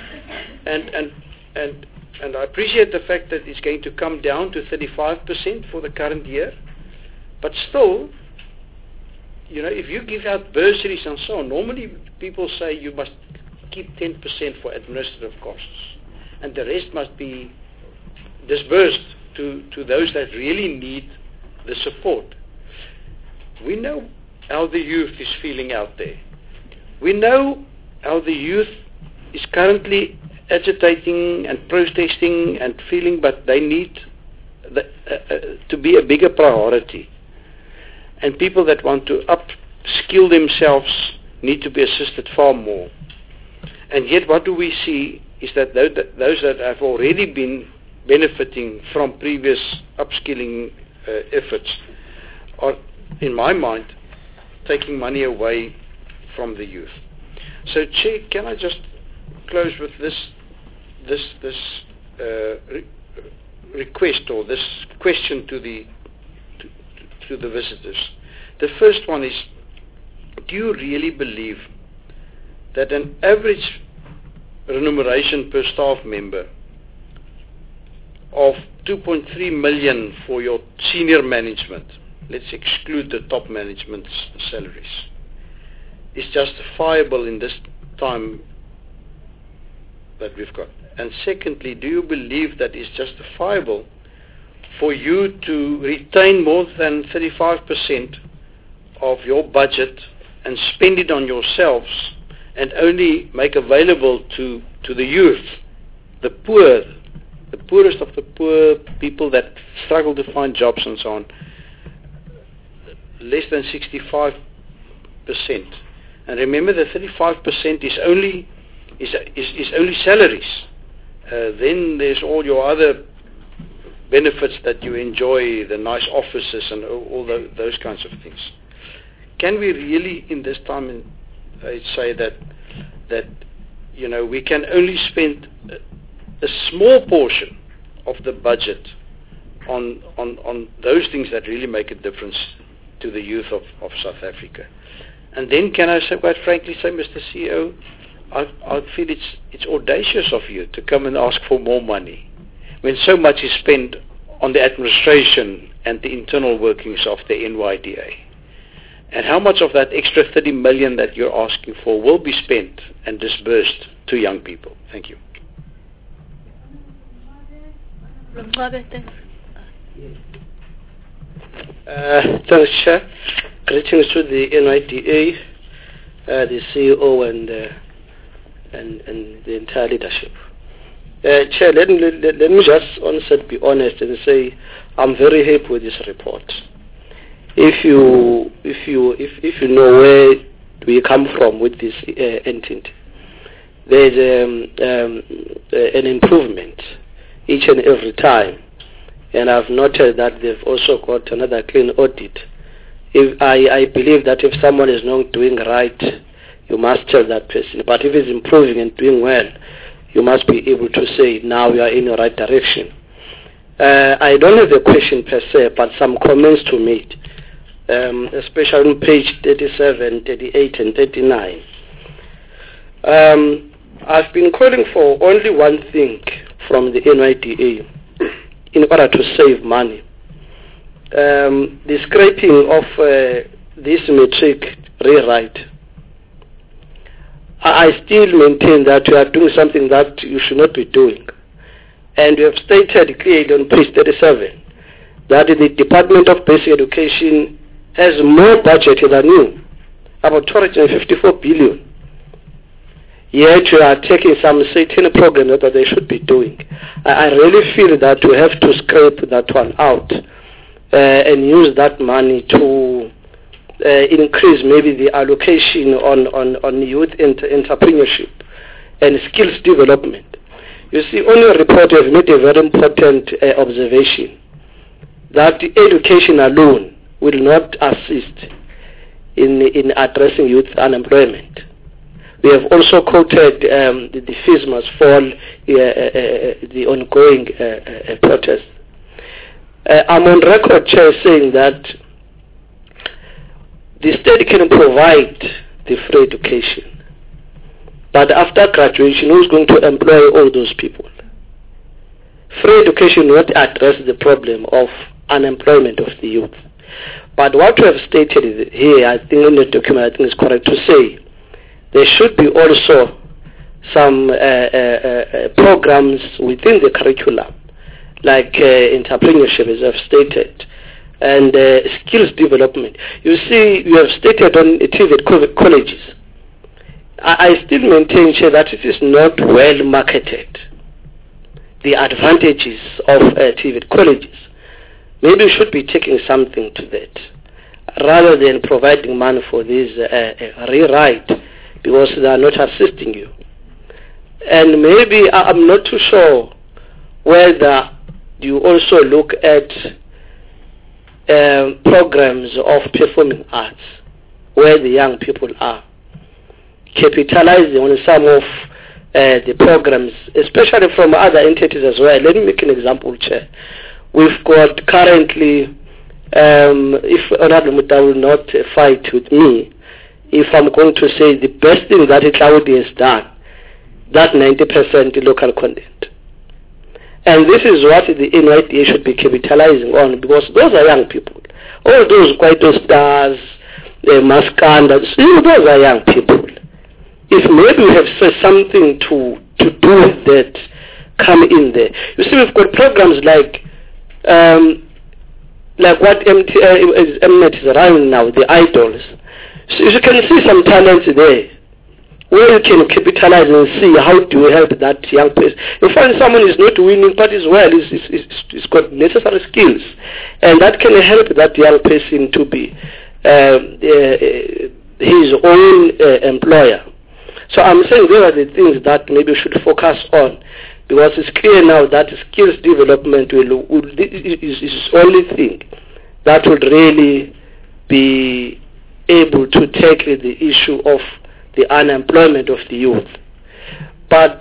And I appreciate the fact that it's going to come down to 35% for the current year, but still, if you give out bursaries and so on, normally people say you must keep 10% for administrative costs, and the rest must be disbursed to those that really need the support. We know how the youth is feeling out there. We know how the youth is currently agitating and protesting and feeling, but they need to be a bigger priority. And people that want to upskill themselves need to be assisted far more. And yet what do we see is that those that have already been benefiting from previous upskilling efforts are, in my mind, taking money away from the youth. So, Chair, can I just close with this request or this question to the visitors? The first one is, do you really believe that an average remuneration per staff member of 2.3 million for your senior management, let's exclude the top management's salaries, is justifiable in this time that we've got? And secondly, do you believe that it's justifiable for you to retain more than 35% of your budget and spend it on yourselves and only make available to the youth, the poor, the poorest of the poor, people that struggle to find jobs and so on, less than 65%? And remember, the 35% is only salaries. Then there's all your other benefits that you enjoy, the nice offices and all those kinds of things. Can we really, in this time, say that we can only spend a small portion of the budget on those things that really make a difference to the youth of South Africa? And then can I say, quite frankly, Mr. CEO, I feel it's audacious of you to come and ask for more money when so much is spent on the administration and the internal workings of the NYDA. And how much of that extra 30 million that you're asking for will be spent and disbursed to young people? Thank you. Thanks, Chair. Greetings to the NYDA, the CEO and the entire leadership. Chair, let me just honestly be honest and say I'm very happy with this report. If you know where we come from with this entity, there's an improvement each and every time, and I've noted that they've also got another clean audit. I believe that if someone is not doing right, you must tell that person. But if he's improving and doing well, you must be able to say, now you are in the right direction. I don't have a question per se, but some comments to make, especially on page 37, 38, and 39. I've been calling for only one thing from the NYDA in order to save money. The scraping of this matric rewrite. I still maintain that you are doing something that you should not be doing. And you have stated clearly on page 37 that the Department of Basic Education has more budget than you. about 254 billion. Yet you are taking some certain program that they should be doing. I really feel that we have to scrape that one out and use that money to increase maybe the allocation on youth entrepreneurship and skills development. You see, on your report you have made a very important observation that education alone will not assist in addressing youth unemployment. We have also quoted the fees must fall, the ongoing protest. I'm on record, Chair, saying that the state can provide the free education, but after graduation, who's going to employ all those people? Free education will not address the problem of unemployment of the youth. But what we have stated here, I think in the document, I think it's correct to say, there should be also some programs within the curriculum, like entrepreneurship, as I've stated, and skills development. You see, you have stated on TVET colleges. I still maintain, Chair, that it is not well marketed, the advantages of TVET colleges. Maybe we should be taking something to that, rather than providing money for this rewrite, because they are not assisting you. And maybe I'm not too sure whether you also look at programs of performing arts where the young people are, capitalizing on some of the programs, especially from other entities as well. Let me make an example, Chair. We've got currently, if Honorable Muta will not fight with me, if I'm going to say the best thing that Tlhaudi has done, that 90% local content. And this is what the NYDA should be capitalizing on, because those are young people. All those Kwaito stars, Maskanda, those are young people. If maybe we have something to do with that, come in there. You see, we've got programs like what Mnet is running now, the idols. So you can see some talents there, where you can capitalize and see how do you help that young person. You find someone is not winning, but is well, he's got necessary skills, and that can help that young person to be his own employer. So I'm saying those are the things that maybe we should focus on, because it's clear now that skills development is the only thing that would really be able to tackle the issue of the unemployment of the youth. But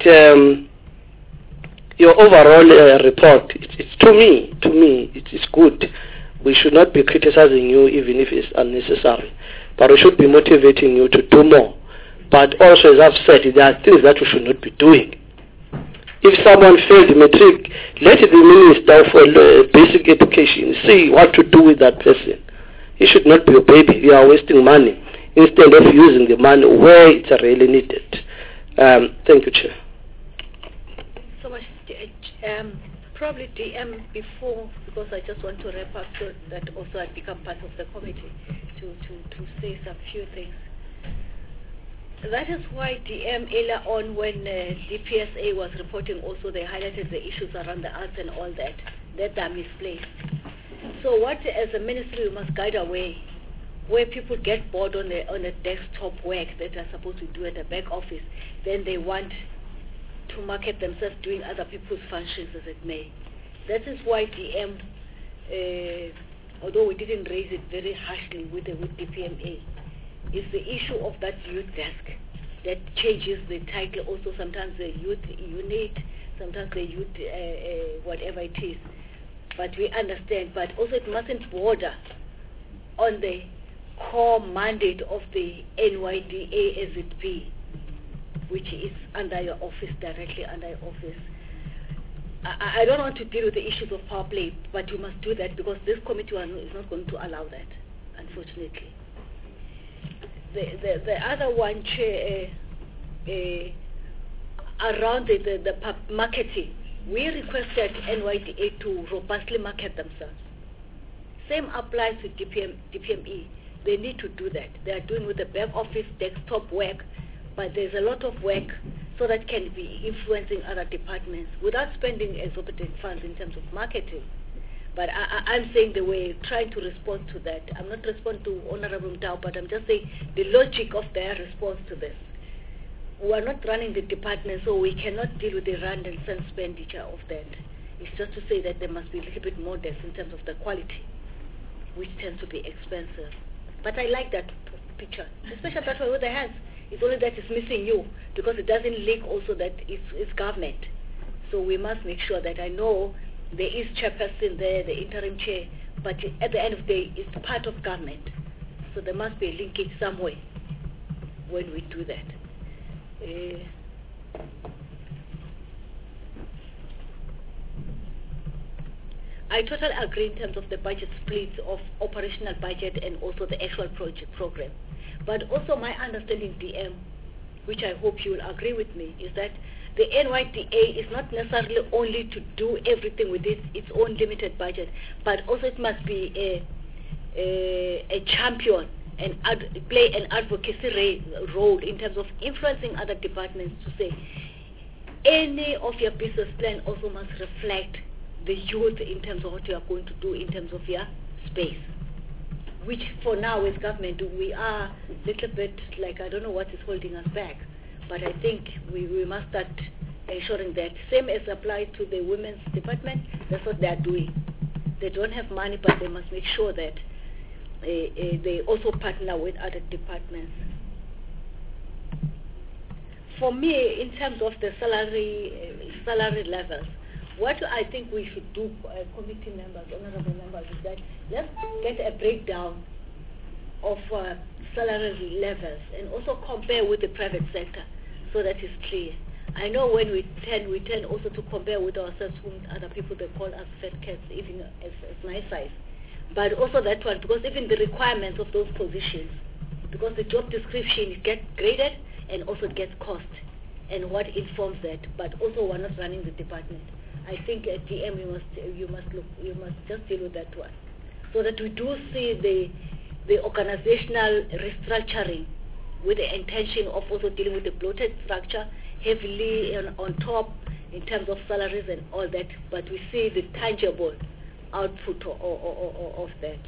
your overall report, it's to me, it's good. We should not be criticizing you even if it's unnecessary, but we should be motivating you to do more. But also, as I've said, there are things that we should not be doing. If someone failed matric, let the Minister for Basic Education see what to do with that person. He should not be a baby. You are wasting money instead of using the money where it's really needed. Thank you, Chair. So much. Probably DM before, because I just want to wrap up so that also I become part of the committee to say some few things. That is why DM earlier on when DPSA was reporting also, they highlighted the issues around the arts and all that are misplaced. So what as a ministry we must guide our way, where people get bored on a desktop work that they're supposed to do at the back office, then they want to market themselves doing other people's functions as it may. That is why DM, although we didn't raise it very harshly with DPMA, is the issue of that youth desk that changes the title also, sometimes the youth unit, sometimes the youth whatever it is. But we understand, but also it mustn't border on the core mandate of the NYDA as it be, which is under your office, directly under your office. I don't want to deal with the issues of power play, but you must do that because this committee is not going to allow that, unfortunately. The other one, Chair, around the marketing, we requested NYDA to robustly market themselves. Same applies to DPME. they need to do that. They are doing with the back office desktop work, but there's a lot of work so that can be influencing other departments without spending exorbitant funds in terms of marketing. But I'm saying the way, trying to respond to that. I'm not responding to Honorable Mtao, but I'm just saying the logic of their response to this. We are not running the department, so we cannot deal with the rand and cent expenditure of that. It's just to say that there must be a little bit modest in terms of the quality, which tends to be expensive. But I like that picture, especially that way with the hands. It's only that it's missing you, because it doesn't link also that it's government. So we must make sure that I know there is chairperson there, the interim chair, but at the end of the day, it's part of government. So there must be a linkage somewhere when we do that. I totally agree in terms of the budget split of operational budget and also the actual project program. But also my understanding, DM, which I hope you will agree with me, is that the NYDA is not necessarily only to do everything with its own limited budget, but also it must be a champion and play an advocacy role in terms of influencing other departments to say any of your business plan also must reflect the youth in terms of what you are going to do in terms of your space. Which for now as government we are a little bit like, I don't know what is holding us back, but I think we must start ensuring that same as applies to the women's department, that's what they are doing. They don't have money, but they must make sure that they also partner with other departments. For me, in terms of the salary levels, what I think we should do, committee members, honorable members, is that let's get a breakdown of salary levels and also compare with the private sector so that it's clear. I know when we tend also to compare with ourselves with other people, they call us fat cats, even as my size. But also that one, because even the requirements of those positions, because the job description gets graded and also gets cost and what informs that, but also we're not running the department. I think at DM you must just deal with that one, so that we do see the organizational restructuring with the intention of also dealing with the bloated structure heavily on top in terms of salaries and all that, but we see the tangible output of that.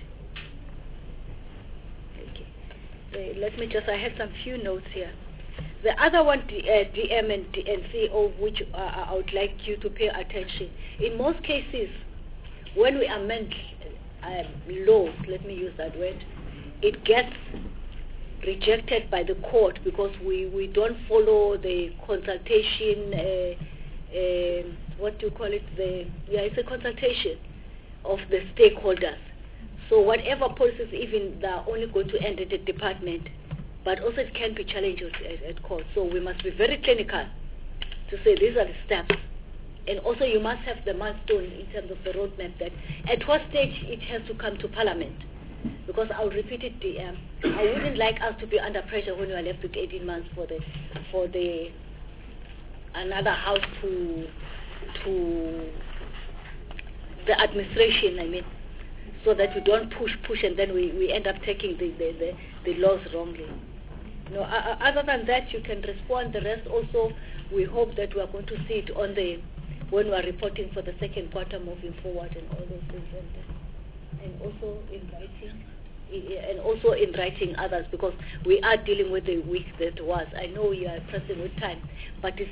Okay. Let me just, I had some few notes here. The other one, DM and CEO, which I would like you to pay attention. In most cases, when we amend laws, let me use that word, it gets rejected by the court because we don't follow the consultation, what do you call it? It's a consultation of the stakeholders. So whatever policies, even they are only going to end at the department, but also it can be challenged at court. So we must be very clinical to say these are the steps. And also you must have the milestone in terms of the roadmap that at what stage it has to come to Parliament. Because I'll repeat it, DM, I wouldn't like us to be under pressure when we are left with 18 months for the another house to the administration, I mean, so that we don't push and then we end up taking the laws wrongly. No, other than that, you can respond. The rest also, we hope that we are going to see it on when we are reporting for the second quarter moving forward and all those things. And also in writing others, because we are dealing with the week that was. I know we are pressing with time, but it's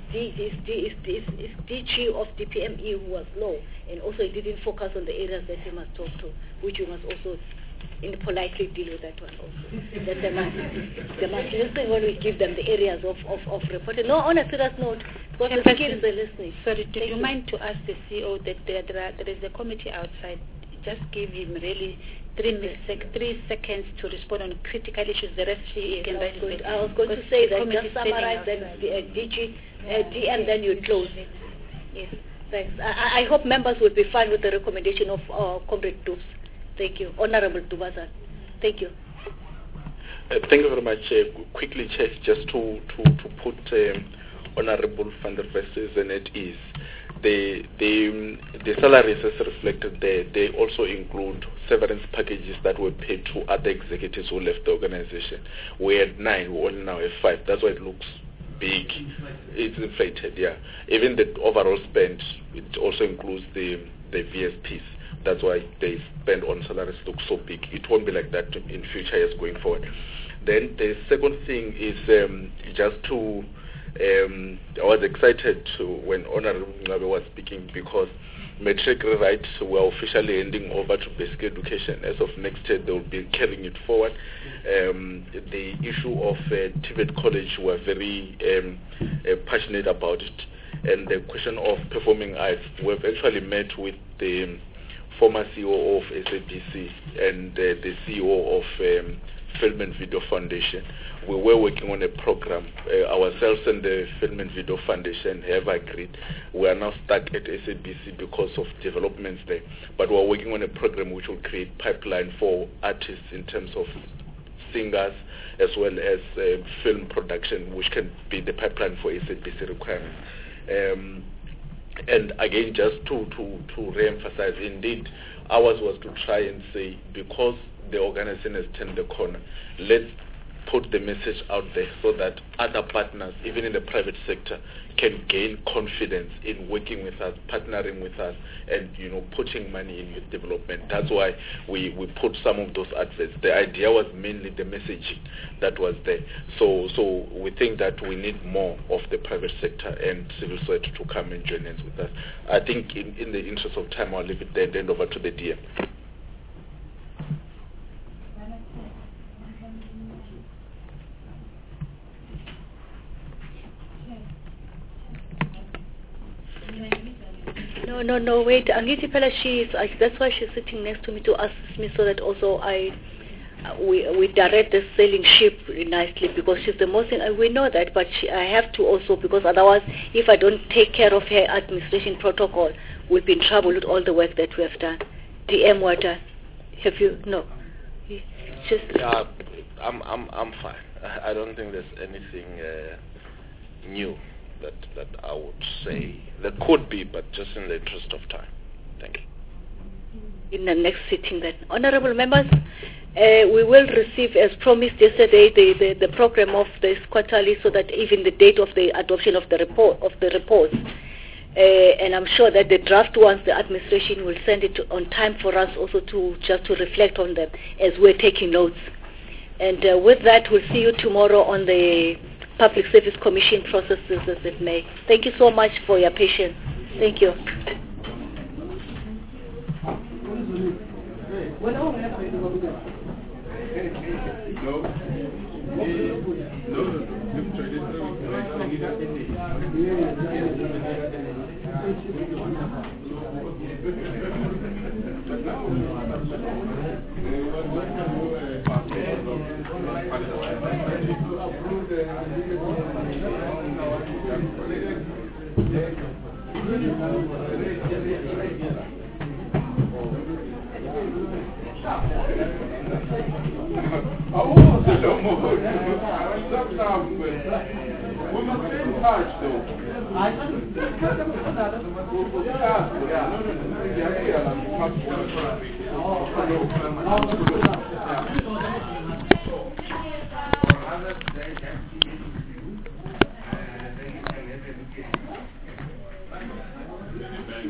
DG of DPME who was low, and also it didn't focus on the areas that we must talk to, which we must also politely deal with that one also. That they must listen when we give them the areas of reporting. No, on a serious note, because the skills are listening. Sorry, do you mind to ask the CEO that there is a committee outside? Just give him really 3 seconds to respond on critical issues. The rest he can write. I was going to say that just summarize then DM, then you close. Yes, thanks. I hope members will be fine with the recommendation of Comrade Dubs. Thank you. Honorable Dubazan. Thank you. Thank you very much. Quickly, just to put Honorable van der Westhuizen at ease. the salaries as reflected there, they also include severance packages that were paid to other executives who left the organization. We had 9, we only now have 5. That's why it looks big. It's inflated, yeah. Even the overall spend, it also includes the VSPs. That's why they spend on salaries look so big. It won't be like that in future years going forward. Then the second thing is just to, I was excited when Honorable Ngabe was speaking because matric rights were officially handing over to basic education. As of next year, they will be carrying it forward. The issue of Tibet College were very passionate about it. And the question of performing arts, we've actually met with the former CEO of SABC and the CEO of Film and Video Foundation. We were working on a program. Ourselves and the Film and Video Foundation have agreed. We are now stuck at SABC because of developments there. But we are working on a program which will create pipeline for artists in terms of singers as well as film production, which can be the pipeline for SABC requirements. And again, just to re-emphasize, indeed, ours was to try and say, because the organization has turned the corner, let's put the message out there so that other partners, even in the private sector, can gain confidence in working with us, partnering with us, and putting money in with development. That's why we put some of those adverts. The idea was mainly the messaging that was there. So we think that we need more of the private sector and civil society to come and join hands with us. I think in the interest of time, I'll leave it there and hand over to the DM. No, wait. Angithi Pela, that's why she's sitting next to me to assist me so that also we direct the sailing ship nicely because she's the most, we know that, but I have to also, because otherwise if I don't take care of her administration protocol, we'll be in trouble with all the work that we have done. DM, what done? Have you? No. Just yeah, I'm fine. I don't think there's anything new that I would say. There could be, but just in the interest of time. Thank you. In the next sitting then. Honorable members, we will receive, as promised yesterday, the program of this quarterly so that even the date of the adoption of the reports. And I'm sure that the draft ones, the administration will send it on time for us also to reflect on them as we're taking notes. And with that, we'll see you tomorrow on the Public Service Commission processes as it may. Thank you so much for your patience. Thank you. Oh,